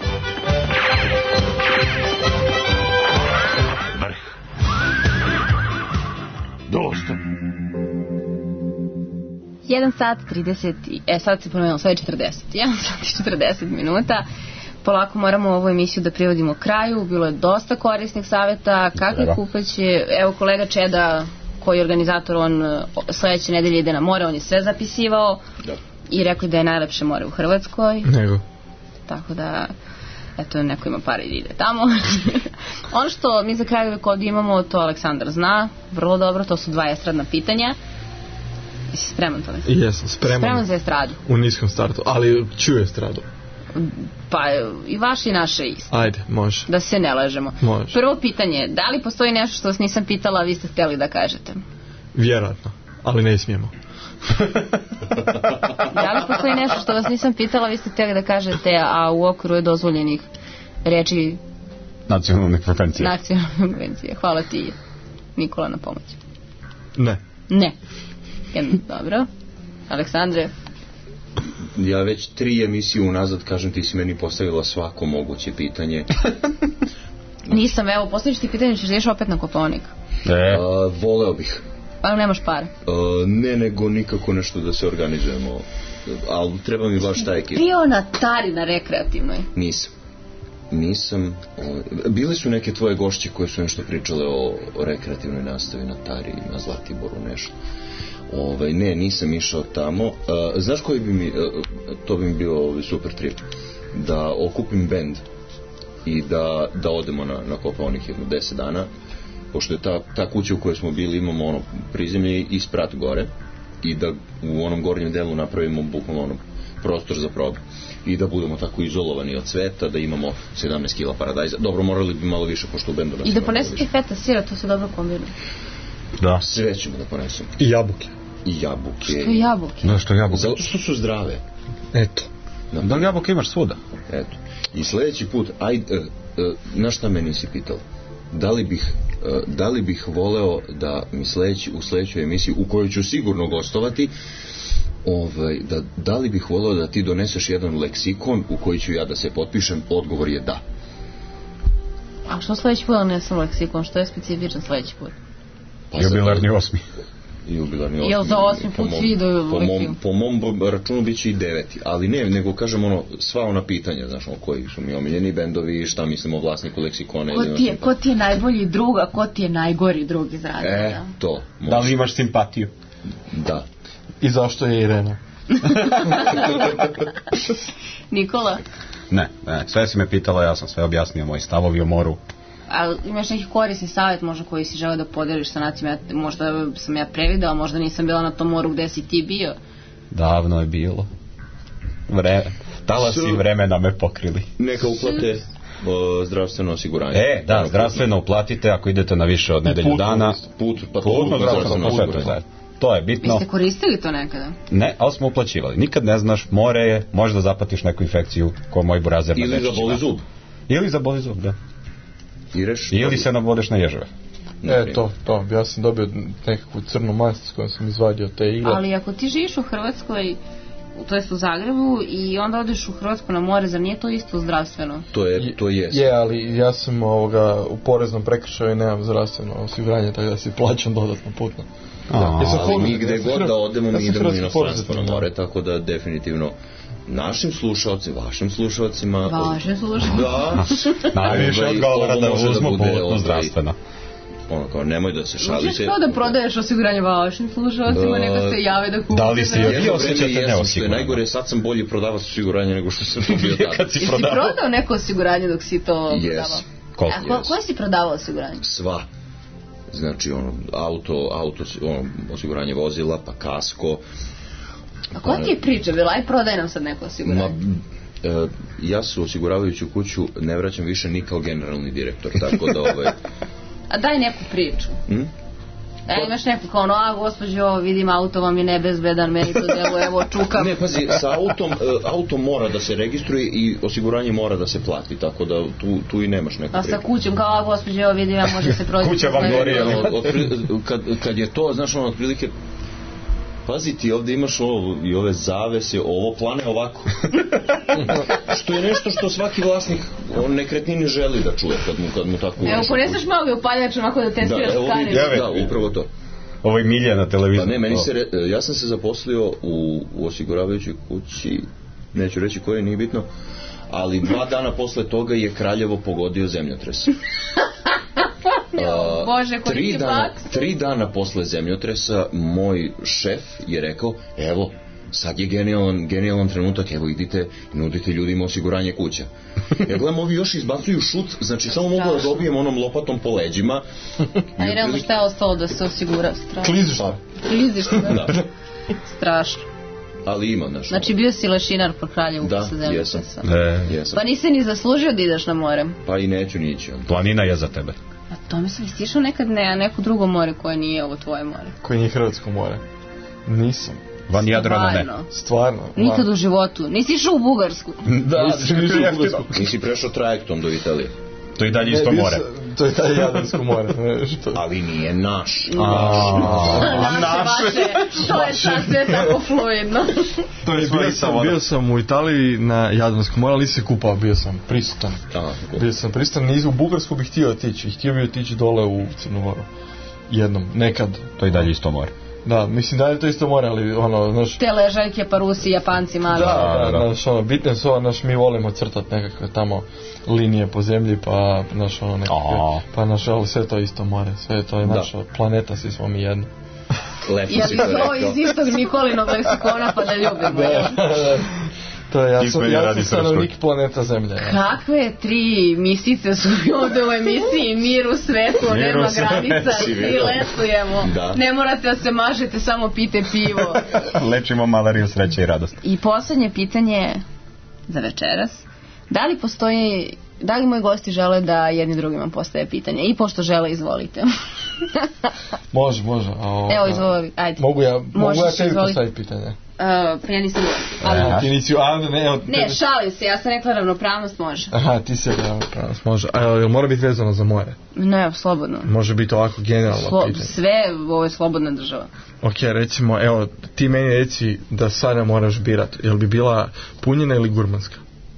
[SPEAKER 2] Vrh. Dosta.
[SPEAKER 3] jedan sat trideset, e sad se promenilo, sad je četrdeset, jedan sat i četrdeset minuta. Polako moramo ovu emisiju da privodimo kraju, bilo je dosta korisnih savjeta, kakve kupaće, evo kolega Čeda koji je organizator, on sledeće nedelje ide na more, on je sve zapisivao. Da. i rekli da je najlepše more u Hrvatskoj.
[SPEAKER 8] Nego.
[SPEAKER 3] Tako da, eto, neko ima pare i ide tamo. Ono što mi za kraj uvijek ovdje imamo, to Aleksandar zna, vrlo dobro, to su dva estradna pitanja. Jesi spreman to?
[SPEAKER 8] Jesam, spreman.
[SPEAKER 3] Spreman za estradu.
[SPEAKER 8] U niskom startu, ali čuju estradu.
[SPEAKER 3] Pa i vaše i naše isto.
[SPEAKER 8] Ajde, može.
[SPEAKER 3] Da se ne lažemo.
[SPEAKER 8] Može.
[SPEAKER 3] Prvo pitanje, da li postoji nešto što vas nisam pitala, a vi ste htjeli da kažete?
[SPEAKER 8] Vjerojatno, ali ne smijemo.
[SPEAKER 3] Da li postoji nešto što vas nisam pitala, vi ste htjeli da kažete, a u okviru je dozvoljenih reči
[SPEAKER 9] nacionalne frekvencije?
[SPEAKER 3] Nacionalne frekvencije. Hvala ti, Nikola, na pomoć.
[SPEAKER 8] Ne.
[SPEAKER 3] Ne. Jedno, dobro. Aleksandre?
[SPEAKER 7] Ja već tri emisije unazad, kažem, ti si meni postavila svako moguće pitanje.
[SPEAKER 3] Nisam, evo, postaviš ti pitanje, ćeš da ješ opet na Kopaonik.
[SPEAKER 7] E. A, voleo bih.
[SPEAKER 3] Ali nemaš para?
[SPEAKER 7] A, ne, nego nikako nešto da se organizujemo. Ali treba mi baš ta ekipa.
[SPEAKER 3] Bio na Tari na rekreativnoj?
[SPEAKER 7] Nisam. Nisam. O, bile su neke tvoje gošće koje su nešto pričale o, o rekreativnoj nastavi na Tari, na Zlatiboru, nešto. Ovaj, ne, nisam išao tamo. Uh, znaš koji bi mi, uh, to bi mi bio ovaj, super trip, da okupim bend i da, da odemo na, na Kopaonik jedno deset dana, pošto je ta, ta kuća u kojoj smo bili, imamo ono prizemlje i sprat gore, i da u onom gornjem delu napravimo bukvalno ono prostor za probu i da budemo tako izolovani od sveta, da imamo sedamnaest kila paradajza. Dobro, morali bi malo više, pošto u bendu
[SPEAKER 3] i da ponesete feta sira, to se dobro kombinuje.
[SPEAKER 7] Da. Sve ćemo da ponesemo.
[SPEAKER 8] I jabuke.
[SPEAKER 7] I jabuke.
[SPEAKER 3] Što jabuke?
[SPEAKER 9] Da, što jabuke?
[SPEAKER 7] Zato što su zdrave.
[SPEAKER 8] Eto.
[SPEAKER 7] Da,
[SPEAKER 9] da li jabuke imaš svuda?
[SPEAKER 7] Eto. I sljedeći put, ajde, uh, uh, na šta me nisi pitao? Da li bih, uh, da li bih voleo da mi sljedeći, u sljedećoj emisiji, u kojoj ću sigurno gostovati, ovaj, da, da li bih voleo da ti doneseš jedan leksikon u koji ću ja da se potpišem? Odgovor je da.
[SPEAKER 3] A što sljedeći put ne sam leksikon? Što je specifičan sljedeći put?
[SPEAKER 9] Pa jubilarni osmi.
[SPEAKER 7] Jubilarni osmi.
[SPEAKER 3] Jel za osmi put svi idu
[SPEAKER 7] po mom, po mom računu bit će i deveti. Ali ne, nego kažem ono, sva ona pitanja, znaš, ono, koji su mi omiljeni bendovi, šta mislimo o vlasniku leksikona.
[SPEAKER 3] Ko ti je, ko ti je najbolji drug, a ko ti je najgori drug iz radija?
[SPEAKER 7] E, da? to. Može.
[SPEAKER 9] Da li imaš simpatiju?
[SPEAKER 7] Da.
[SPEAKER 8] I zašto je Irena?
[SPEAKER 3] Nikola?
[SPEAKER 9] Ne, ne, sve si me pitala, ja sam sve objasnio, moji stavovi o moru.
[SPEAKER 3] Ali imaš neki korisni savjet možda koji si želeo da podeliš sa nacima, možda sam ja previdela, možda nisam bila na tom moru gde si ti bio.
[SPEAKER 9] Davno je bilo. Vre... Talasi vremena me pokrili.
[SPEAKER 7] Neka uplate o, zdravstveno osiguranje.
[SPEAKER 9] E, da, zdravstveno uplatite ako idete na više od nedelju dana.
[SPEAKER 7] Put, pa
[SPEAKER 9] put, put zdravstveno osiguranje. To je bitno.
[SPEAKER 3] Vi ste koristili to nekada?
[SPEAKER 9] Ne, ali smo uplaćivali. Nikad ne znaš, more je, možda zapatiš neku infekciju ko moj burazer.
[SPEAKER 7] Ili za boli zub.
[SPEAKER 9] Ili za boli zub, da.
[SPEAKER 7] Ireš,
[SPEAKER 9] ili se nabodeš na ježeve.
[SPEAKER 8] E, to, to, ja sam dobio nekakvu crnu mast s kojom sam izvadio te igle.
[SPEAKER 3] Ali ako ti živiš u Hrvatskoj, to jest u Zagrebu, i onda odeš u Hrvatsku na more, zar nije to isto zdravstveno?
[SPEAKER 7] To je, to jest.
[SPEAKER 8] Je, ali ja sam ovoga, u poreznom prekršaju i nemam zdravstveno osiguranje, tako da si plaćam dodatno putno.
[SPEAKER 7] Da, ja ali mi gde god da odemo, mi idemo u inostranstvo na more, tako da definitivno našim slušalcima, vašim slušalcima...
[SPEAKER 3] Vašim slušalcima.
[SPEAKER 7] Da.
[SPEAKER 9] Najviše odgovara da uzmu putno zdravstveno.
[SPEAKER 7] Ono kao, nemoj da se šalite.
[SPEAKER 3] Možeš kao da prodaješ osiguranje vašim slušalcima, uh, neka se jave da kupite.
[SPEAKER 9] Da li ste i osjećate neosiguranje?
[SPEAKER 7] Najgore, sad sam bolji prodavac osiguranja nego što sam to bio tada.
[SPEAKER 9] Kad si
[SPEAKER 3] prodavao? Jesi prodao neko osiguranje dok si to
[SPEAKER 7] yes.
[SPEAKER 3] prodavao?
[SPEAKER 9] Koliko?
[SPEAKER 3] A ko, koje si prodavao osiguranje?
[SPEAKER 7] Sva. Znači, ono, auto, auto ono, osiguranje vozila, pa kasko.
[SPEAKER 3] A koja ti je priča bila? Aj, prodaj nam sad neko osiguranje. Ma,
[SPEAKER 7] e, ja se u osiguravajuću kuću ne vraćam više ni kao generalni direktor, tako da ovaj...
[SPEAKER 3] A daj neku priču.
[SPEAKER 7] Hm?
[SPEAKER 3] E, imaš neku kao, no, a gospođo, vidim, auto vam je nebezbedan, meni to delo, evo, čukam.
[SPEAKER 7] Ne, pazi, sa autom, auto mora da se registruje i osiguranje mora da se plati, tako da tu, tu i nemaš neku priču.
[SPEAKER 3] A sa kućom, kao, a gospođo, evo, vidim, vam može se proći.
[SPEAKER 9] Kuća vam gori,
[SPEAKER 7] kad, kad je to, znaš, ono, otprilike, pazi ti, ovdje imaš ovo, i ove zavese, ovo plane ovako. Što je nešto što svaki vlasnik on nekretnini želi da čuje kad mu, kad mu tako ulaš.
[SPEAKER 3] Evo, poneseš malo upaljač onako da testiraš skane.
[SPEAKER 7] Da, da, upravo to.
[SPEAKER 9] Ovo je milja na televiziji.
[SPEAKER 7] Pa ne, meni se, ja sam se zaposlio u, u osiguravajućoj kući, neću reći koje, nije bitno, ali dva dana posle toga je Kraljevo pogodio zemljotres.
[SPEAKER 3] Uh, Bože, koji
[SPEAKER 7] tri
[SPEAKER 3] ti
[SPEAKER 7] dana,
[SPEAKER 3] faks?
[SPEAKER 7] tri dana posle zemljotresa moj šef je rekao, evo, sad je genijalan, genijalan trenutak, evo idite i nudite ljudima osiguranje kuća. Ja gledam, ovi još izbacuju šut, znači samo mogu da dobijem onom lopatom po leđima.
[SPEAKER 3] A i realno šta je ostalo da se osigura? Strašno.
[SPEAKER 8] Klizište.
[SPEAKER 3] Klizište, da.
[SPEAKER 7] Da.
[SPEAKER 3] Strašno.
[SPEAKER 7] Ali ima, znaš.
[SPEAKER 3] Znači bio si lešinar po Kraljevu
[SPEAKER 7] da,
[SPEAKER 3] sa zemlje.
[SPEAKER 7] Jesam.
[SPEAKER 9] E.
[SPEAKER 7] jesam.
[SPEAKER 3] Pa nisi ni zaslužio da ideš na more.
[SPEAKER 7] Pa i neću nići.
[SPEAKER 9] Planina je za tebe.
[SPEAKER 3] A tome sam istišao nekad ne, neko drugo more koje nije ovo tvoje more.
[SPEAKER 8] Koje nije Hrvatsko more. Nisam.
[SPEAKER 9] Van Jadrana ne.
[SPEAKER 8] Stvarno.
[SPEAKER 3] Nikad u životu. Nisi išao u Bugarsku.
[SPEAKER 8] Da, nisi išao u Bugarsku.
[SPEAKER 7] Nisi prešao trajektom do Italije.
[SPEAKER 9] To je dalje isto more.
[SPEAKER 8] To je dalje Jadransko more.
[SPEAKER 7] Ali nije naš.
[SPEAKER 3] Naše. To je sad sve tako fluidno.
[SPEAKER 8] To je bio sam, bio sam u Italiji na Jadranskom moru, ali se kupao, bio sam prisutan. Bio sam prisutan, niz u Bugarsku bih htio otići. Htio bih otići dole u Crnu Goru. Jednom, nekad.
[SPEAKER 9] To je dalje isto more.
[SPEAKER 8] Da, mislim da je to isto more, ali ono, znaš...
[SPEAKER 3] Te ležaljke, pa Rusi, Japanci, mali.
[SPEAKER 8] Da, da, znaš, ono, bitne su, znaš, mi volimo crtat nekakve tamo linije po zemlji, pa, znaš, ono, nekakve, pa, znaš, ali sve to isto more, sve to je naša planeta, svi smo mi jedno.
[SPEAKER 7] Lepo
[SPEAKER 3] ja si to rekao. Iz istog Nikolinog leksikona, pa da ljubimo.
[SPEAKER 8] Da, da. To je, ja sam, ja sam stanovnik planeta Zemlje. Ja.
[SPEAKER 3] Kakve tri misice su ovde u emisiji Mir u svetu, nema granica i svi letujemo. Da. Ne morate da se mažete, samo pite pivo.
[SPEAKER 9] Lečimo malariju, sreće i radost.
[SPEAKER 3] I poslednje pitanje za večeras. Da li postoji, da li moji gosti žele da jedni drugima postave pitanje? I pošto žele, izvolite.
[SPEAKER 8] Može, može. O,
[SPEAKER 3] Evo, izvoli, ajde.
[SPEAKER 8] Mogu ja, mogu ja tebi postaviti pitanje?
[SPEAKER 3] Uh, pa ja nisam ali...
[SPEAKER 8] Aha, ti nisi, a, ne, evo,
[SPEAKER 3] ne, tebe... šalim se, ja sam rekla ravnopravnost može.
[SPEAKER 8] Aha, ti si rekla ravnopravnost može. A jel mora biti vezano za more?
[SPEAKER 3] Ne, slobodno.
[SPEAKER 8] Može biti ovako generalno
[SPEAKER 3] Slo,
[SPEAKER 8] pitanje.
[SPEAKER 3] Sve, ovo je slobodna država.
[SPEAKER 8] Ok, recimo, evo, ti meni reci da sada moraš birat. Jel bi bila punjena ili gurmanska?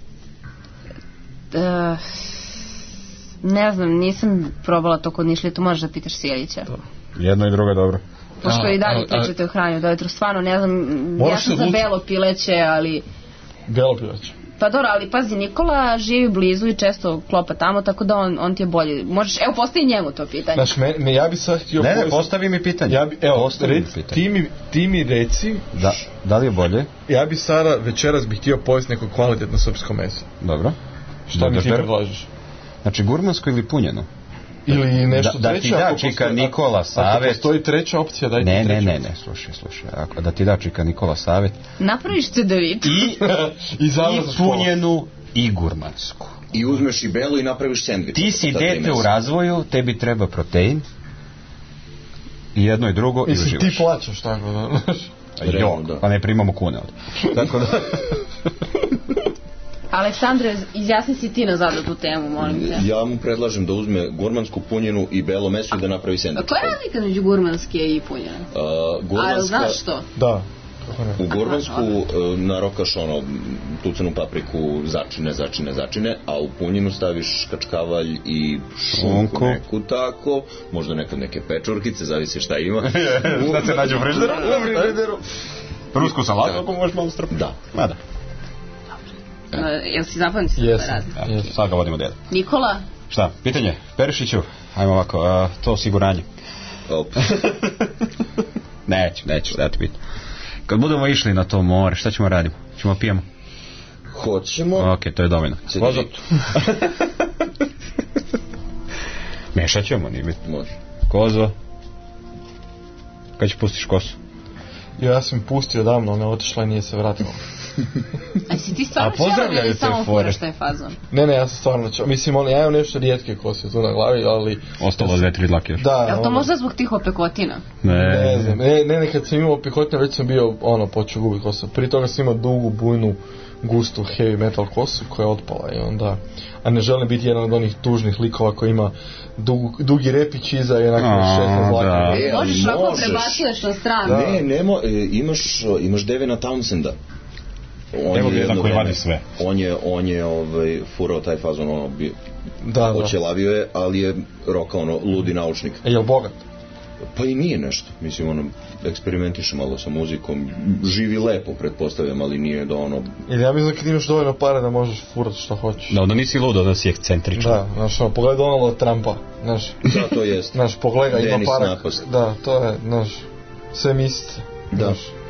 [SPEAKER 3] Uh, ne znam, nisam probala to kod Nišlije, to možeš da pitaš Sjelića.
[SPEAKER 9] Jedno i drugo dobro.
[SPEAKER 3] Pošto i dalje pričate o hranju do jutro, stvarno ne znam, ja sam za belo pileće, ali...
[SPEAKER 8] Belo pileće?
[SPEAKER 3] Pa dobro, ali pazi, Nikola živi blizu i često klopa tamo, tako da on, on ti je bolji. Možeš, evo, postavi njemu to pitanje.
[SPEAKER 8] Znaš, me, me, ja bi sad htio...
[SPEAKER 9] Ne, ne, postavi mi pitanje.
[SPEAKER 8] Ja bi, evo, rec, ti, mi, ti mi reci...
[SPEAKER 9] Da, da li je bolje?
[SPEAKER 8] Ja bi sada večeras bih htio pojesti neko kvalitetno srpsko meso.
[SPEAKER 9] Dobro.
[SPEAKER 8] Šta mi ti predlažeš?
[SPEAKER 9] Znači, gurmansko ili punjeno?
[SPEAKER 8] Ili nešto
[SPEAKER 9] da,
[SPEAKER 8] treće,
[SPEAKER 9] da ti da čika postoji, Nikola savjet.
[SPEAKER 8] Ako postoji treća opcija, daj
[SPEAKER 9] ne,
[SPEAKER 8] ti
[SPEAKER 9] ne,
[SPEAKER 8] treću
[SPEAKER 9] ne, ne, slušaj, slušaj. Ako da ti da čika Nikola savjet.
[SPEAKER 3] Napraviš cedović.
[SPEAKER 9] I, i, i punjenu i gurmansku.
[SPEAKER 7] I uzmeš i belu i napraviš sendvič.
[SPEAKER 9] Ti si dete u razvoju, tebi treba protein. I jedno i drugo i uživaš.
[SPEAKER 8] Ti plaćaš tako da...
[SPEAKER 9] Jo, pa ne primamo kune od. Tako da...
[SPEAKER 3] Aleksandre, izjasni si ti nazad tu temu, molim te.
[SPEAKER 7] Ja mu predlažem da uzme gurmansku, punjenu i belo meso i da napravi sendvič.
[SPEAKER 3] A koja je razlika među gurmanske i punjene?
[SPEAKER 7] Uh, gurmanska...
[SPEAKER 3] A znaš što?
[SPEAKER 8] Da.
[SPEAKER 7] U gurmansku uh, narokaš ono, tucenu papriku, začine, začine, začine, a u punjenu staviš kačkavalj i šunku neku tako, možda nekad neke pečurkice, zavisi šta ima.
[SPEAKER 9] Šta se nađe u frižderu? Rusku salatu, ako možeš malo strpiti.
[SPEAKER 7] Da.
[SPEAKER 9] Ma da.
[SPEAKER 3] Uh, jel si zapamni se
[SPEAKER 8] yes,
[SPEAKER 3] to razlika?
[SPEAKER 9] Yes. Sad ga vodimo djeda.
[SPEAKER 3] Nikola?
[SPEAKER 9] Šta, pitanje? Perišiću, ajmo ovako, uh, to osiguranje. neću, neću, da ti pitam. Kad budemo išli na to more, šta ćemo raditi? Ćemo pijemo?
[SPEAKER 7] Hoćemo.
[SPEAKER 9] Ok, to je dovoljno.
[SPEAKER 7] Kozo?
[SPEAKER 9] Mešat ćemo, nije biti.
[SPEAKER 7] Može.
[SPEAKER 9] Kozo? Kad će pustiš kosu?
[SPEAKER 8] Ja sam pustio davno, ona otišla i nije se vratila.
[SPEAKER 3] A si ti stvarno čeo ili samo furaš taj fazon?
[SPEAKER 8] Ne, ne, ja sam stvarno čeo. Mislim, on, ja imam nešto rijetke kose tu na glavi, ali...
[SPEAKER 9] Ostalo dve, tri dlake još.
[SPEAKER 8] Da.
[SPEAKER 3] Je li to možda zbog tih opekotina?
[SPEAKER 8] Ne. Ne znam, ne, ne, ne, kad sam imao opekotina, već sam bio, ono, počeo gubiti kosu. Prije toga sam imao dugu, bujnu, gustu heavy metal kosu koja je otpala i onda... A ne želim biti jedan od onih tužnih likova koji ima dug, dugi repić iza i onako šest zlaka.
[SPEAKER 7] E,
[SPEAKER 3] možeš
[SPEAKER 7] ako
[SPEAKER 3] prebacuješ na stranu.
[SPEAKER 7] Da. Ne, nemo, e, imaš, imaš Devina Townsenda. On
[SPEAKER 9] Evo je jedan koji vadi sve.
[SPEAKER 7] On je, on je ovaj, furao taj fazon, ono, bi,
[SPEAKER 8] da, da.
[SPEAKER 7] očelavio je, ali je roka, ono, ludi naučnik.
[SPEAKER 8] E, je li bogat?
[SPEAKER 7] Pa i nije nešto. Mislim, ono, eksperimentiše malo sa muzikom. Živi lepo, pretpostavljam, ali nije da ono...
[SPEAKER 8] Ili ja mislim kad imaš dovoljno pare da možeš furati što hoćeš.
[SPEAKER 9] Da, onda nisi ludo, da si ekscentričan.
[SPEAKER 8] Da, znaš, ono, pogledaj Donalda Trumpa, znaš.
[SPEAKER 7] Da, to jest.
[SPEAKER 8] Znaš, pogledaj, ima
[SPEAKER 7] Denis
[SPEAKER 8] para.
[SPEAKER 7] Napast.
[SPEAKER 8] Da, to je, znaš, sve mislice.
[SPEAKER 7] Da, da.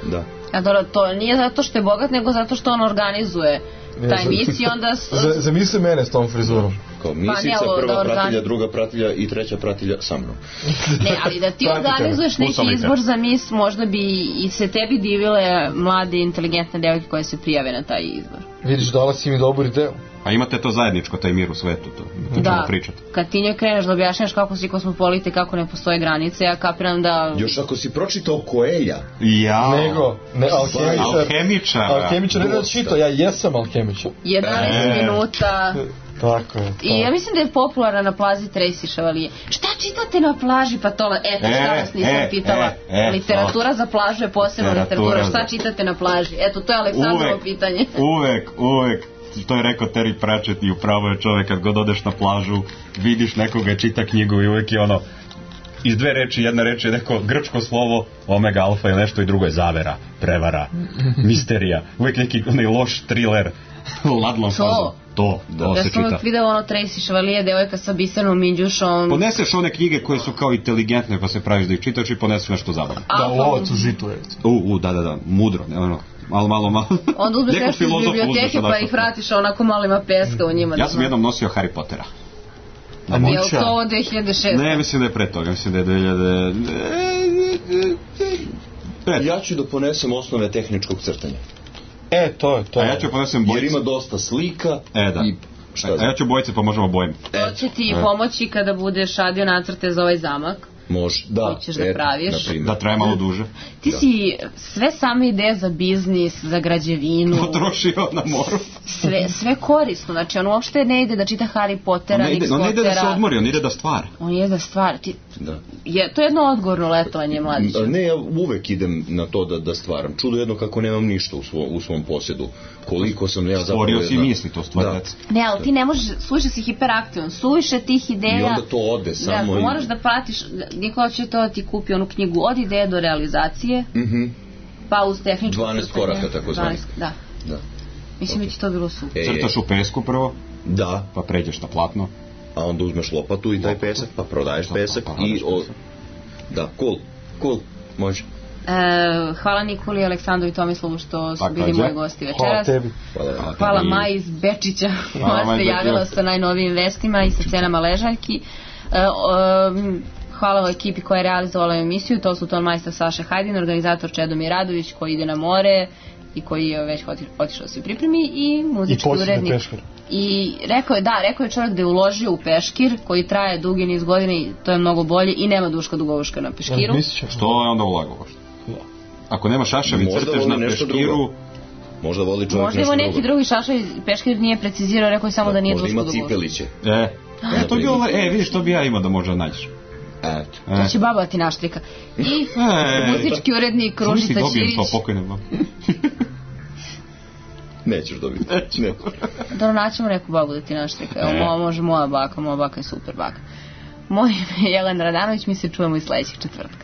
[SPEAKER 3] A dobro, to nije zato što je bogat, nego zato što on organizuje taj mis i onda...
[SPEAKER 8] Zamisli mene s tom frizurom.
[SPEAKER 7] Kao misica,
[SPEAKER 3] pa,
[SPEAKER 7] prva
[SPEAKER 3] da
[SPEAKER 7] pratilja,
[SPEAKER 3] organi...
[SPEAKER 7] druga pratilja i treća pratilja sa mnom.
[SPEAKER 3] Ne, ali da ti organizuješ neki izbor za mis, možda bi i se tebi divile mlade, inteligentne devojke koje se prijave na taj izbor.
[SPEAKER 8] Vidiš, dala si mi dobar ideju.
[SPEAKER 9] A imate to zajedničko, taj mir u svetu, to, to
[SPEAKER 3] da,
[SPEAKER 9] pričati.
[SPEAKER 3] Kad ti njoj kreneš da objašnjaš kako si kosmopolite, kako ne postoje granice, ja kapiram da...
[SPEAKER 7] Još ako si pročitao Coelha.
[SPEAKER 9] Jao.
[SPEAKER 8] Nego, ne, alhemičar.
[SPEAKER 9] Alhemičar.
[SPEAKER 8] Alhemičar, ne da čito, ja jesam alhemičar.
[SPEAKER 3] jedanaest e. minuta...
[SPEAKER 8] Tako je.
[SPEAKER 3] I ja mislim da je popularna na plaži Tracy Chevalier. Šta čitate na plaži? Pa to, eto, šta vas nisam
[SPEAKER 9] e,
[SPEAKER 3] pitala.
[SPEAKER 9] E, e,
[SPEAKER 3] literatura za plažu je posebna literatura. Šta čitate na plaži? Eto, to je Aleksandrovo pitanje.
[SPEAKER 9] Uvek, uvek. To je rekao Terry Pratchett i upravo je čovek, kad god odeš na plažu, vidiš nekoga, čita knjigu i uvek je ono, iz dve reči, jedna reč je neko grčko slovo, omega, alfa ili nešto i drugo je zavera, prevara, misterija, uvek neki onaj loš thriller, ladlom fazom. To, da, to se čita.
[SPEAKER 3] Ja sam uvijek videla ono Tracy Chevalier, devojka sa bisernom minđušom.
[SPEAKER 9] Poneseš one knjige koje su kao inteligentne pa se praviš da ih čitaš i poneseš nešto zabavno.
[SPEAKER 8] Da, lovac u žitu je.
[SPEAKER 9] U, u, da, da, da, mudro, ne, ono, malo, malo, malo.
[SPEAKER 3] Onda uzmeš nešto iz biblioteke pa ih vratiš onako malo ima peska u njima.
[SPEAKER 9] Ja sam jednom nosio Harry Pottera.
[SPEAKER 3] A je li to dve hiljade šeste?
[SPEAKER 9] Ne, mislim da je pre toga, mislim da je dve hiljade... Pre.
[SPEAKER 7] Ja ću da ponesem osnove tehničkog crtanja.
[SPEAKER 8] E, to je, to je.
[SPEAKER 9] A ja ću ponesem bojice.
[SPEAKER 7] Jer ima dosta slika.
[SPEAKER 9] E, da.
[SPEAKER 7] I šta
[SPEAKER 9] A ja ću bojice pa možemo bojem.
[SPEAKER 3] To će ti pomoći kada budeš radio nacrte za ovaj zamak.
[SPEAKER 7] Može, da.
[SPEAKER 3] Koji ćeš da praviš.
[SPEAKER 9] Da traje malo duže.
[SPEAKER 3] Ti si sve same ideje za biznis, za građevinu.
[SPEAKER 9] Potrošio na moru.
[SPEAKER 3] Sve, sve korisno. Znači, on uopšte ne ide da čita Harry Pottera,
[SPEAKER 9] Nick Pottera. On ne ide da se odmori, on ide da stvara.
[SPEAKER 3] On ide da stvara. Ti... Da. Je, to je jedno odgovorno letovanje, mladića.
[SPEAKER 7] Ne, ja uvek idem na to da, da stvaram. Čudo jedno kako nemam ništa u, svo, u svom posjedu. Koliko sam ja zapravo...
[SPEAKER 9] Stvorio si misli to stvarati.
[SPEAKER 3] Ne, ali ti ne možeš, suviše si hiperaktivan, suviše tih ideja.
[SPEAKER 7] I onda to ode samo.
[SPEAKER 3] Da,
[SPEAKER 7] i...
[SPEAKER 3] moraš da pratiš, niko će to ti kupi onu knjigu od ideje do realizacije,
[SPEAKER 7] mm-hmm.
[SPEAKER 3] pa uz tehničku...
[SPEAKER 7] dvanaest koraka, tako zvani.
[SPEAKER 3] Da.
[SPEAKER 7] da.
[SPEAKER 3] Mislim da okay. Će to bilo super.
[SPEAKER 9] E, crtaš u pesku prvo,
[SPEAKER 7] da.
[SPEAKER 9] Pa pređeš na platno.
[SPEAKER 7] A onda uzmeš lopatu i taj pesak, pa prodaješ pesak pa, pa, i... O... Da, cool, cool, može.
[SPEAKER 3] E, hvala Nikoli, Aleksandru i Tomislavu što su bili moji gosti večeras.
[SPEAKER 8] Hvala tebi.
[SPEAKER 7] Hvala,
[SPEAKER 3] hvala, hvala Maji iz Bečića koja se javila sa najnovijim vestima i sa cenama ležaljki. E, o, hvala o ekipi koja je realizovala emisiju, to su ton majstor Saša Hajdin, organizator Čedomir Radović koji ide na more i koji je već otišao da se pripremi i muzički
[SPEAKER 8] I
[SPEAKER 3] urednik. I rekao je, da, rekao je čovjek da je uložio u peškir koji traje dugi niz godina i to je mnogo bolje i nema duška dugovuška na peškiru.
[SPEAKER 9] Što je onda ulagao? Ako nema šaševi, crtež na peškiru...
[SPEAKER 7] Možda voli čovjek
[SPEAKER 3] možda
[SPEAKER 7] nešto drugo.
[SPEAKER 3] Možda neki drugi šaševi, peškir nije precizirao, rekao je samo da, da nije duška dugovuška.
[SPEAKER 7] Možda ima cipeliće.
[SPEAKER 9] E, e, to bi ovo, e, vidiš, to bi ja imao da možda nađeš.
[SPEAKER 7] Eto.
[SPEAKER 3] To će baba ti naštrika. I e, muzički urednik Ružica Ćirić.
[SPEAKER 9] Zamisli dobijem to pokojne baba.
[SPEAKER 7] Nećeš dobiti. Ne.
[SPEAKER 3] Dobro, naćemo neku babu da ti naštrika. Evo, može moja baka, moja baka je super baka. Moje ime je Jelena Radanović, mi se čujemo i sledećeg četvrtka.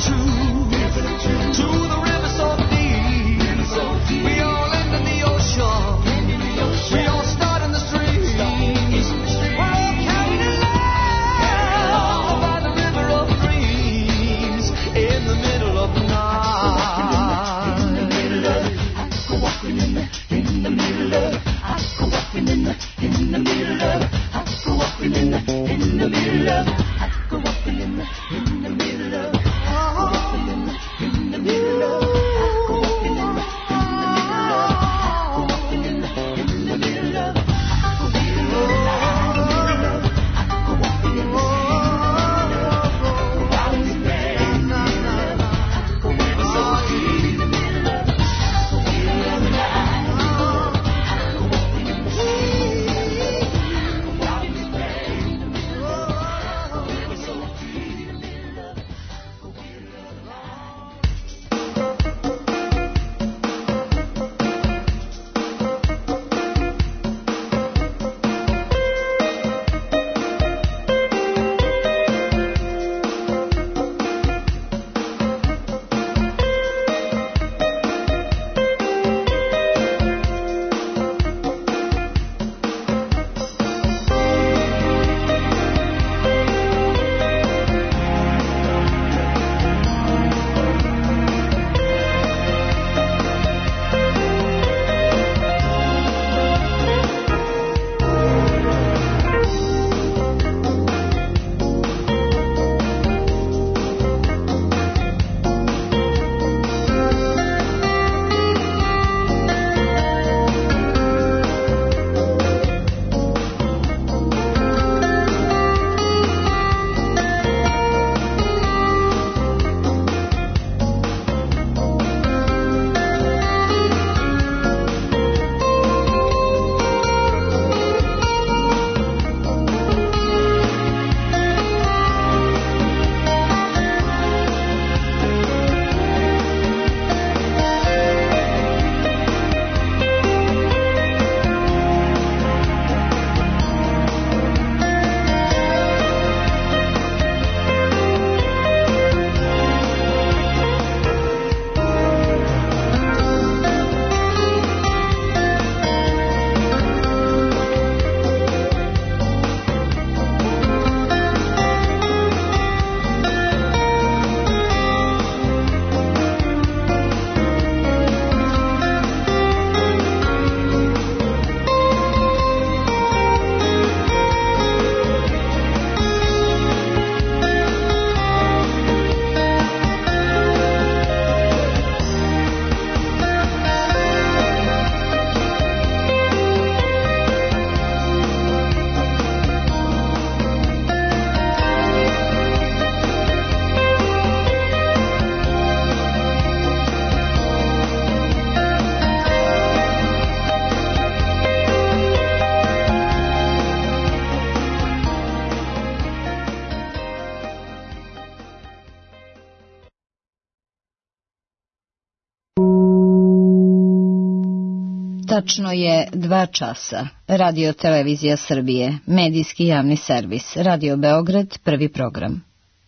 [SPEAKER 13] Tačno je dva časa. Radio Televizija Srbije, medijski javni servis, Radio Beograd, prvi program.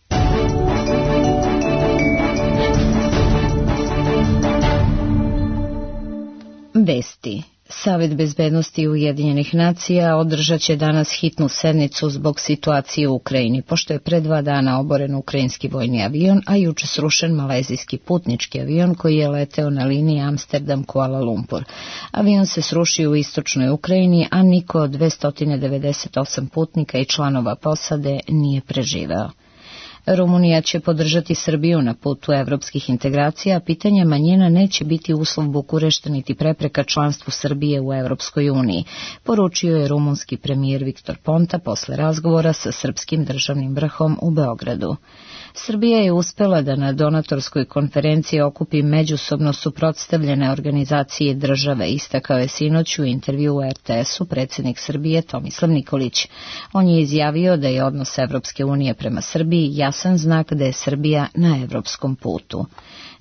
[SPEAKER 13] Vesti. Savet bezbednosti Ujedinjenih nacija održat će danas hitnu sednicu zbog situacije u Ukrajini, pošto je pre dva dana oboren ukrajinski vojni avion, a juče srušen malezijski putnički avion koji je leteo na liniji Amsterdam-Kuala Lumpur. Avion se srušio u istočnoj Ukrajini, a niko od dvesta devedeset osam putnika i članova posade nije preživeo. Rumunija će podržati Srbiju na putu evropskih integracija, a pitanje manjina neće biti uslov Bukurešta niti prepreka članstvu Srbije u Evropskoj uniji, poručio je rumunski premijer Viktor Ponta posle razgovora sa srpskim državnim vrhom u Beogradu. Srbija je uspela da na donatorskoj konferenciji okupi međusobno suprotstavljene organizacije države, istakao je sinoć u intervju u er te esu predsjednik Srbije Tomislav Nikolić. On je izjavio da je odnos Evropske unije prema Srbiji jasan znak da je Srbija na evropskom putu.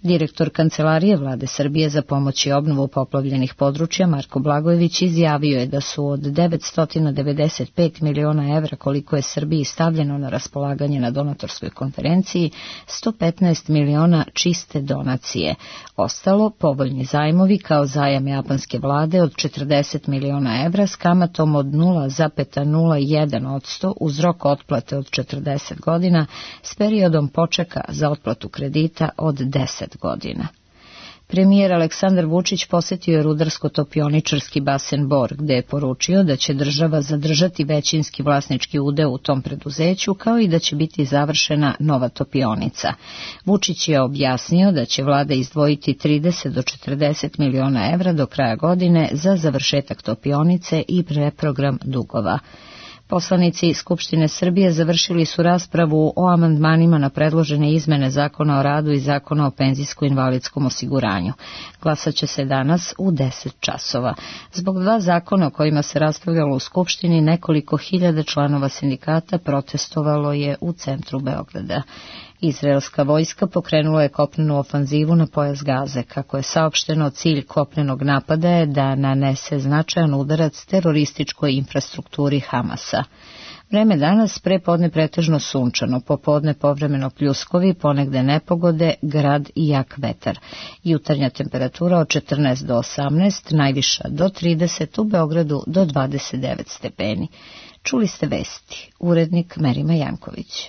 [SPEAKER 13] Direktor Kancelarije Vlade Srbije za pomoć i obnovu poplavljenih područja Marko Blagojević izjavio je da su od devetsto devedeset pet miliona evra koliko je Srbiji stavljeno na raspolaganje na donatorskoj konferenciji, sto petnaest miliona čiste donacije. Ostalo povoljni zajmovi kao zajam japanske vlade od četrdeset miliona evra s kamatom od nula zarez nula jedan posto uz rok otplate od četrdeset godina s periodom počeka za otplatu kredita od deset godina. Premijer Aleksandar Vučić posetio je rudarsko-topioničarski basen Bor, gde je poručio da će država zadržati većinski vlasnički udeo u tom preduzeću, kao i da će biti završena nova topionica. Vučić je objasnio da će vlada izdvojiti trideset do četrdeset miliona evra do kraja godine za završetak topionice i reprogram dugova. Poslanici Skupštine Srbije završili su raspravu o amandmanima na predložene izmene Zakona o radu i Zakona o penzijsko-invalidskom osiguranju. Glasaće se danas u deset časova. Zbog dva zakona o kojima se raspravljalo u Skupštini, nekoliko hiljada članova sindikata protestovalo je u centru Beograda. Izraelska vojska pokrenula je kopnenu ofanzivu na pojas Gaze. Kako je saopšteno, cilj kopnenog napada je da nanese značajan udarac terorističkoj infrastrukturi Hamasa. Vreme danas prepodne pretežno sunčano, popodne povremeno pljuskovi, ponegde nepogode, grad i jak vetar. Jutarnja temperatura od četrnaest do osamnaest, najviša do trideset, u Beogradu do dvadeset devet stepeni. Čuli ste vesti. Urednik Merima Janković.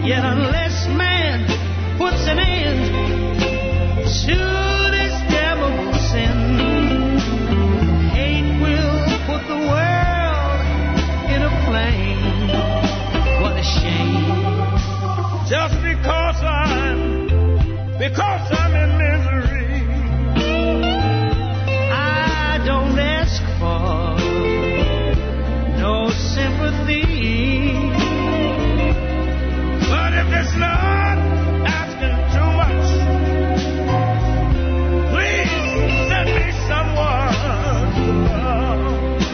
[SPEAKER 11] Yet unless man puts an end to this damnable sin, hate will put the world in a flame. What a shame. Just because I'm, because I'm in misery, I don't ask for no sympathy. But if it's not asking too much, please send me someone to love.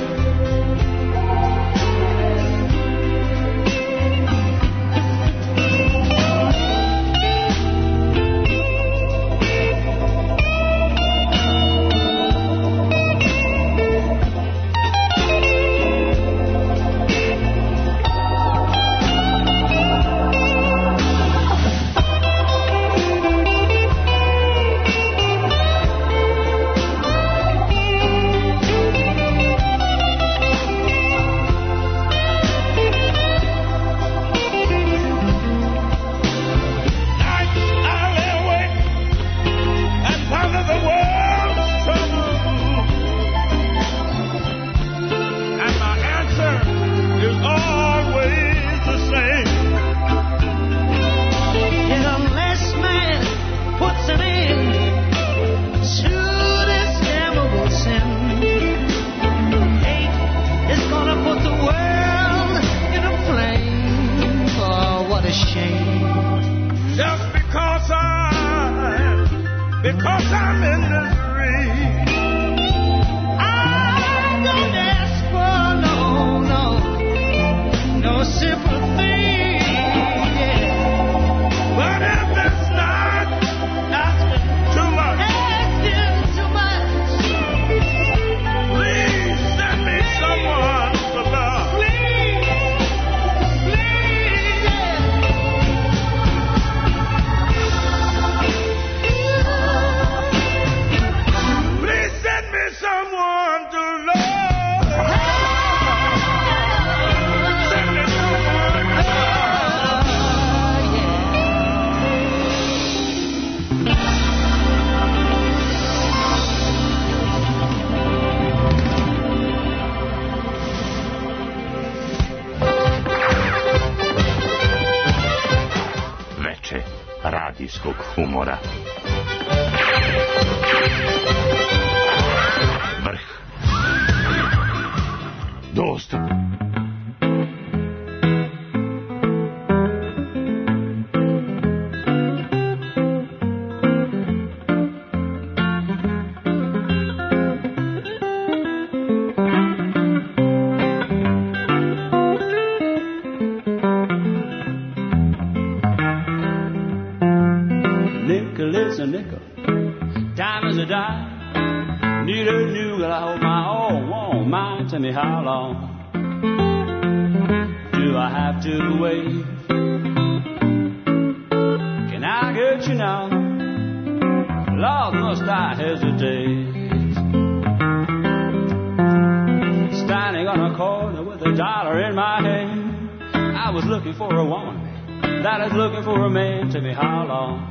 [SPEAKER 11] Because I'm in misery, I don't ask for no, no, no sympathy. Yeah. But if it's not asking too much, asking too much, please send me someone to love. Please, please, yeah. Someone to love. Send me someone to
[SPEAKER 2] love. Veče radijskog humora. Vrh. Dostup.
[SPEAKER 15] Nickel is a nickel, dime is a dime. Need a new girl, I hope my old won't mind. Tell me how long do I have to wait? Can I get you now? Lord, must I hesitate? Standing on a corner with a dollar in my hand, I was looking for a woman that is looking for a man. Tell me how long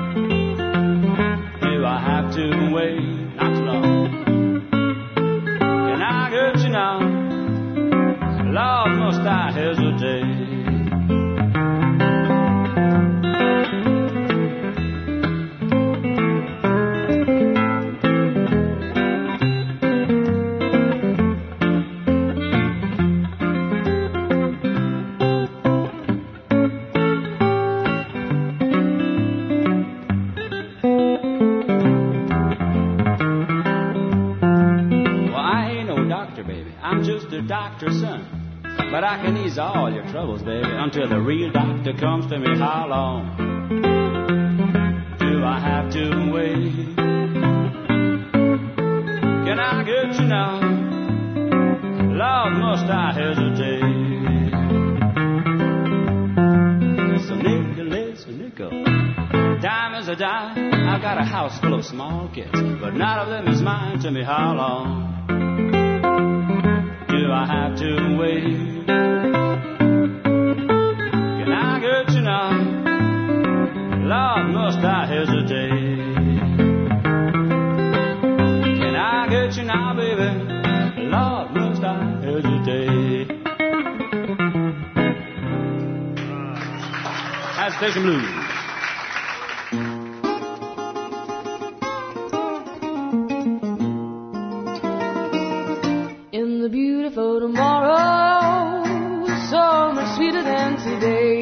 [SPEAKER 15] do I have to wait? Not too long. Can I get you now? Lord, must I hesitate? Doctor's son, but I can ease all your troubles, baby, until the real doctor comes to me. How long do I have to wait? Can I get you now? Lord, must I hesitate? It's a nickel, it's a nickel, dime is a dime. I've got a house full of small kids, but none of them is mine. Tell me how long do I have to wait? Can I get you now?
[SPEAKER 16] Station Blues.
[SPEAKER 14] In the beautiful tomorrow, so much sweeter than today.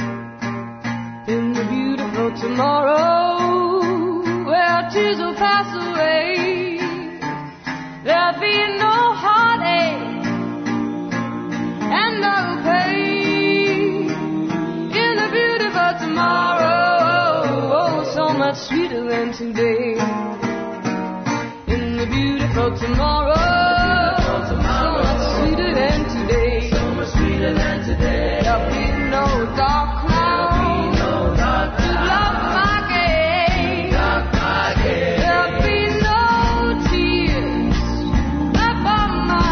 [SPEAKER 14] In the beautiful tomorrow, where tears will pass away. There'll be no heartache and no pain. In the beautiful tomorrow, so much sweeter than today. In the beautiful tomorrow, so much sweeter than today. So much sweeter than today. There'll be no dark clouds to block my gate. There'll be no tears upon my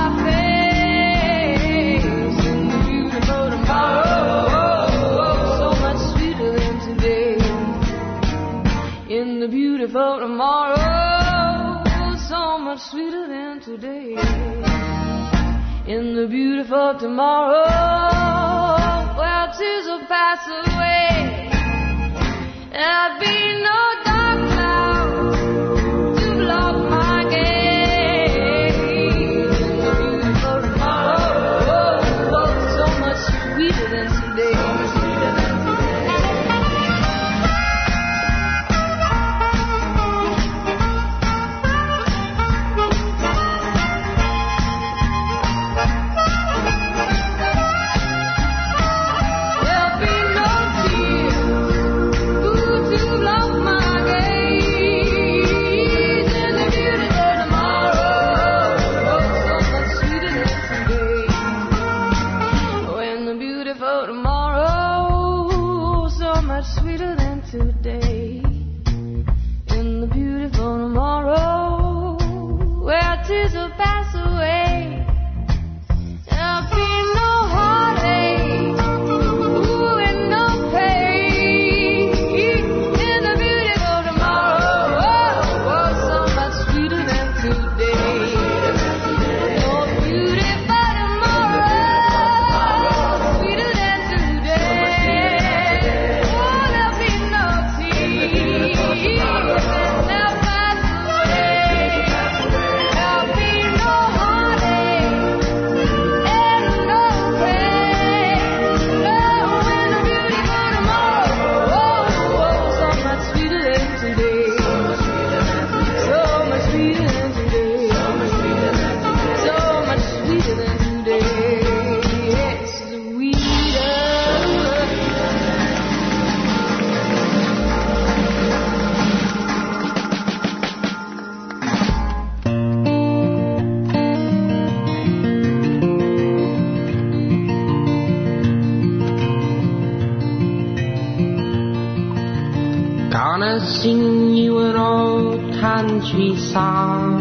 [SPEAKER 14] face. In the beautiful tomorrow, so much sweeter than today. In the beautiful tomorrow, so much sweeter than today. In the beautiful tomorrow, where tears will pass away. There'll be no dark clouds to block my gate. In the beautiful tomorrow, so much sweeter than today. So much sweeter than today. In the beautiful tomorrow, where tears will pass away. There'll be no heartache, ooh, and no pain. In the beautiful tomorrow, oh, oh, so much sweeter than today. No beautiful tomorrow, sweeter than today. Oh, there'll be no
[SPEAKER 17] Gonna sing you an old country song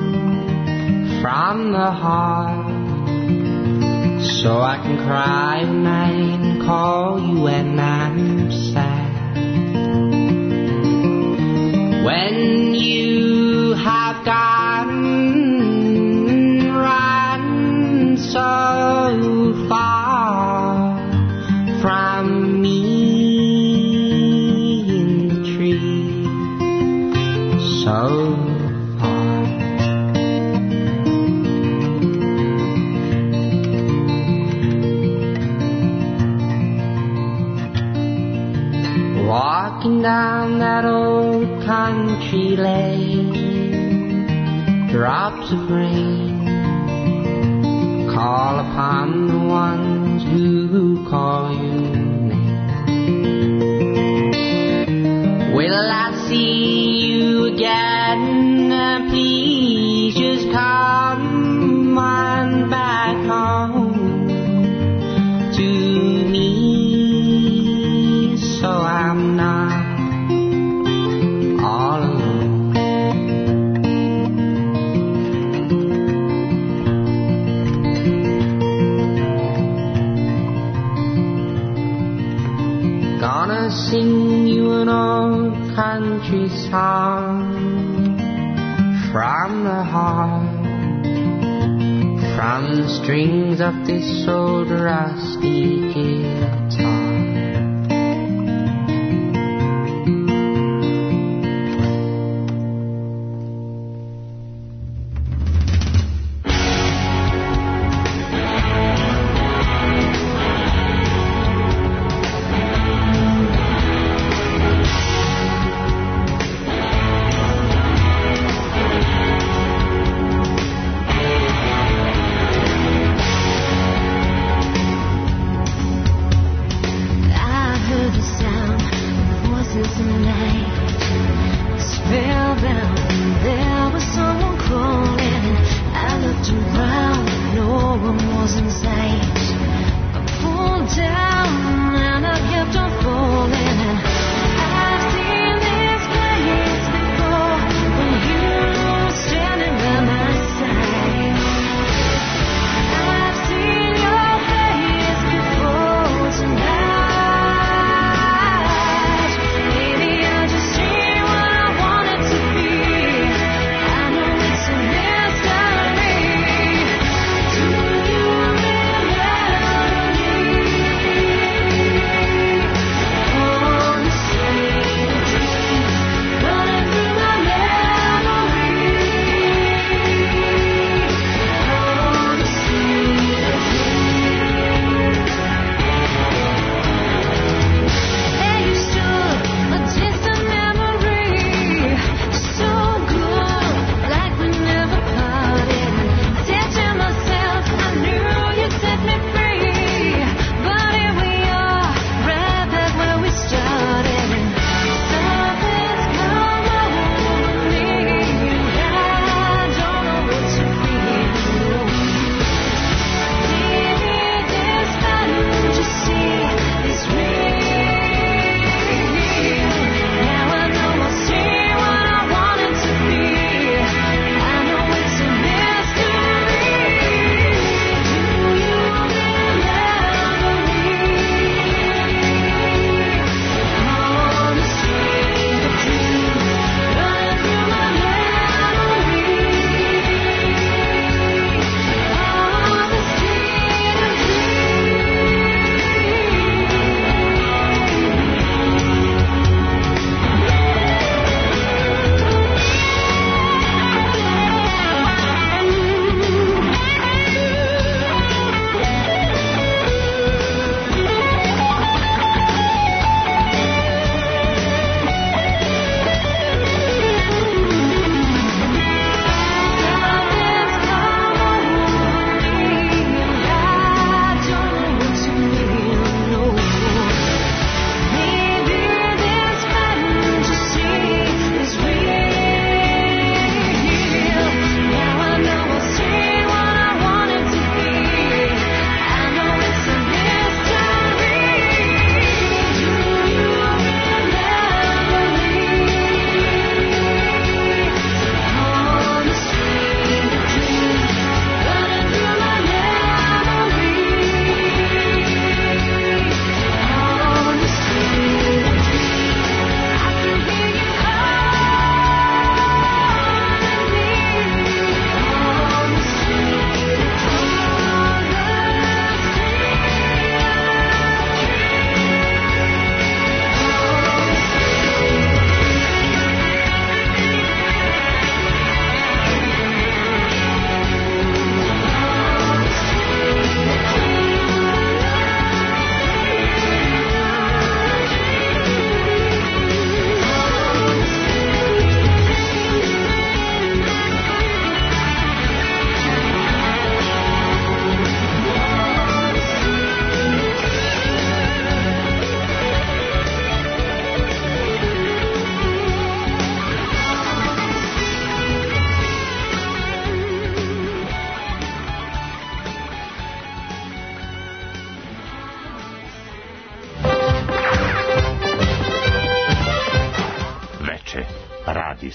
[SPEAKER 17] from the heart, so I can cry at night and call you when I'm sad. When you have gone, run so far from me. So far. Walking down that old country lane, drops of rain call upon the ones who call you name. Will I see you again? Please just come on back home to me, so I'm not all alone. Gonna sing you an old country song from the heart, from the strings of this old rusty guitar.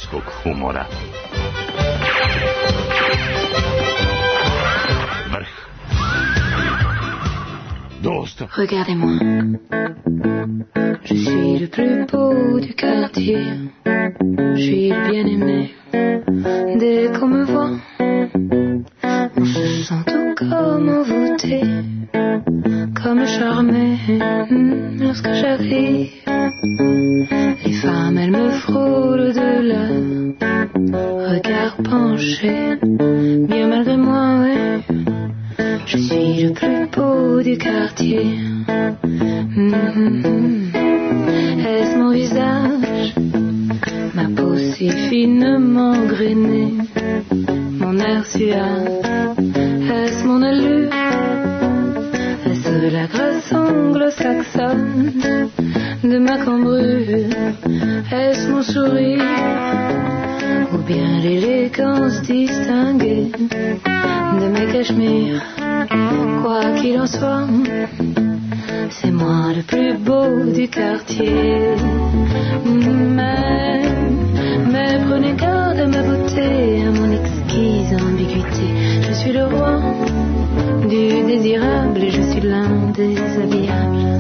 [SPEAKER 2] radijskog humora. Vrh. Dosta.
[SPEAKER 16] Regardez-moi. Je suis le plus beau du quartier. Je suis le bien-aimé. Dès qu'on me voit, on se sent tout comme envoûté, comme charmé lorsque j'arrive. Les femmes, elles me frôlent de leur regard penché. Bien malgré moi, ouais, je suis le plus beau du quartier. Mm-hmm. Est-ce mon visage, ma peau si finement grainée, mon air suave? Est-ce mon allure? Est-ce la grâce anglo-saxonne de ma cambrure? Est-ce mon sourire? Ou bien l'élégance distinguée de mes cachemires? Quoi qu'il en soit, c'est moi le plus beau du quartier. Mais, mais prenez garde à ma beauté, à mon exquise ambiguïté. Je suis le roi du désirable et je suis l'indéshabillable.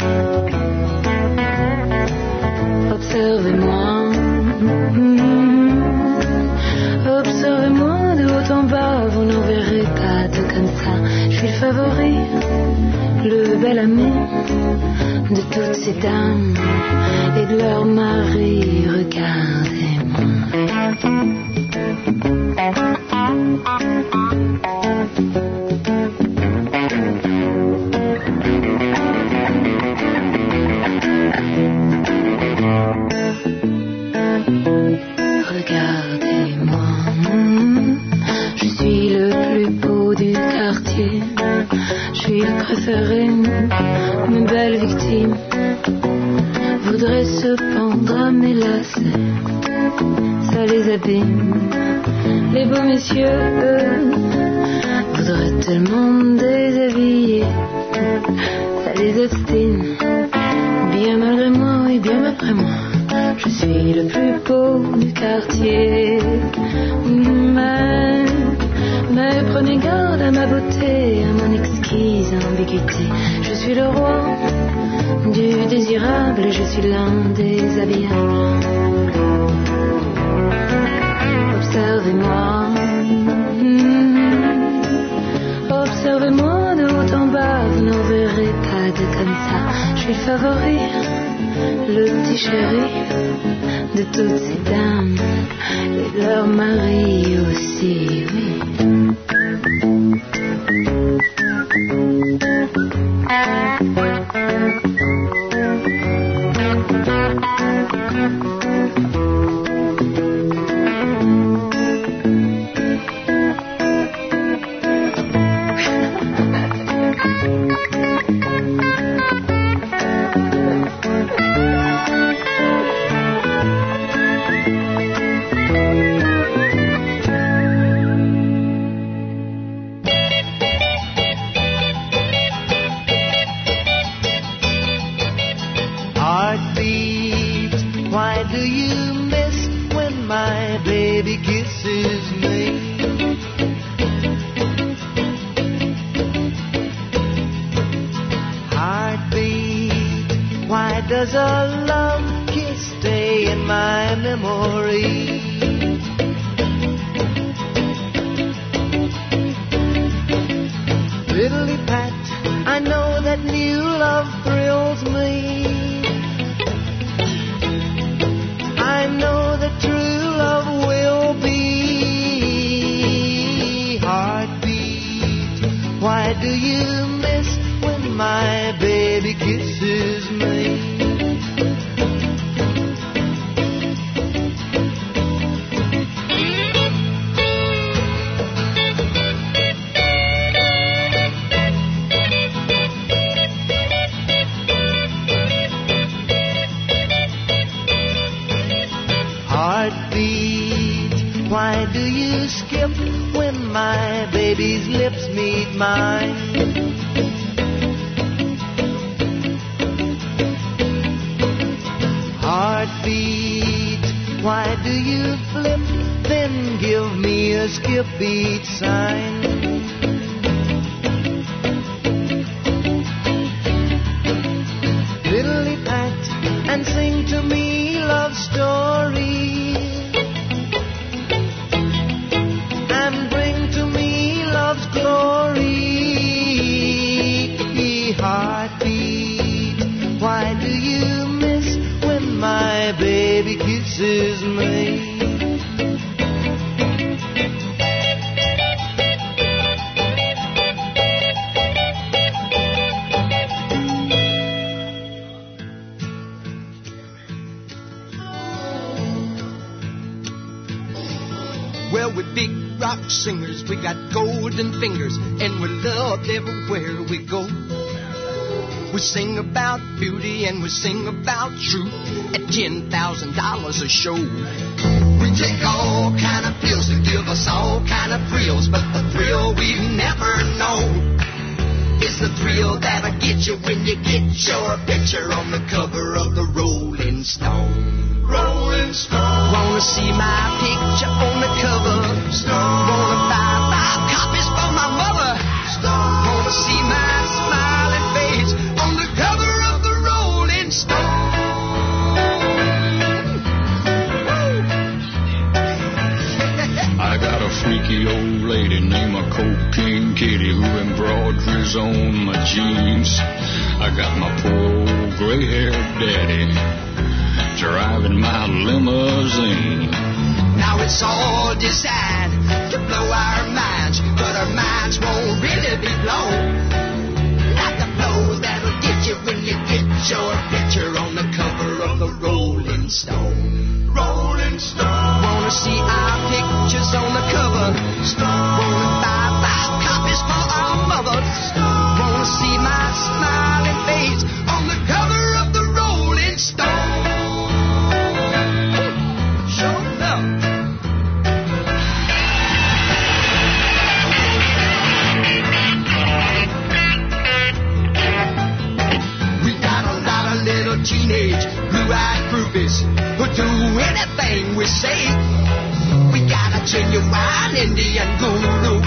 [SPEAKER 16] Observez-moi, mmh, observez-moi de haut en bas, vous n'en verrez pas de comme ça. Je suis le favori, le bel ami de toutes ces dames et de leurs maris. Regardez-moi. Regardez-moi, je suis le plus beau du quartier. Je suis le préféré, mes belles victimes voudraient se pendre à mes lacets. Ça les abîme. Les beaux messieurs, eux, voudraient tellement déshabiller. Ça les obstine. Bien malgré moi, oui, bien malgré moi, je suis le plus beau du quartier. Mais, mais prenez garde à ma beauté, à mon exquise ambiguïté. Je suis le roi du désirable et je suis l'indéshabillable. Observez-moi, mmh, observez-moi de haut en bas, vous n'en verrez pas de comme ça. Je suis le favori, le petit chéri de toutes ces dames et de leurs maris aussi, oui.
[SPEAKER 18] Does a love kiss stay in my memory? Fiddly pat, I know that new love thrills me. I know that true love will be. Heartbeat, why do you miss when my baby kisses me? Why do you skip when my baby's lips meet mine? Heartbeat, why do you flip give me a skip beat sign. Fiddly pat and sing to me love stories, and bring to me love's glory. Heartbeat, why do you miss when my baby kisses me?
[SPEAKER 19] Well, we're big rock singers, we got golden fingers, and we're loved everywhere we go. We sing about beauty and we sing about truth at ten thousand dollars a show. We take all kind of pills to give us all kind of thrills, but the thrill we never know is the thrill that'll get you when you get your picture on the cover of the Rolling Stone. Rolling Stone. Wanna see my picture on the cover? Stone. Wanna buy five copies for my mother? Stone. Wanna see my smiling face on the cover of the Rolling Stone?
[SPEAKER 12] I got a freaky old lady named a Cocaine Kitty who embroiders on my jeans. I got my poor old gray-haired daddy driving my limousine.
[SPEAKER 19] Now it's all designed to blow our minds, but our minds won't really be blown. Like the blow that'll get you when you get your picture on the cover of the Rolling Stone. Rolling Stone. Wanna see our pictures on the cover? Stone. Wanna buy five copies for our mother? Stone. Wanna see my smiling face on the cover of the Rolling Stone? Teenage blue-eyed groupies who do anything we say. We got a genuine Indian guru,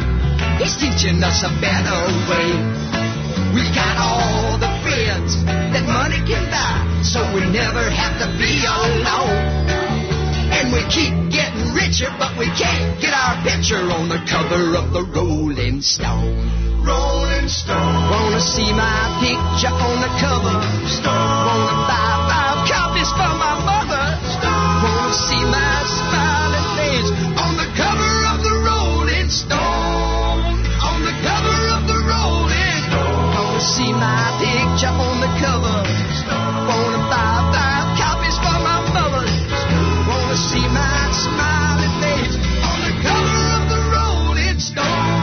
[SPEAKER 19] he's teaching us a better way. We got all the friends that money can buy, so we never have to be alone. And we keep getting richer, but we can't get our picture on the cover of the Rolling Stone. Rolling Stone. Wanna see my picture on the cover? Stone. Wanna buy five copies for my mother? Stone. Wanna see my smiling face on the cover of the Rolling Stone? On the cover of the Rolling Stone. Wanna see my picture on the cover? Stone. Wanna buy five copies for my mother? Stone. Wanna see my smiling face on the cover of the Rolling Stone?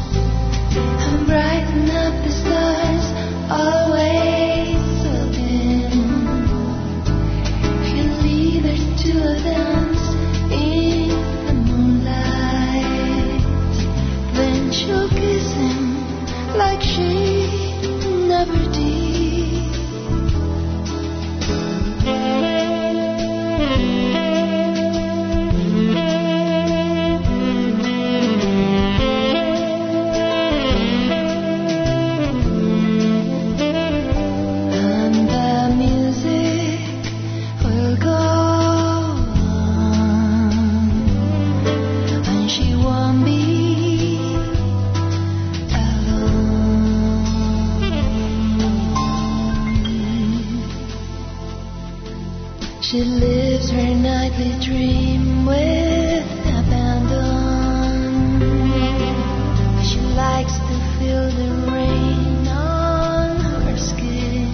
[SPEAKER 16] Brighten up the stars, always so dim. She lives her nightly dream with abandon. She likes to feel the rain on her skin.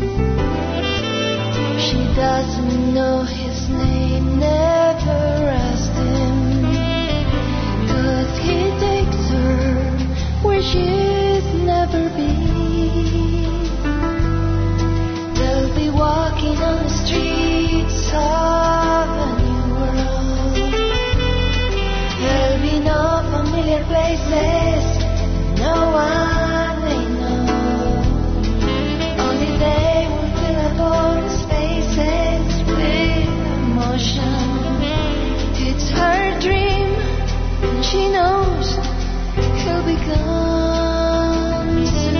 [SPEAKER 16] She doesn't know his name, never asked him, 'cause he takes her where she's never been. They'll be walking on the streets of a new world. There'll be no familiar places, no one they know. Only they will fill up all the spaces with emotion. It's her dream, and she knows he'll be gone soon.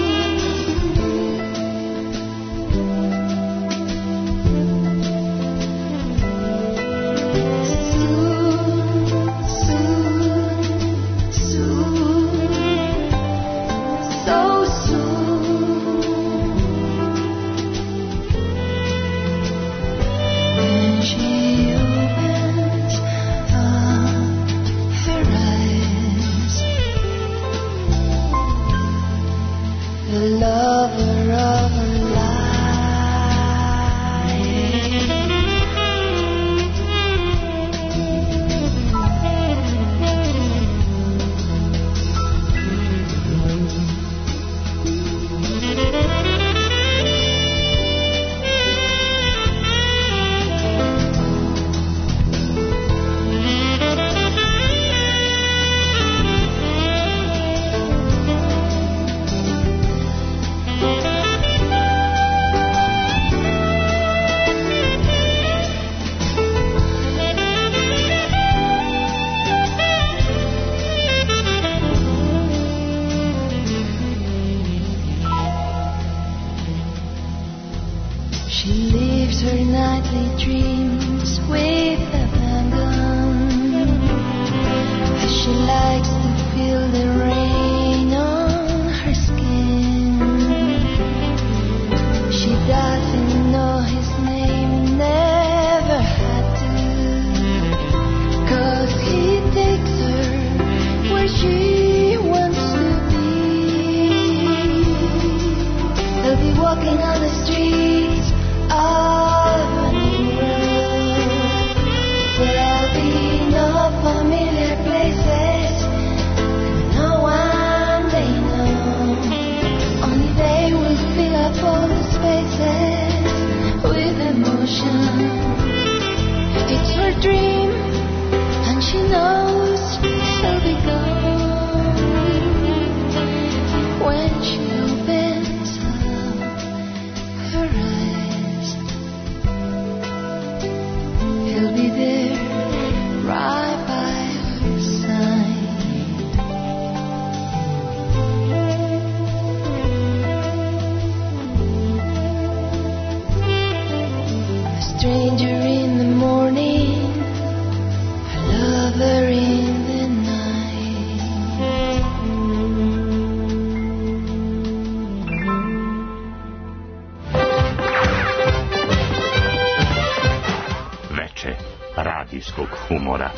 [SPEAKER 2] radijskog humora.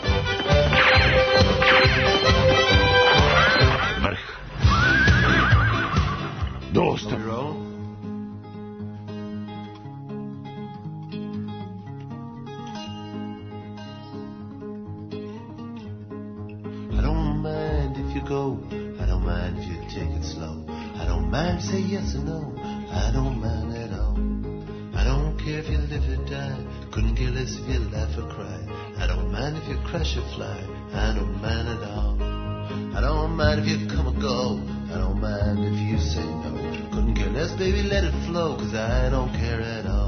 [SPEAKER 2] Vrh. Dosta.
[SPEAKER 20] Say yes or no, I don't mind at all. I don't care if you live or die, couldn't care less if you laugh or cry. I don't mind if you crash or fly, I don't mind at all. I don't mind if you come or go, I don't mind if you say no. Couldn't care less, baby, let it flow, cause I don't care at all.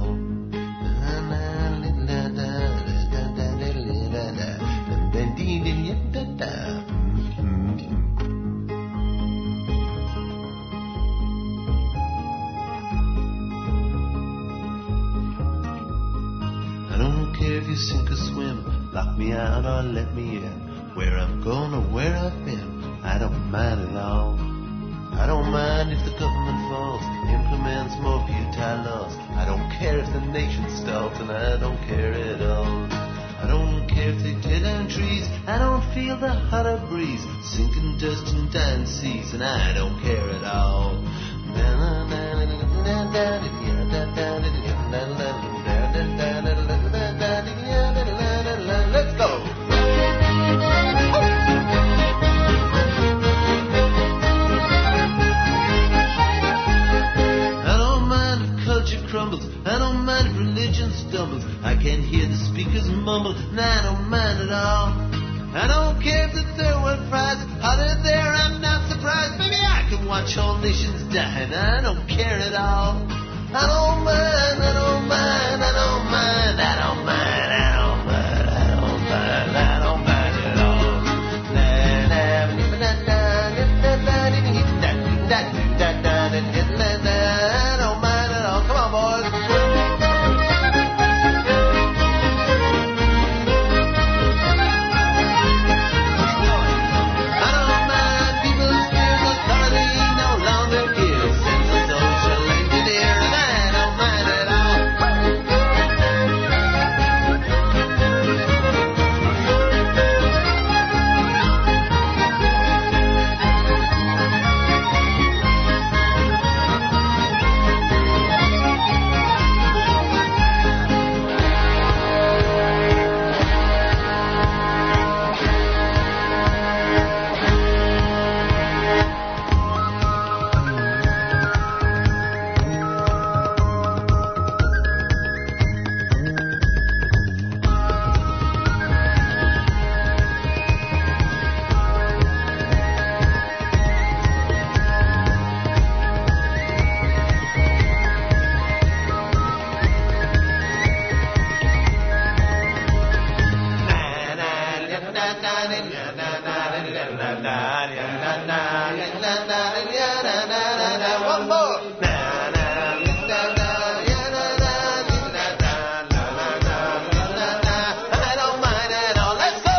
[SPEAKER 20] Sink or swim, lock me out or let me in. Where I'm going or where I've been, I don't mind at all. I don't mind if the government falls, implements more futile laws. I don't care if the nation stalls, and I don't care at all. I don't care if they tear down trees, I don't feel the hotter breeze, sinking dust in dying seas, and I don't care at all. Let's go! I don't mind if religion stumbles, I can hear the speakers mumble, and I don't mind at all. I don't care if the third world prize is hotter there, I'm not surprised. Maybe I can watch all nations die, and I don't care at all. I don't mind, I don't mind, I don't mind, I don't mind, I don't mind, I don't mind, I don't mind at all. I don't mind at all. Come on, boys. One more. I don't mind at all. Let's go.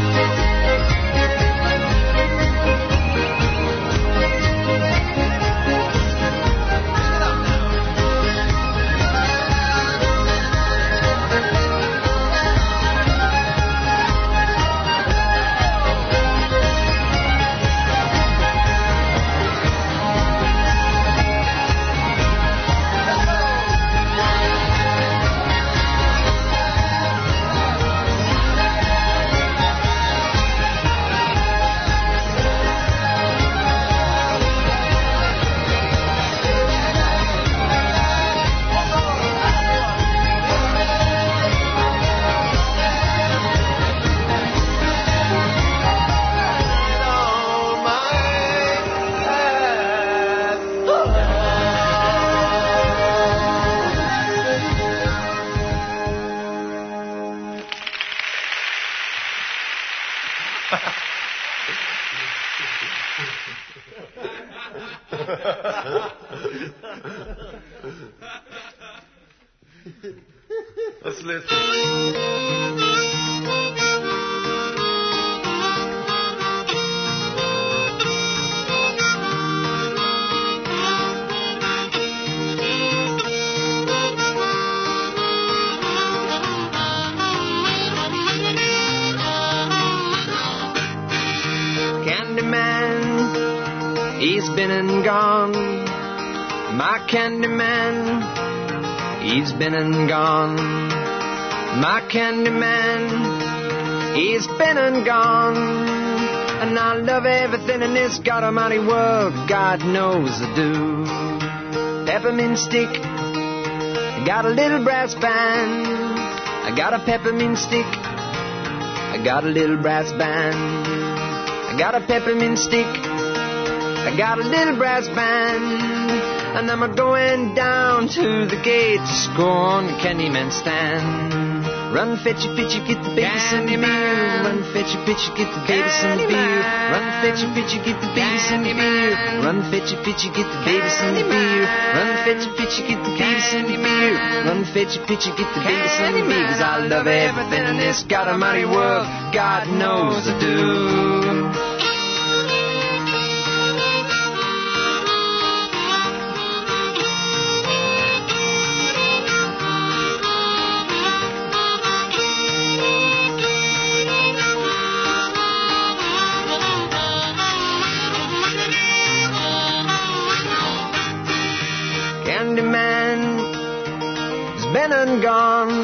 [SPEAKER 20] Let's listen.
[SPEAKER 17] Candyman, he's been and gone. My Candyman, he's been and gone. My Candyman, he's been and gone. And I love everything in this God Almighty world, God knows I do. Peppermint stick, I got a little brass band. I got a peppermint stick, I got a little brass band. I got a peppermint stick, I got a little brass band. And I'm a-going down to the gate to score on the Candyman stand. Run, fetchy, fetchy, get the baby some beer. Run, fetchy, fetchy, get the baby some beer. Run, fetchy, fetchy, get the baby some beer. Run, fetchy, fetchy, get the baby some beer. Run, fetchy, fetchy, get the baby some beer. Run, fetchy, fetchy, get the baby some beer. 'Cause I love everything in this God Almighty world, God knows I do.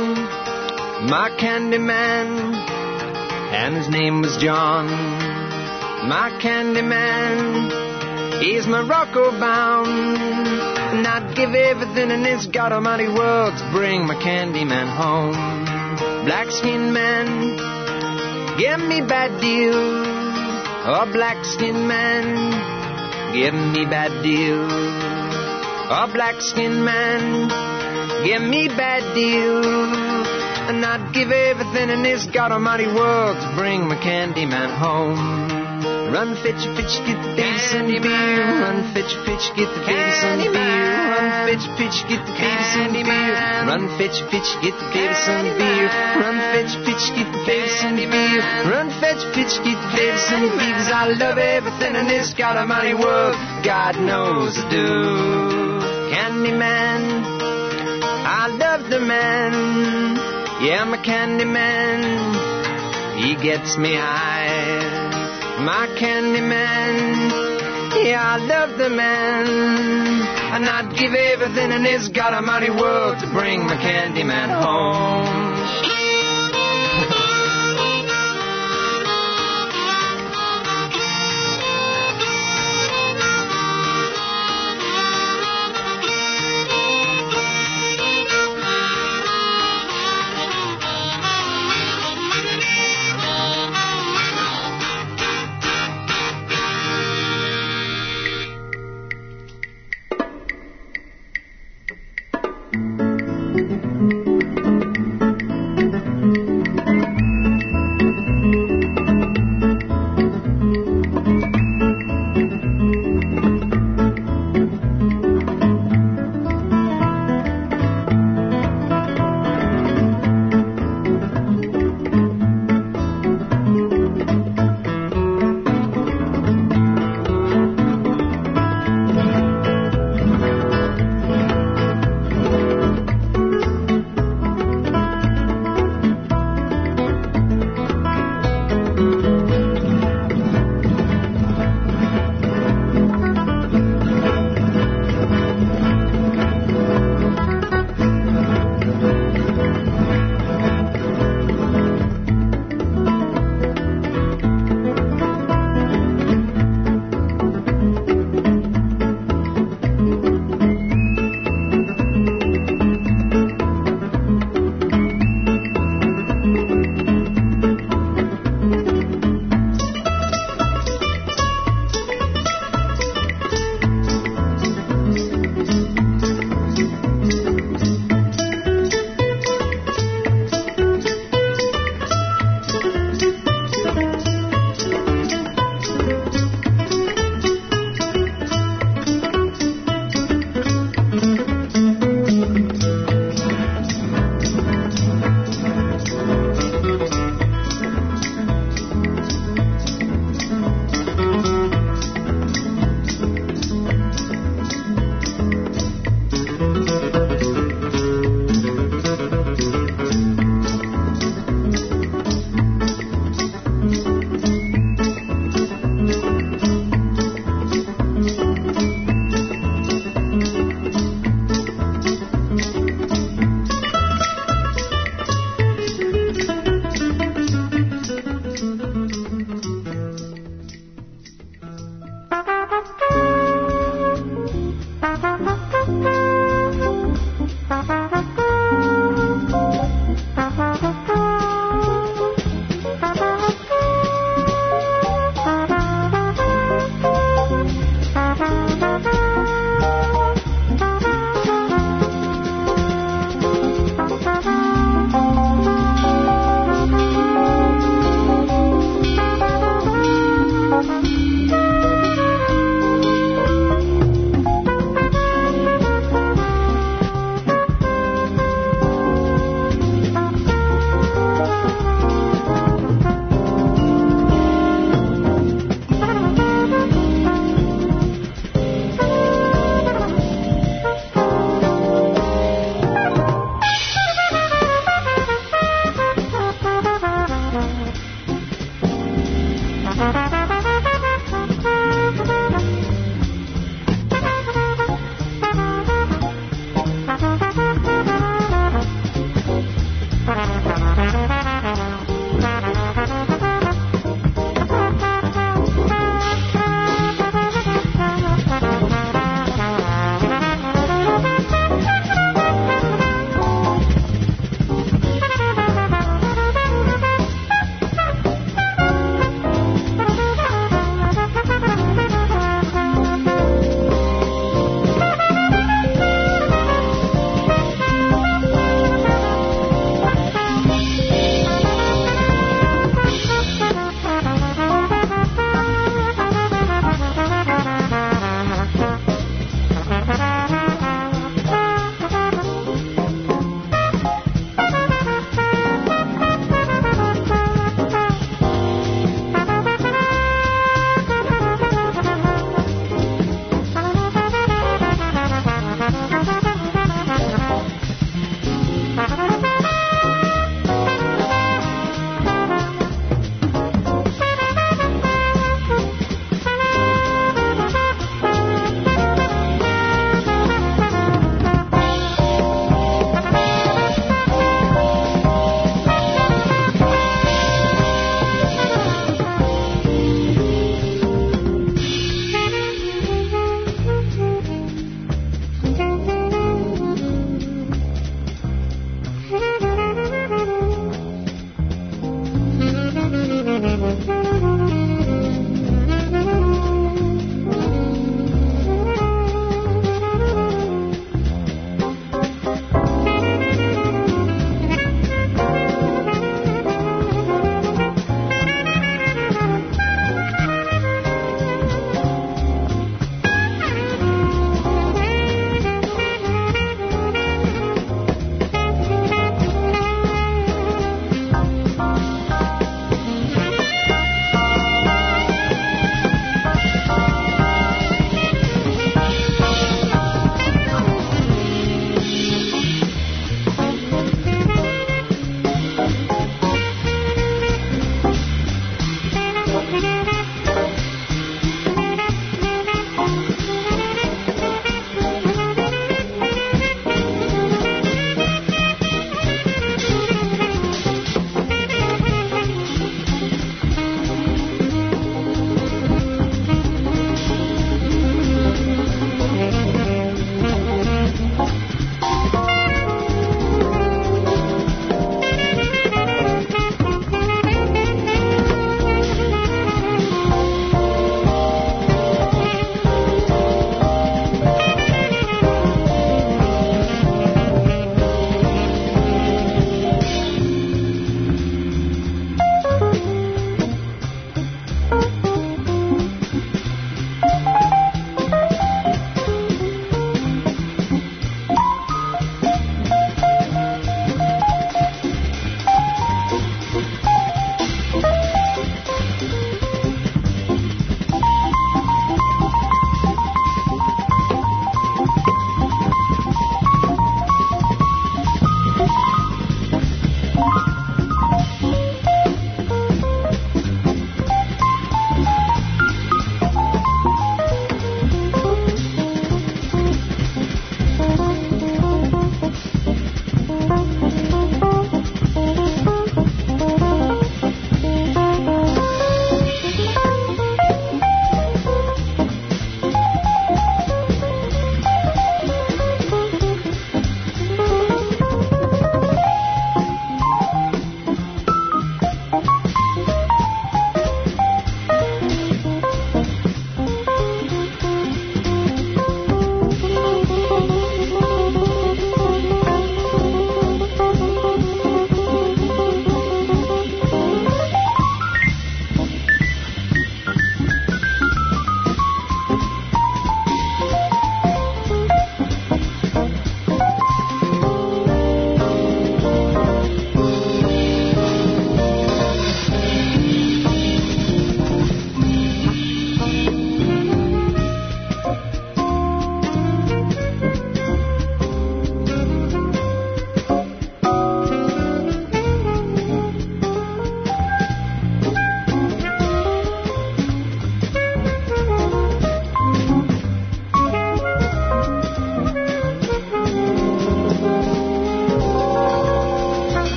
[SPEAKER 17] my candy man, and his name was John. My candy man, he's Morocco bound, and I'd give everything in this God Almighty world to bring my candy man home. Black skin man, give me bad deal. Oh, black skin man, give me bad deal. Oh, black skin man, give me bad deal. And I'd give everything in this God Almighty world to bring my candy man home. Run, fetch, fetch, get the baby some beer. Run, fetch, fetch, get the baby some beer. Run, fetch, fetch, get the baby some beer. Run, fetch, fetch, get the baby some beer. Run, fetch, fetch, get the baby some beer. Run, fetch, fetch, get the baby some beer. 'Cause I love everything in this God Almighty world. God knows I do. Candy man, I love the man. Yeah, my candy man, he gets me high. My candy man, yeah, I love the man. And I'd give everything in this God Almighty world to bring my candy man home.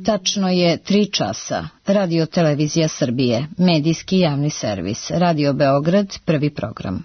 [SPEAKER 13] Tačno je tri časa. Radio Televizija Srbije, medijski javni servis. Radio Beograd, prvi program.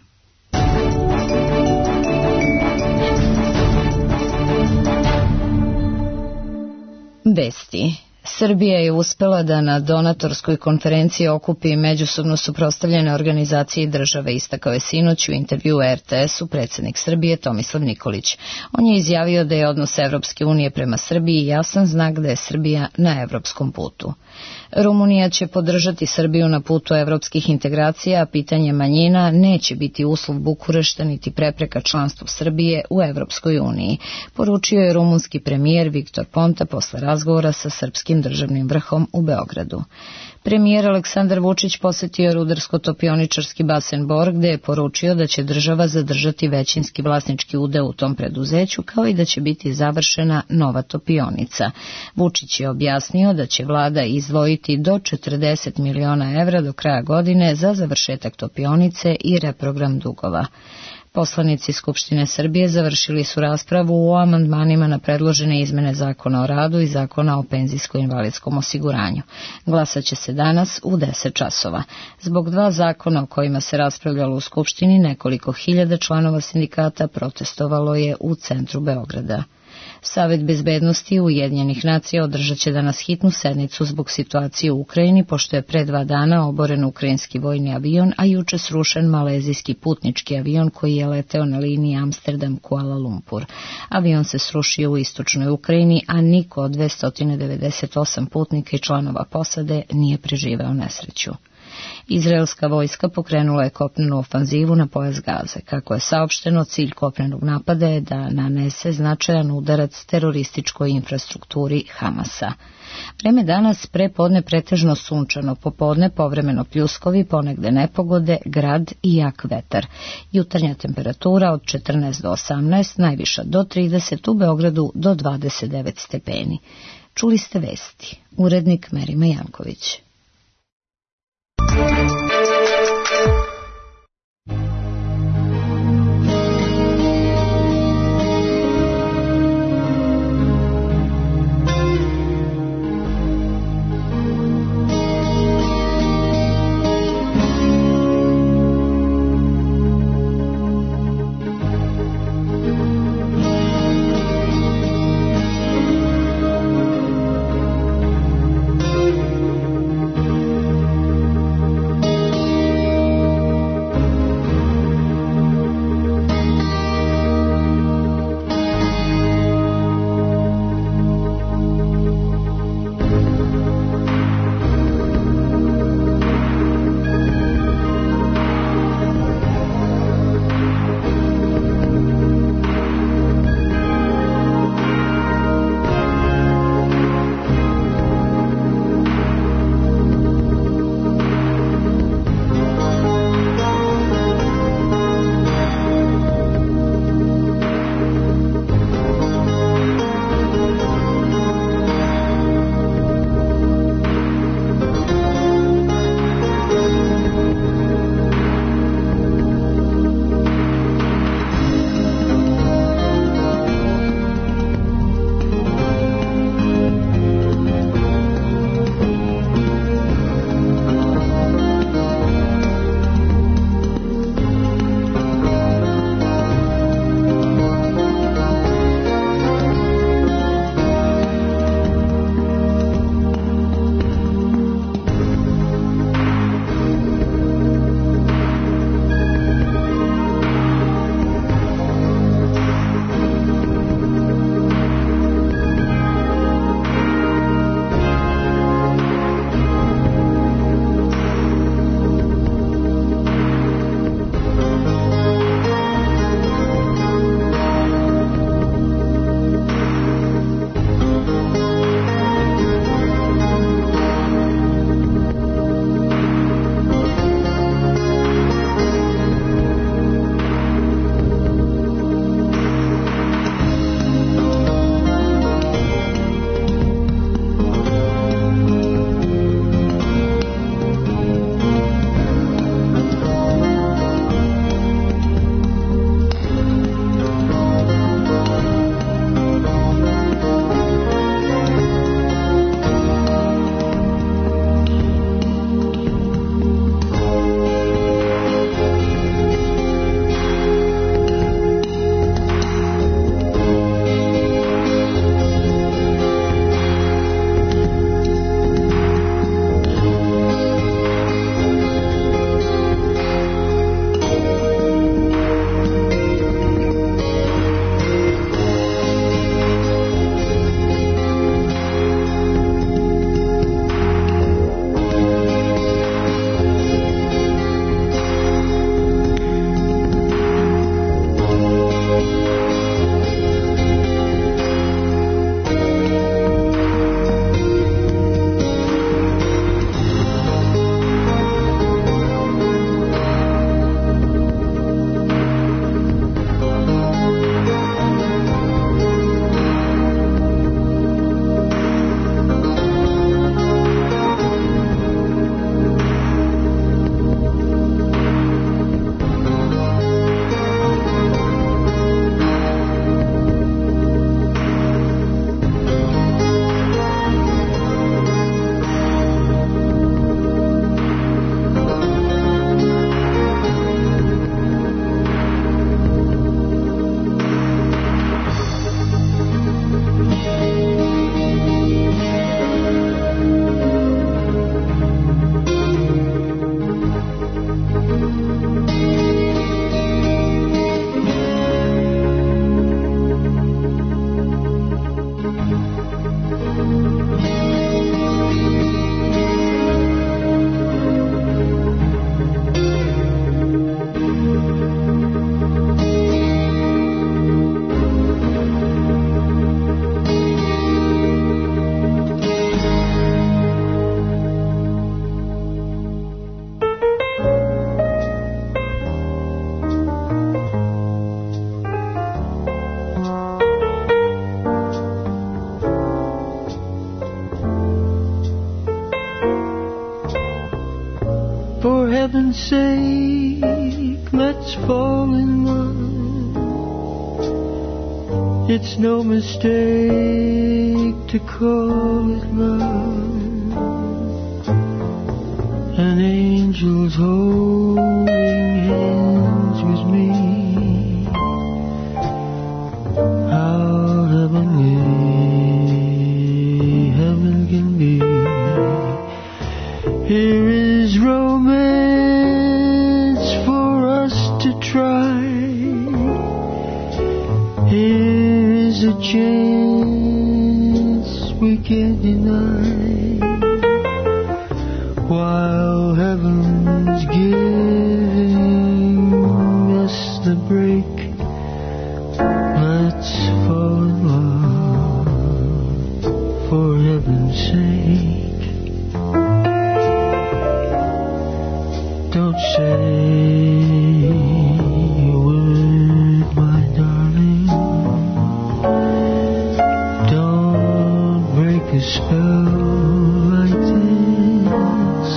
[SPEAKER 13] Vesti. Srbija je uspela da na donatorskoj konferenciji okupi međusobno suprotstavljene organizacije i države, istakao je sinoć u intervju er te esu predsjednik Srbije Tomislav Nikolić. On je izjavio da je odnos Evropske unije prema Srbiji jasan znak da je Srbija na evropskom putu. Rumunija će podržati Srbiju na putu evropskih integracija, a pitanje manjina neće biti uslov Bukurešta niti prepreka članstvu Srbije u Evropskoj uniji, poručio je rumunski premijer Viktor Ponta posle razgovora sa srpskim državnim vrhom u Beogradu. Premijer Aleksandar Vučić posetio rudarsko-topioničarski basen Bor, gde je poručio da će država zadržati većinski vlasnički udeo u tom preduzeću, kao i da će biti završena nova topionica. Vučić je objasnio da će vlada izdvojiti do četrdeset miliona evra do kraja godine za završetak topionice i reprogram dugova. Poslanici Skupštine Srbije završili su raspravu o amandmanima na predložene izmene Zakona o radu i Zakona o penzijsko-invalidskom osiguranju. Glasat će se danas u deset časova. Zbog dva zakona o kojima se raspravljalo u Skupštini, nekoliko hiljada članova sindikata protestovalo je u centru Beograda. Savet bezbednosti Ujedinjenih nacija održat će danas hitnu sednicu zbog situacije u Ukrajini, pošto je pre dva dana oboren ukrajinski vojni avion, a juče srušen malezijski putnički avion koji je leteo na liniji Amsterdam-Kuala Lumpur. Avion se srušio u istočnoj Ukrajini, a niko od dvesta devedeset osam putnika i članova posade nije preživeo nesreću. Izraelska vojska pokrenula je kopnenu ofanzivu na pojas Gaze. Kako je saopšteno, cilj kopnenog napada je da nanese značajan udarac terorističkoj infrastrukturi Hamasa. Vreme danas prepodne pretežno sunčano, popodne povremeno pljuskovi, ponegde nepogode, grad i jak vetar. Jutarnja temperatura od četrnaest do osamnaest, najviša do trideset, u Beogradu do dvadeset devet stepeni. Čuli ste vesti. Urednik Merima Janković.
[SPEAKER 18] heaven's sake, let's fall in love. It's no mistake to call it love. An angel's holding hands with me. How heavenly heaven can be. Here is romance for us to try. Here is a chance we can't deny. While heaven's giving us the break, let's fall in love for heaven's sake. Don't say a word, my darling. Don't break a spell like this.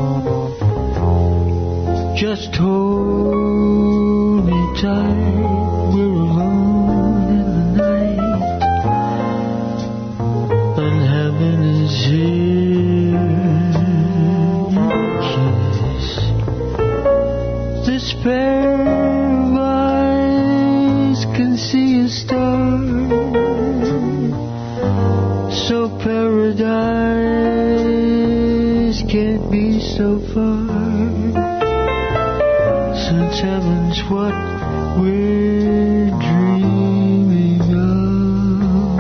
[SPEAKER 18] Just hold me tight. We're alone in the night, and heaven is here. Kiss this pair of eyes can see a star. So paradise can't be so far. Since heaven's what we're dreaming of.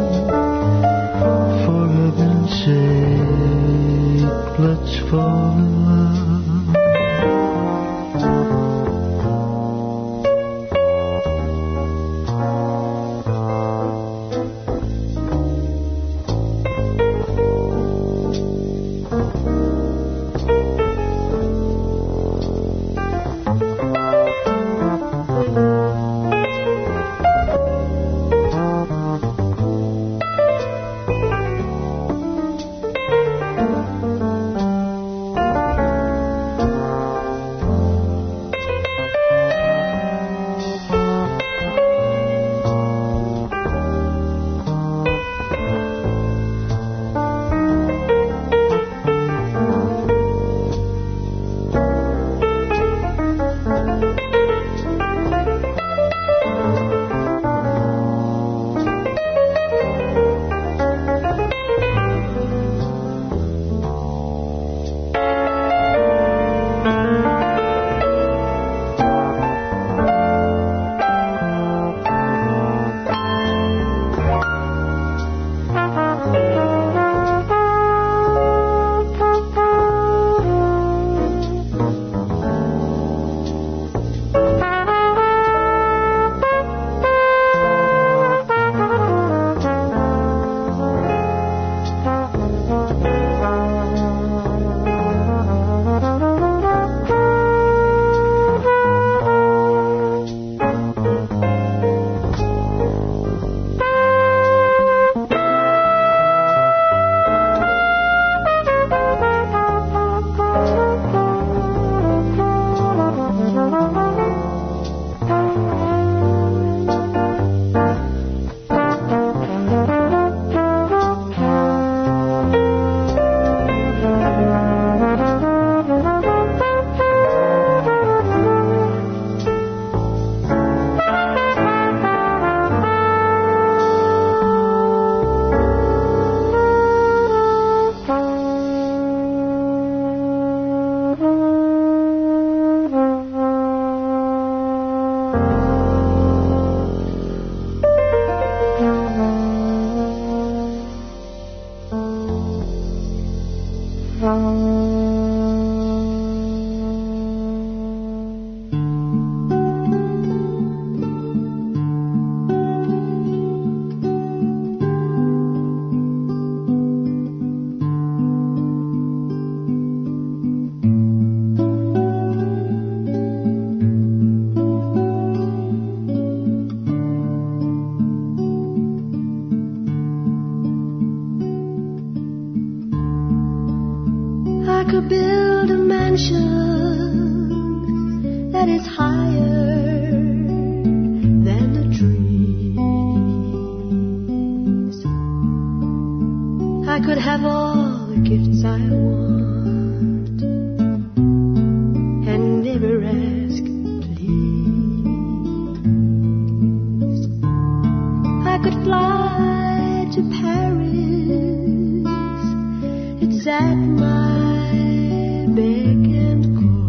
[SPEAKER 18] For heaven's sake, let's fall in love.
[SPEAKER 16] could build a mansion that is higher than the trees. I could have all the gifts I want and never ask please. I could fly to Paris, it's at my beck and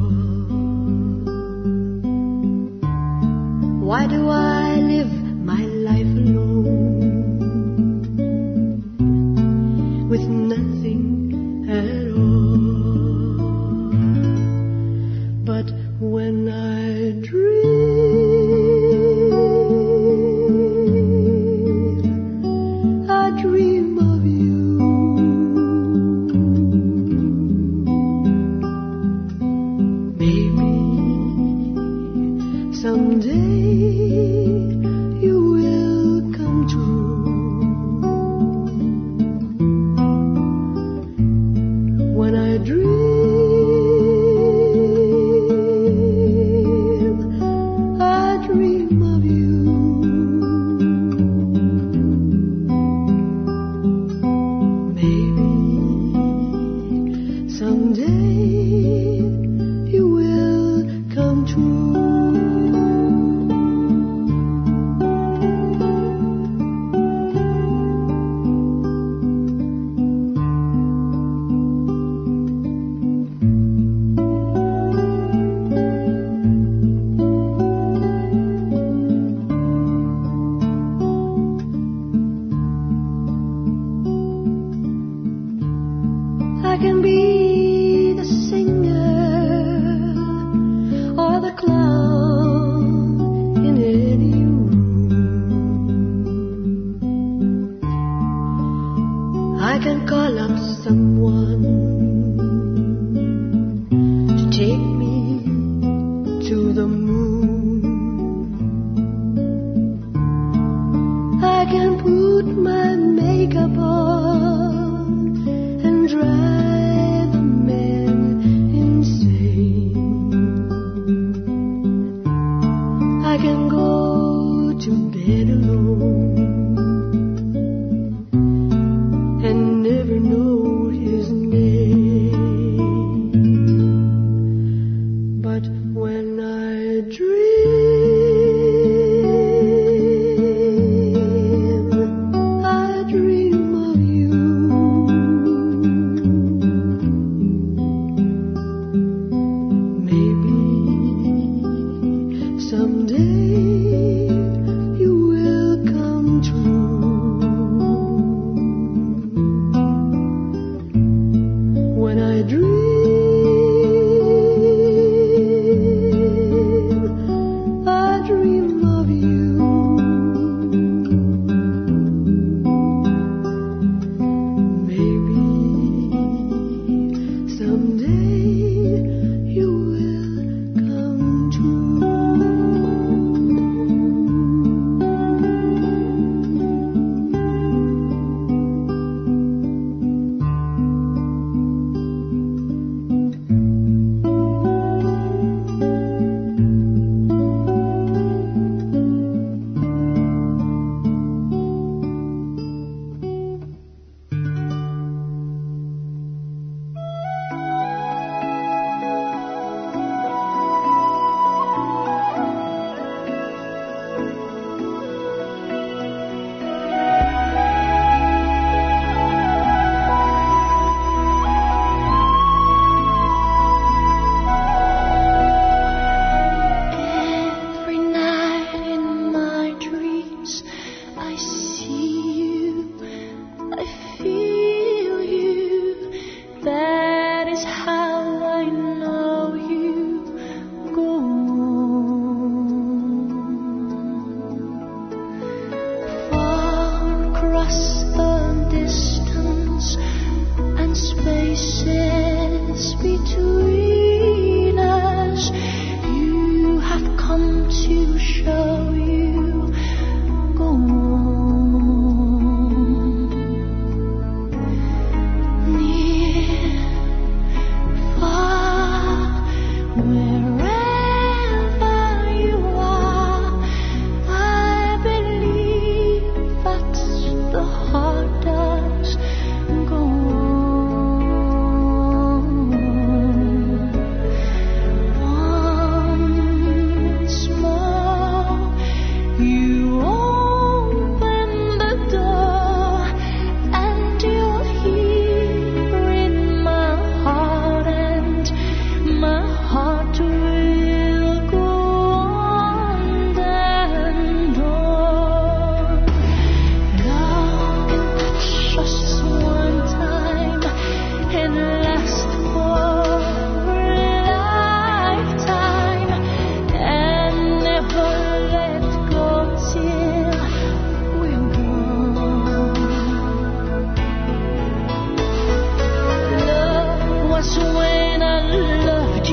[SPEAKER 16] call. Why do I live my life alone with nothing at all? But when I dream, I dream of you. Maybe someday you will come true. When I dream, I dream of you. Maybe someday you will come true. I can be the singer or the clown in any room. I can call up someone to take me to the moon. I can put my makeup on and drive a man insane. I can go to bed alone and never know his name.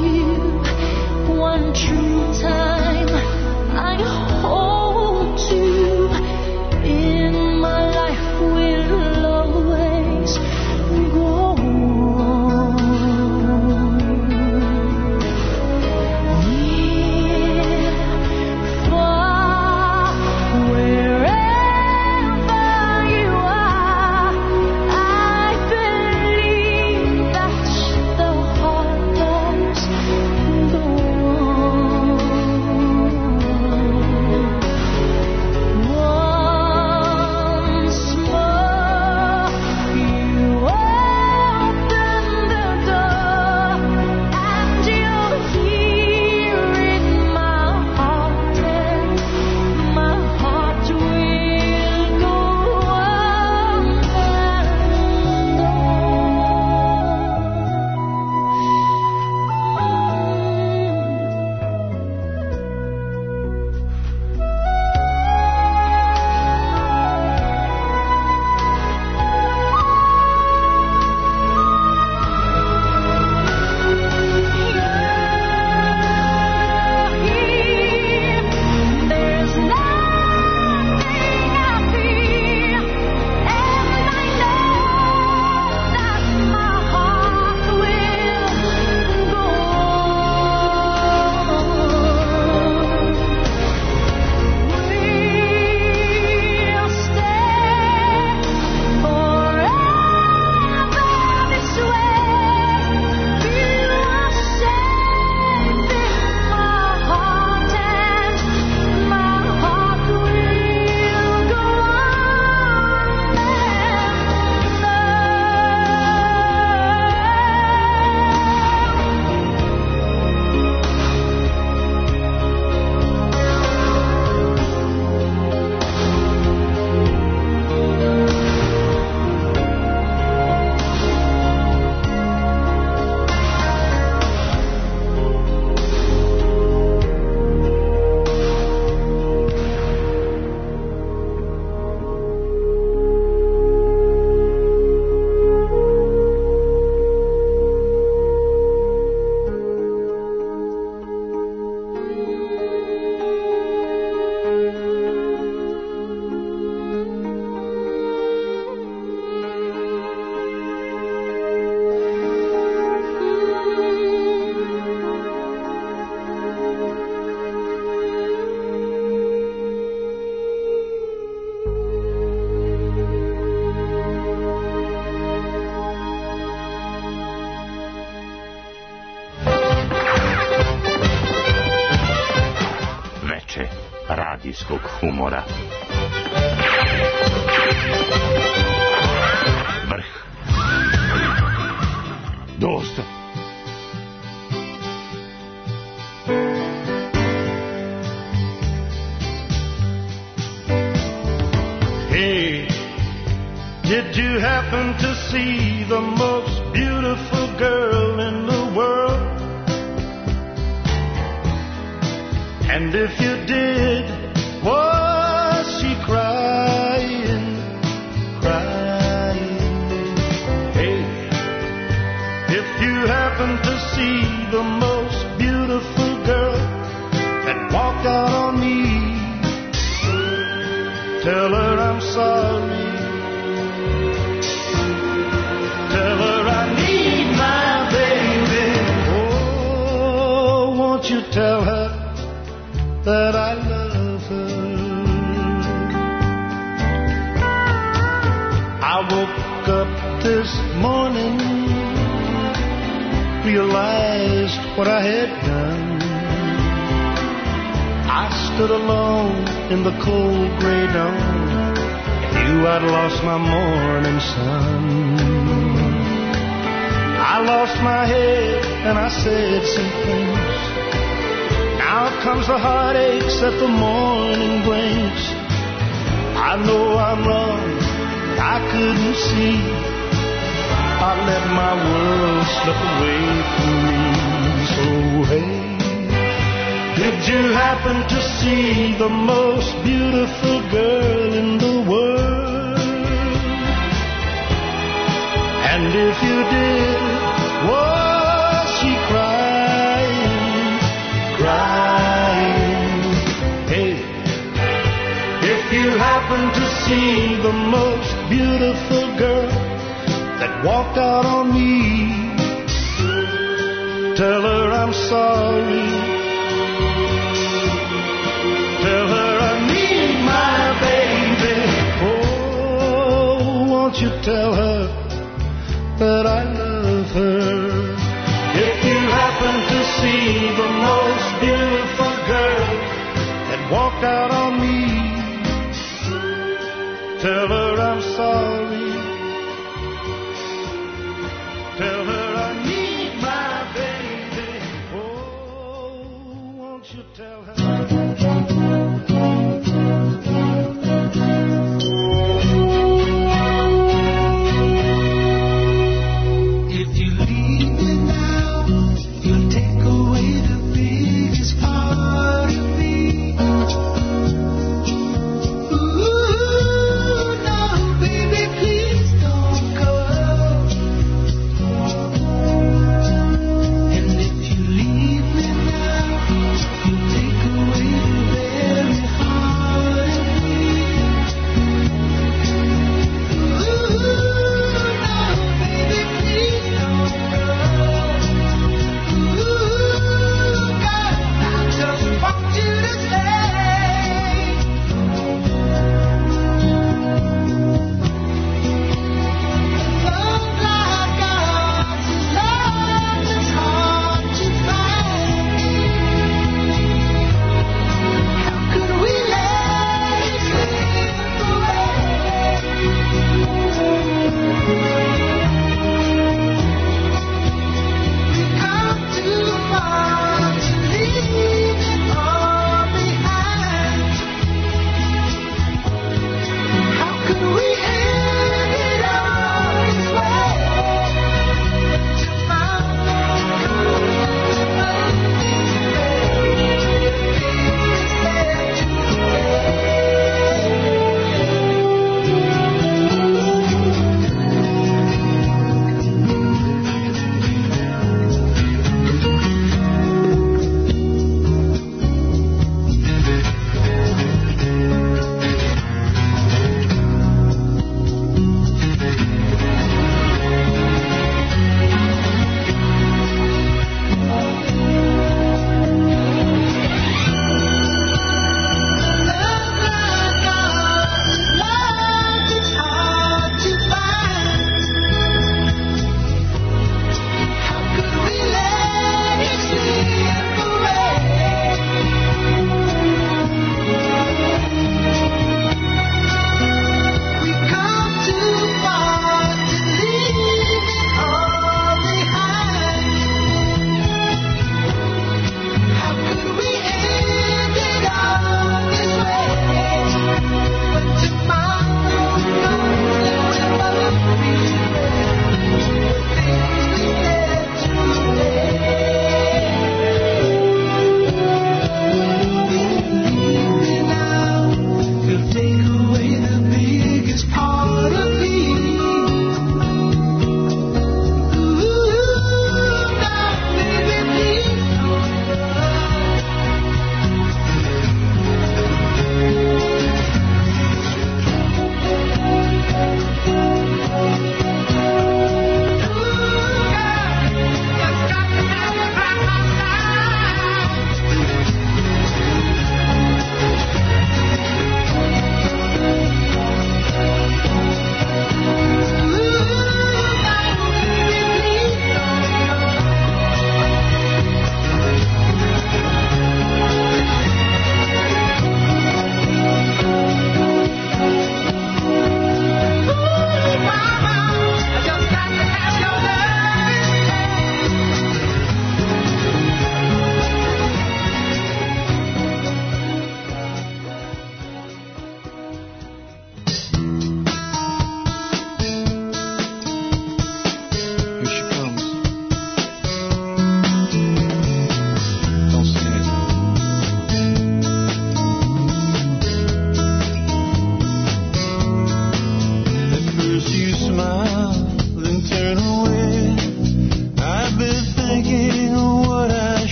[SPEAKER 16] you. One true time I hold you. In my life will always go on. Near, far, wherever you are, I believe that the heart does go on. Once more, you open the door, and you'll hear in my heart, and my heart will go on and there's nothing I fear, and I know that my heart will go on. We'll stay forever this way. You are safe in my heart, and my heart will go on
[SPEAKER 2] Veče radijskog humora. Vrh. Dosta.
[SPEAKER 11] Hey, did you happen to see the most beautiful girl in the world? And if you did, was she crying, crying? Hey, if you happen to see the most beautiful girl that walked out on me, tell her I'm sorry. Tell her I need my baby. Oh, won't you tell her that I love her? I woke up this morning, realized what I had done. I stood alone in the cold gray dawn, knew I'd lost my morning sun. I lost my head and I said some things. Now comes the heartaches that the morning brings. I know I'm wrong, but I couldn't see. I let my world slip away from me. So hey, did you happen to see the most beautiful girl in the world? And if you did, was she crying? happen to see the most beautiful girl that walked out on me, tell her I'm sorry. Tell her I need my baby. Oh, won't you tell her that I love her? If you happen to see the most beautiful girl that walked out on me, tell her I'm sorry. Tell her I need my baby. Oh, won't you tell her?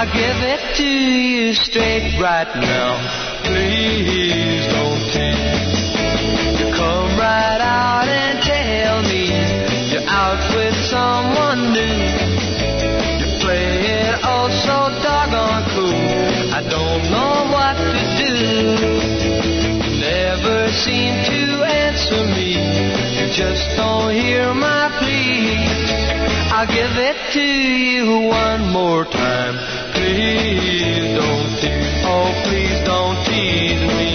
[SPEAKER 18] I'll give it to you straight right now. Please don't tease. You come right out and tell me you're out with someone new. You play it oh so doggone cool. I don't know what to do. Never seem to answer me. You just don't hear my plea. I'll give it to you one more time. Please don't tease. Oh, please don't tease me.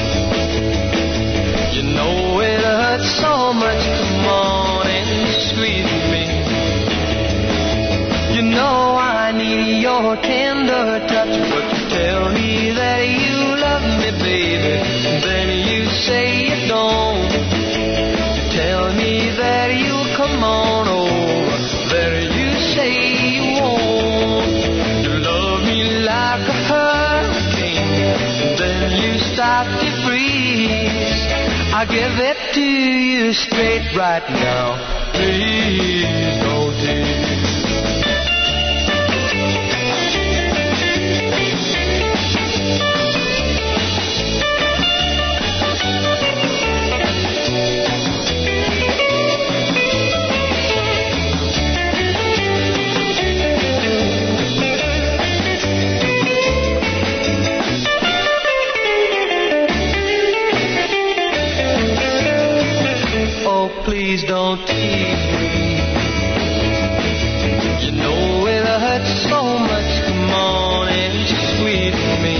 [SPEAKER 18] You know it hurts so much. Come on and squeeze me. You know I need your tender touch, but you tell me that you love me, baby. Then you say you don't. You tell me that you'll come on over. Then you say you won't. You love me like a hurricane. Then you start to freeze. I'll give it to you straight right now. Please don't tease. Please don't tease me. You know it hurts so much. Come on and squeeze me.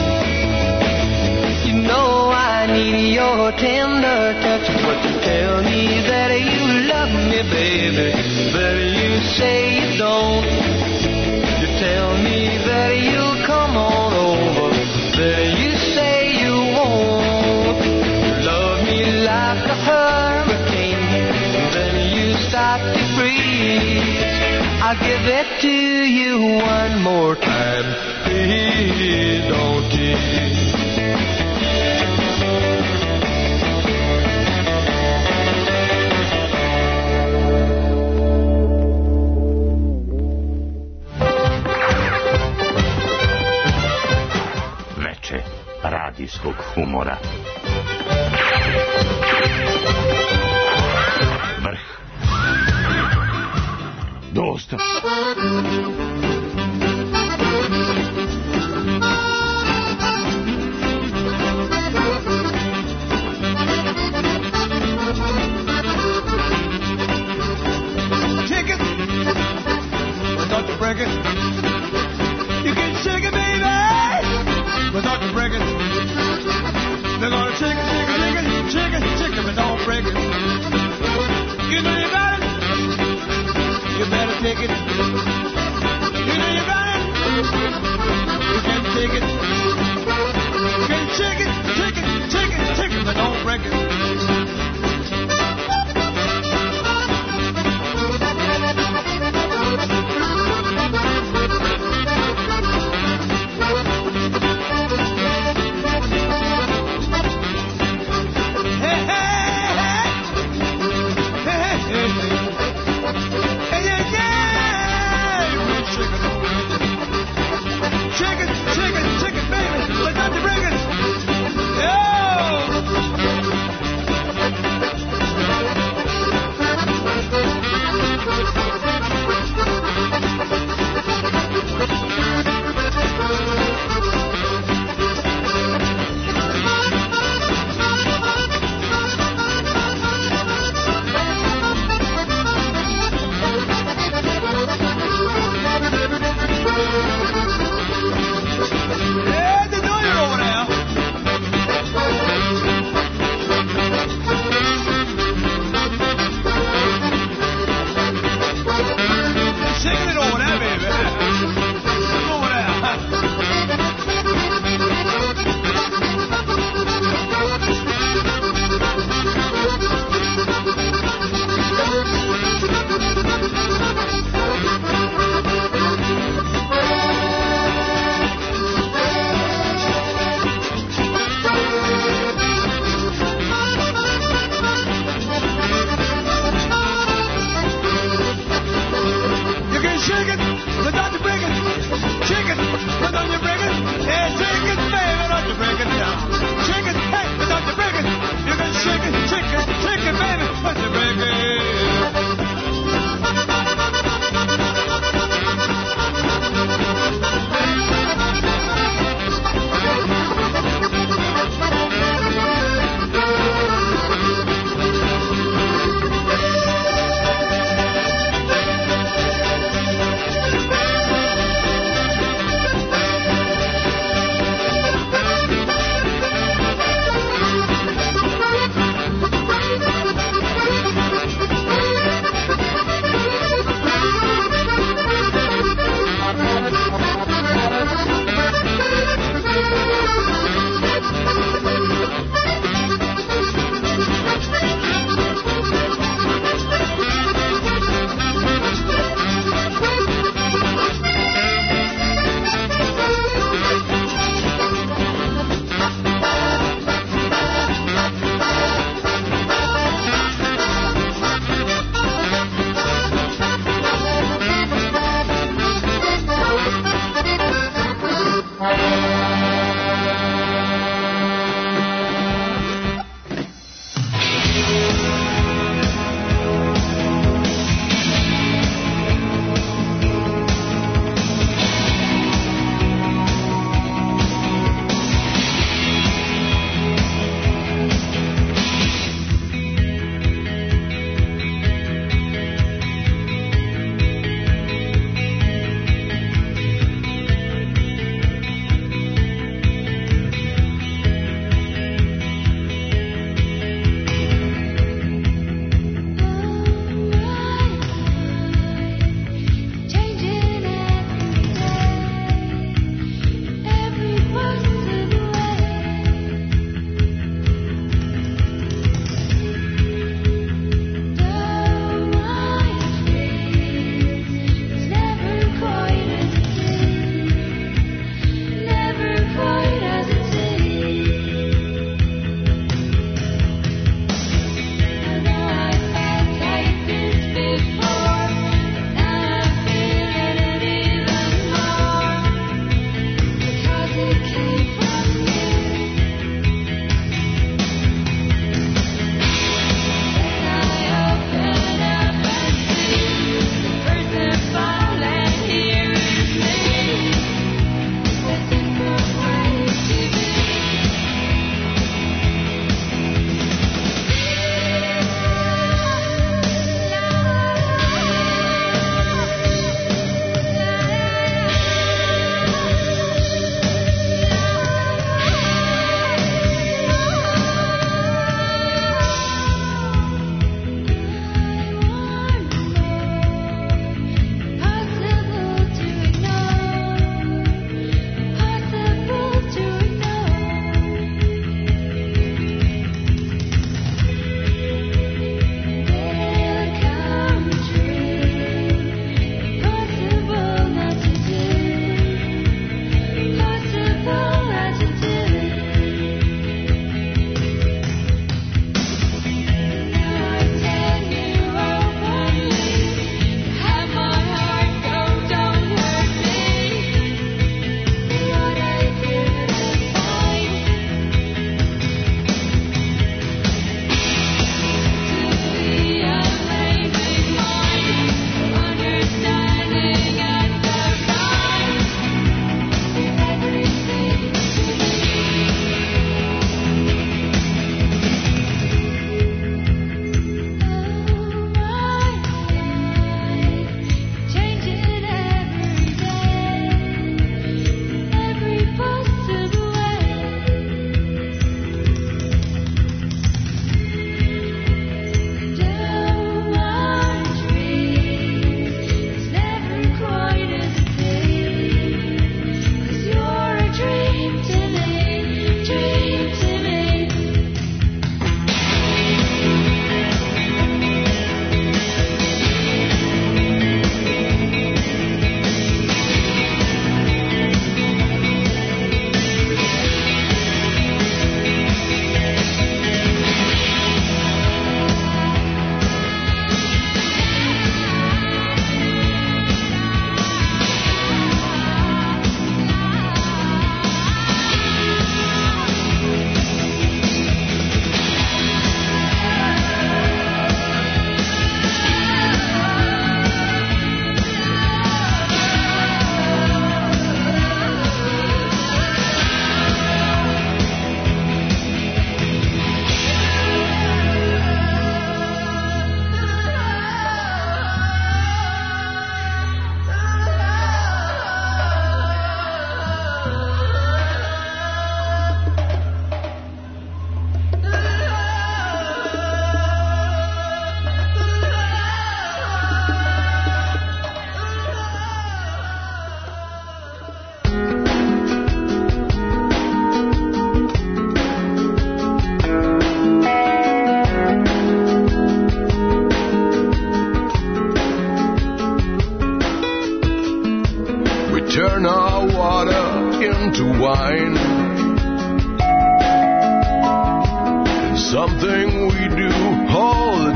[SPEAKER 18] You know I need your tender touch, but you tell me that you love me, baby. But you say you don't. You tell me that you'll come on over. But you say you won't. You love me like a hurricane. Stop to breathe. I'll give it to you one more time. Please don't tease.
[SPEAKER 2] Veče radijskog humora. Vrh. Dosta.
[SPEAKER 11] Shake it without the break it. You can shake it, baby, without the break it. They're gonna shake it, shake it, shake it, shake it, shake it, but don't break it. You know you got it. You better take it. You know you got it. You can take it. You can shake it, shake it, shake it, shake it, but don't break it.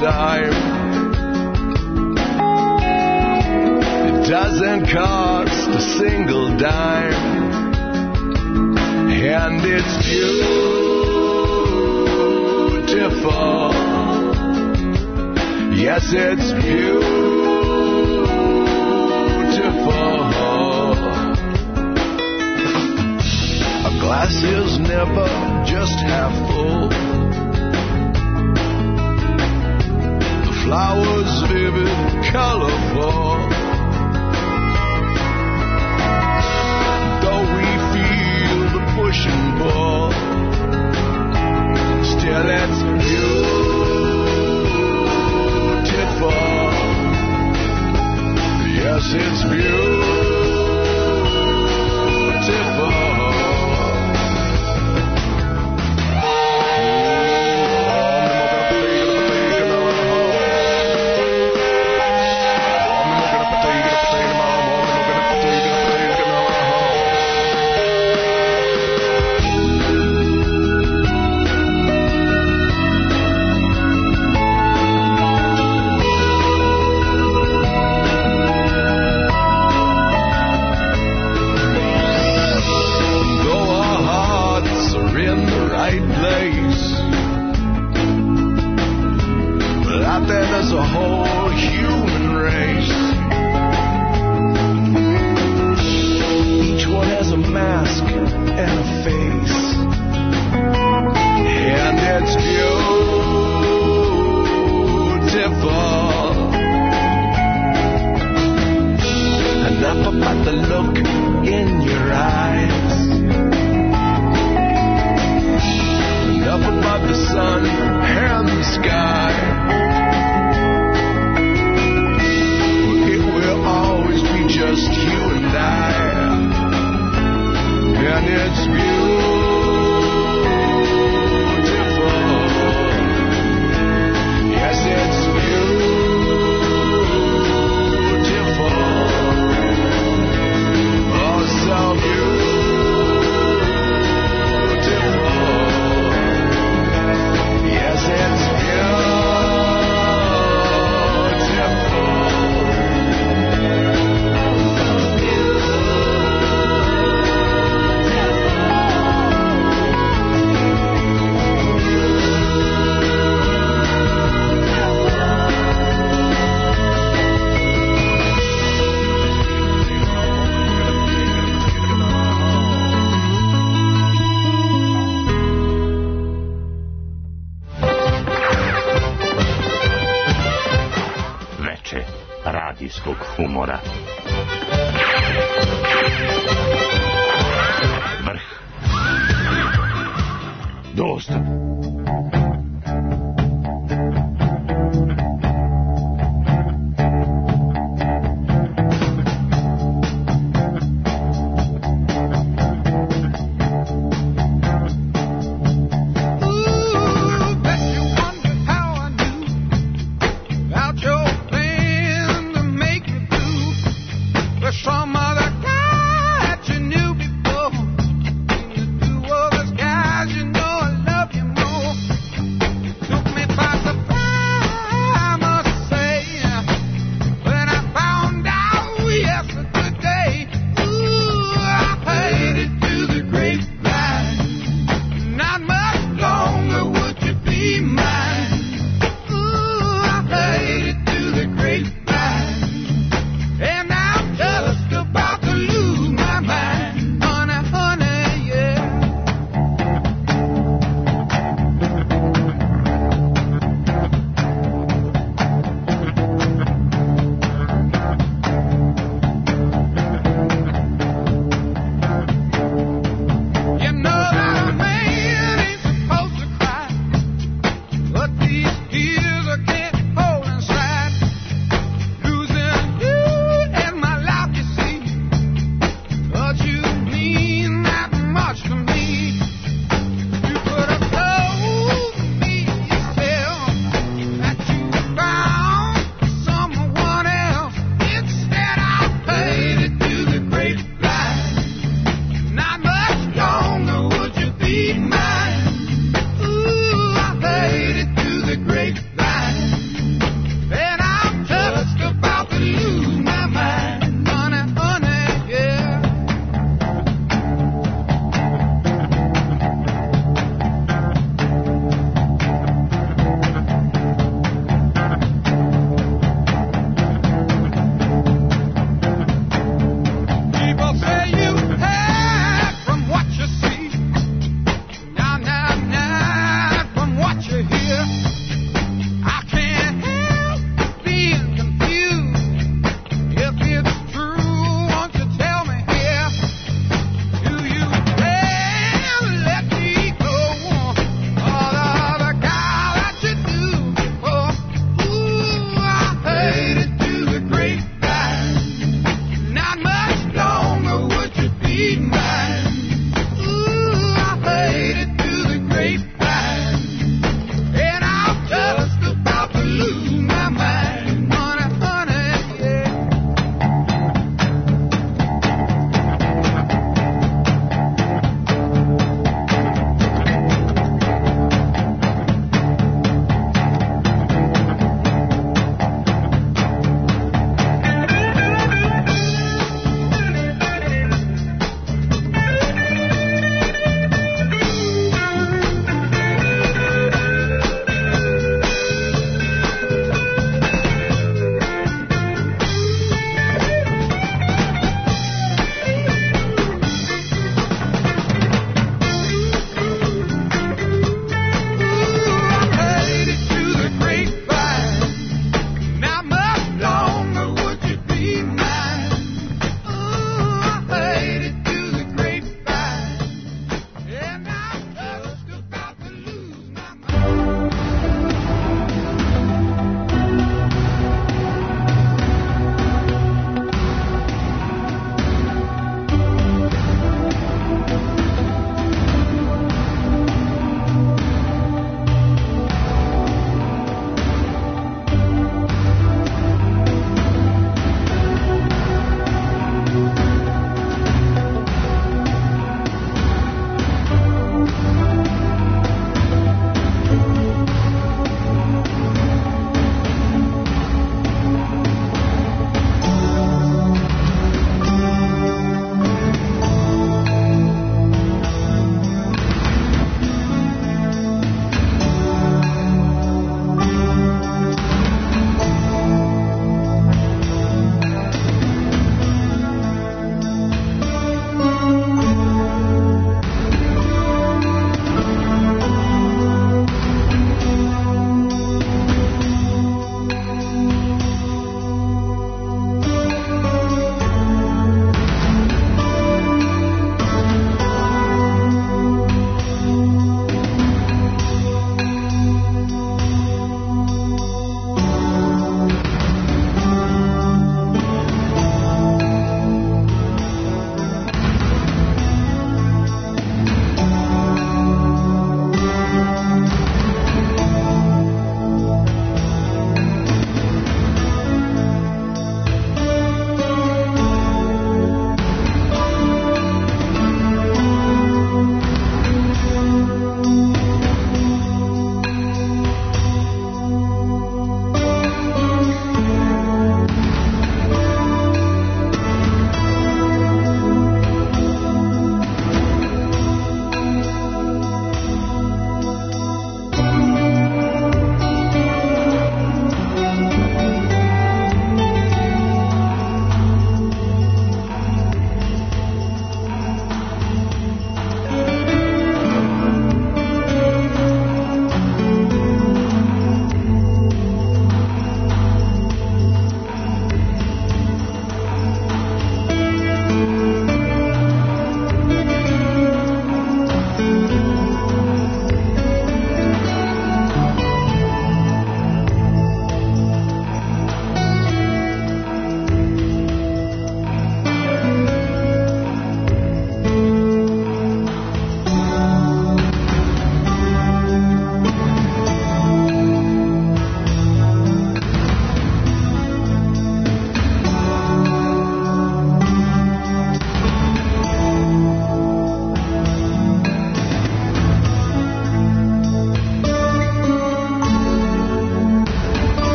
[SPEAKER 4] time. It doesn't cost a single dime, and it's beautiful. Yes, it's beautiful. A glass is never just half full. The flowers vivid, colorful. Though we feel the push and pull, still it's beautiful. Yes, it's beautiful. There's a whole human race. Each one has a mask and a face, and it's beautiful. Enough about the look in your eyes, enough about the sun and the sky. Just you and I, and it's beautiful. Yes, it's beautiful. Oh, so beautiful. Yes, it's
[SPEAKER 2] radijskog humora. Vrh. Dosta.